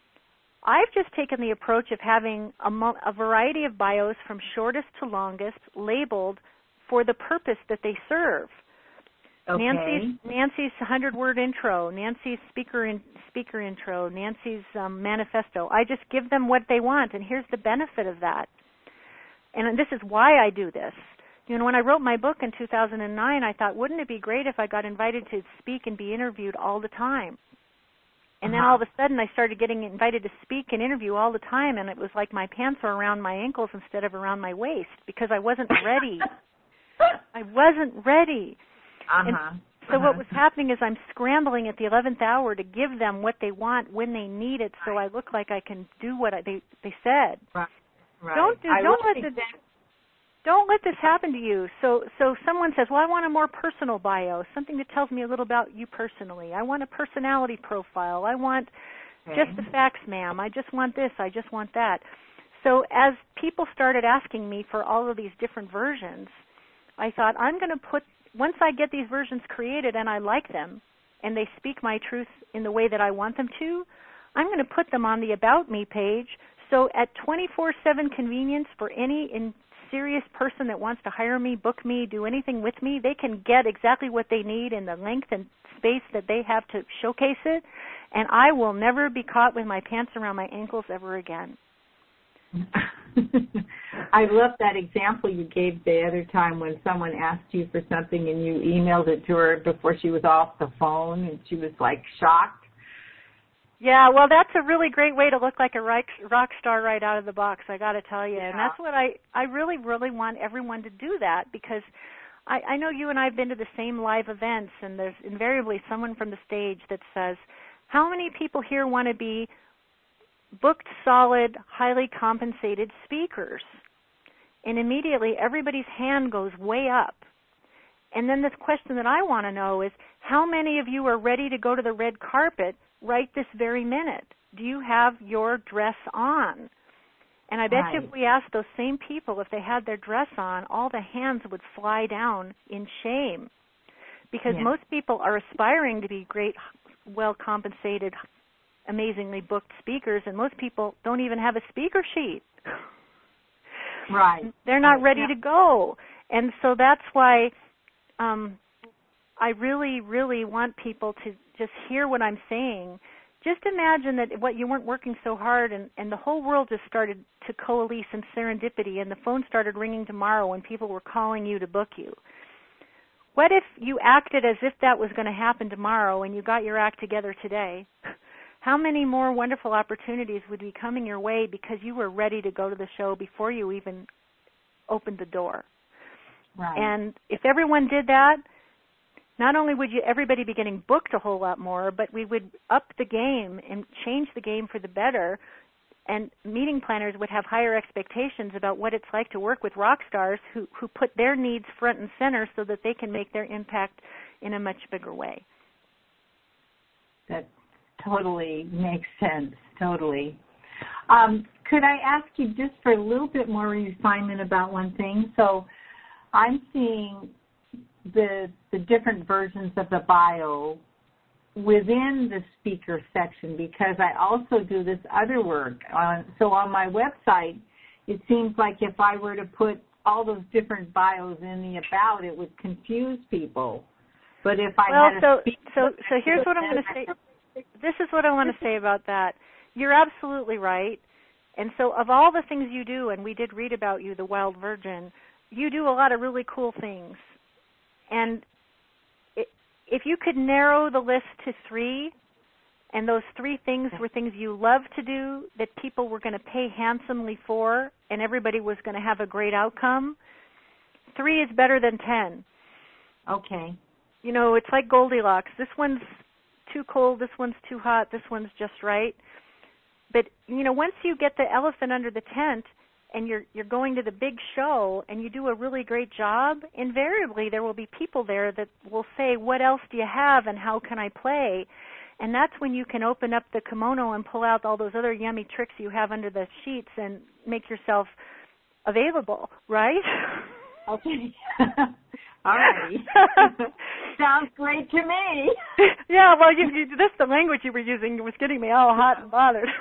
I've just taken the approach of having a, mo- a variety of bios from shortest to longest labeled for the purpose that they serve. Okay. Nancy's Nancy's hundred-word intro, Nancy's speaker in, speaker intro, Nancy's um, manifesto. I just give them what they want, and here's the benefit of that. And this is why I do this. You know, when I wrote my book in two thousand nine, I thought, wouldn't it be great if I got invited to speak and be interviewed all the time? And then Uh-huh. all of a sudden I started getting invited to speak and interview all the time, and it was like my pants were around my ankles instead of around my waist because I wasn't ready. I wasn't ready. Uh-huh. And so uh-huh. what was happening is I'm scrambling at the eleventh hour to give them what they want when they need it, so I look like I can do what I, they they said. Right. Right. Don't do, I don't will let think the, that- don't let this happen to you. So so someone says, well, I want a more personal bio, something that tells me a little about you personally. I want a personality profile. I want Okay. just the facts, ma'am. I just want this. I just want that. So as people started asking me for all of these different versions, I thought I'm going to put, once I get these versions created and I like them and they speak my truth in the way that I want them to, I'm going to put them on the About Me page. So at twenty-four seven convenience for any in serious person that wants to hire me, book me, do anything with me, they can get exactly what they need in the length and space that they have to showcase it, and I will never be caught with my pants around my ankles ever again. I love that example you gave the other time when someone asked you for something and you emailed it to her before she was off the phone and she was like shocked. Yeah, well, that's a really great way to look like a rock, rock star right out of the box, I got to tell you. Yeah. And that's what I, I really, really want everyone to do that because I, I know you and I have been to the same live events, and there's invariably someone from the stage that says, how many people here want to be booked, solid, highly compensated speakers? And immediately everybody's hand goes way up. And then this question that I want to know is, how many of you are ready to go to the red carpet right this very minute? Do you have your dress on? And I bet right. you if we asked those same people if they had their dress on, all the hands would fly down in shame. Because yeah. most people are aspiring to be great, well-compensated, amazingly booked speakers, and most people don't even have a speaker sheet. Right. They're not right. ready yeah. to go. And so that's why um, I really, really want people to just hear what I'm saying. Just imagine that what you weren't working so hard and, and the whole world just started to coalesce in serendipity and the phone started ringing tomorrow and people were calling you to book you. What if you acted as if that was going to happen tomorrow and you got your act together today? How many more wonderful opportunities would be coming your way because you were ready to go to the show before you even opened the door? Right. And if everyone did that, not only would you everybody be getting booked a whole lot more, but we would up the game and change the game for the better, and meeting planners would have higher expectations about what it's like to work with rock stars who, who put their needs front and center so that they can make their impact in a much bigger way. That totally makes sense, totally. Um, could I ask you just for a little bit more refinement about one thing? So I'm seeing the the different versions of the bio within the speaker section because I also do this other work. Uh, so on my website, it seems like if I were to put all those different bios in the about, it would confuse people. But if I well, had so a speaker so so here's what I'm going to say. This is what I want to say about that. You're absolutely right. And so of all the things you do, and we did read about you, the Wild Virgin, you do a lot of really cool things. And if you could narrow the list to three, and those three things were things you love to do that people were going to pay handsomely for and everybody was going to have a great outcome, three is better than ten. Okay. You know, it's like Goldilocks. This one's too cold, this one's too hot, this one's just right. But, you know, once you get the elephant under the tent, and you're you're going to the big show and you do a really great job, invariably there will be people there that will say, what else do you have and how can I play? And that's when you can open up the kimono and pull out all those other yummy tricks you have under the sheets and make yourself available, right? Okay. All right. Sounds great to me. Yeah, well, you, you, this the language you were using was getting me all hot and bothered.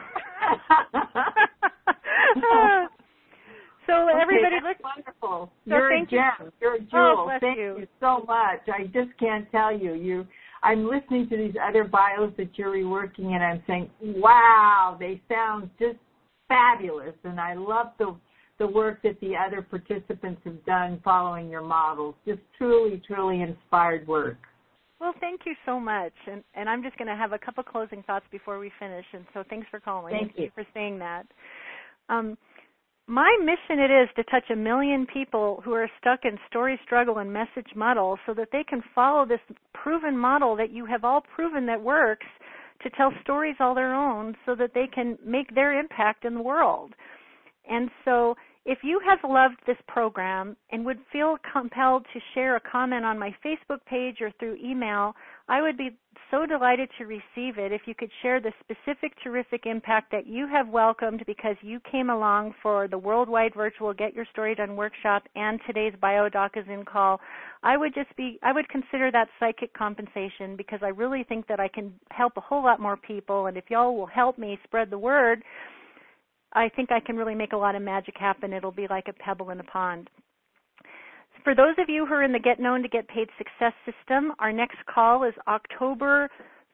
So okay, everybody, that's look wonderful. So You're a thank you. gem. You're a jewel. Oh, bless thank you. you so much. I just can't tell you. You, I'm listening to these other bios that you're reworking, and I'm saying, wow, they sound just fabulous. And I love the the work that the other participants have done following your models. Just truly, truly inspired work. Well, thank you so much. And, and I'm just going to have a couple closing thoughts before we finish. And so thanks for calling. Thank you. for saying that. Um, my mission it is to touch a million people who are stuck in story, struggle, and message muddle so that they can follow this proven model that you have all proven that works to tell stories all their own so that they can make their impact in the world. And so if you have loved this program and would feel compelled to share a comment on my Facebook page or through email, I would be so delighted to receive it if you could share the specific terrific impact that you have welcomed because you came along for the Worldwide Virtual Get Your Story Done workshop and today's BioDoc is in call. I would just be, I would consider that psychic compensation because I really think that I can help a whole lot more people, and if y'all will help me spread the word, I think I can really make a lot of magic happen. It'll be like a pebble in a pond. For those of you who are in the Get Known to Get Paid Success system, our next call is October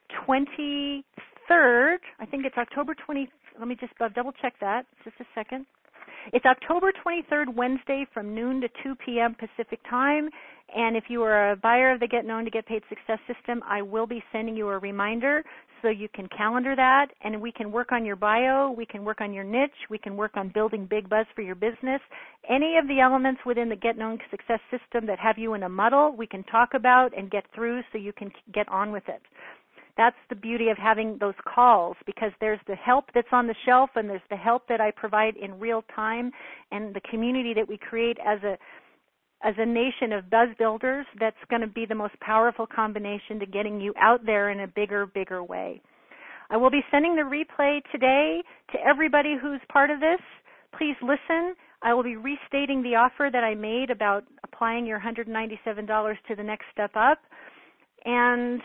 twenty-third. I think it's October twentieth. Let me just uh, double check that. Just a second. It's October twenty-third, Wednesday from noon to two p.m. Pacific time. And if you are a buyer of the Get Known to Get Paid Success system, I will be sending you a reminder so you can calendar that, and we can work on your bio, we can work on your niche, we can work on building big buzz for your business. Any of the elements within the Get Known Success system that have you in a muddle, we can talk about and get through so you can get on with it. That's the beauty of having those calls because there's the help that's on the shelf and there's the help that I provide in real time and the community that we create as a as a nation of buzz builders. That's going to be the most powerful combination to getting you out there in a bigger, bigger way. I will be sending the replay today to everybody who's part of this. Please listen. I will be restating the offer that I made about applying your one hundred ninety-seven dollars to the next step up. And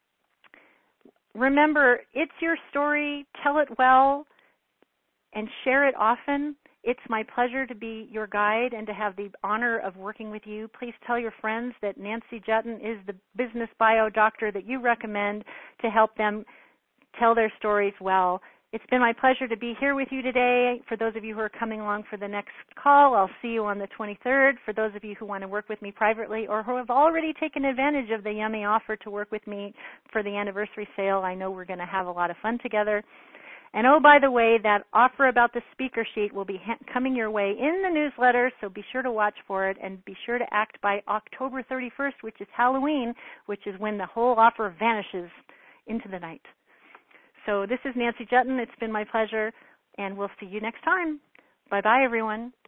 remember, it's your story. Tell it well and share it often. It's my pleasure to be your guide and to have the honor of working with you. Please tell your friends that Nancy Juetten is the business bio doctor that you recommend to help them tell their stories well. It's been my pleasure to be here with you today. For those of you who are coming along for the next call, I'll see you on the twenty-third. For those of you who want to work with me privately or who have already taken advantage of the yummy offer to work with me for the anniversary sale, I know we're going to have a lot of fun together. And oh, by the way, that offer about the speaker sheet will be ha- coming your way in the newsletter, so be sure to watch for it and be sure to act by October thirty-first, which is Halloween, which is when the whole offer vanishes into the night. So this is Nancy Juetten. It's been my pleasure, and we'll see you next time. Bye-bye, everyone.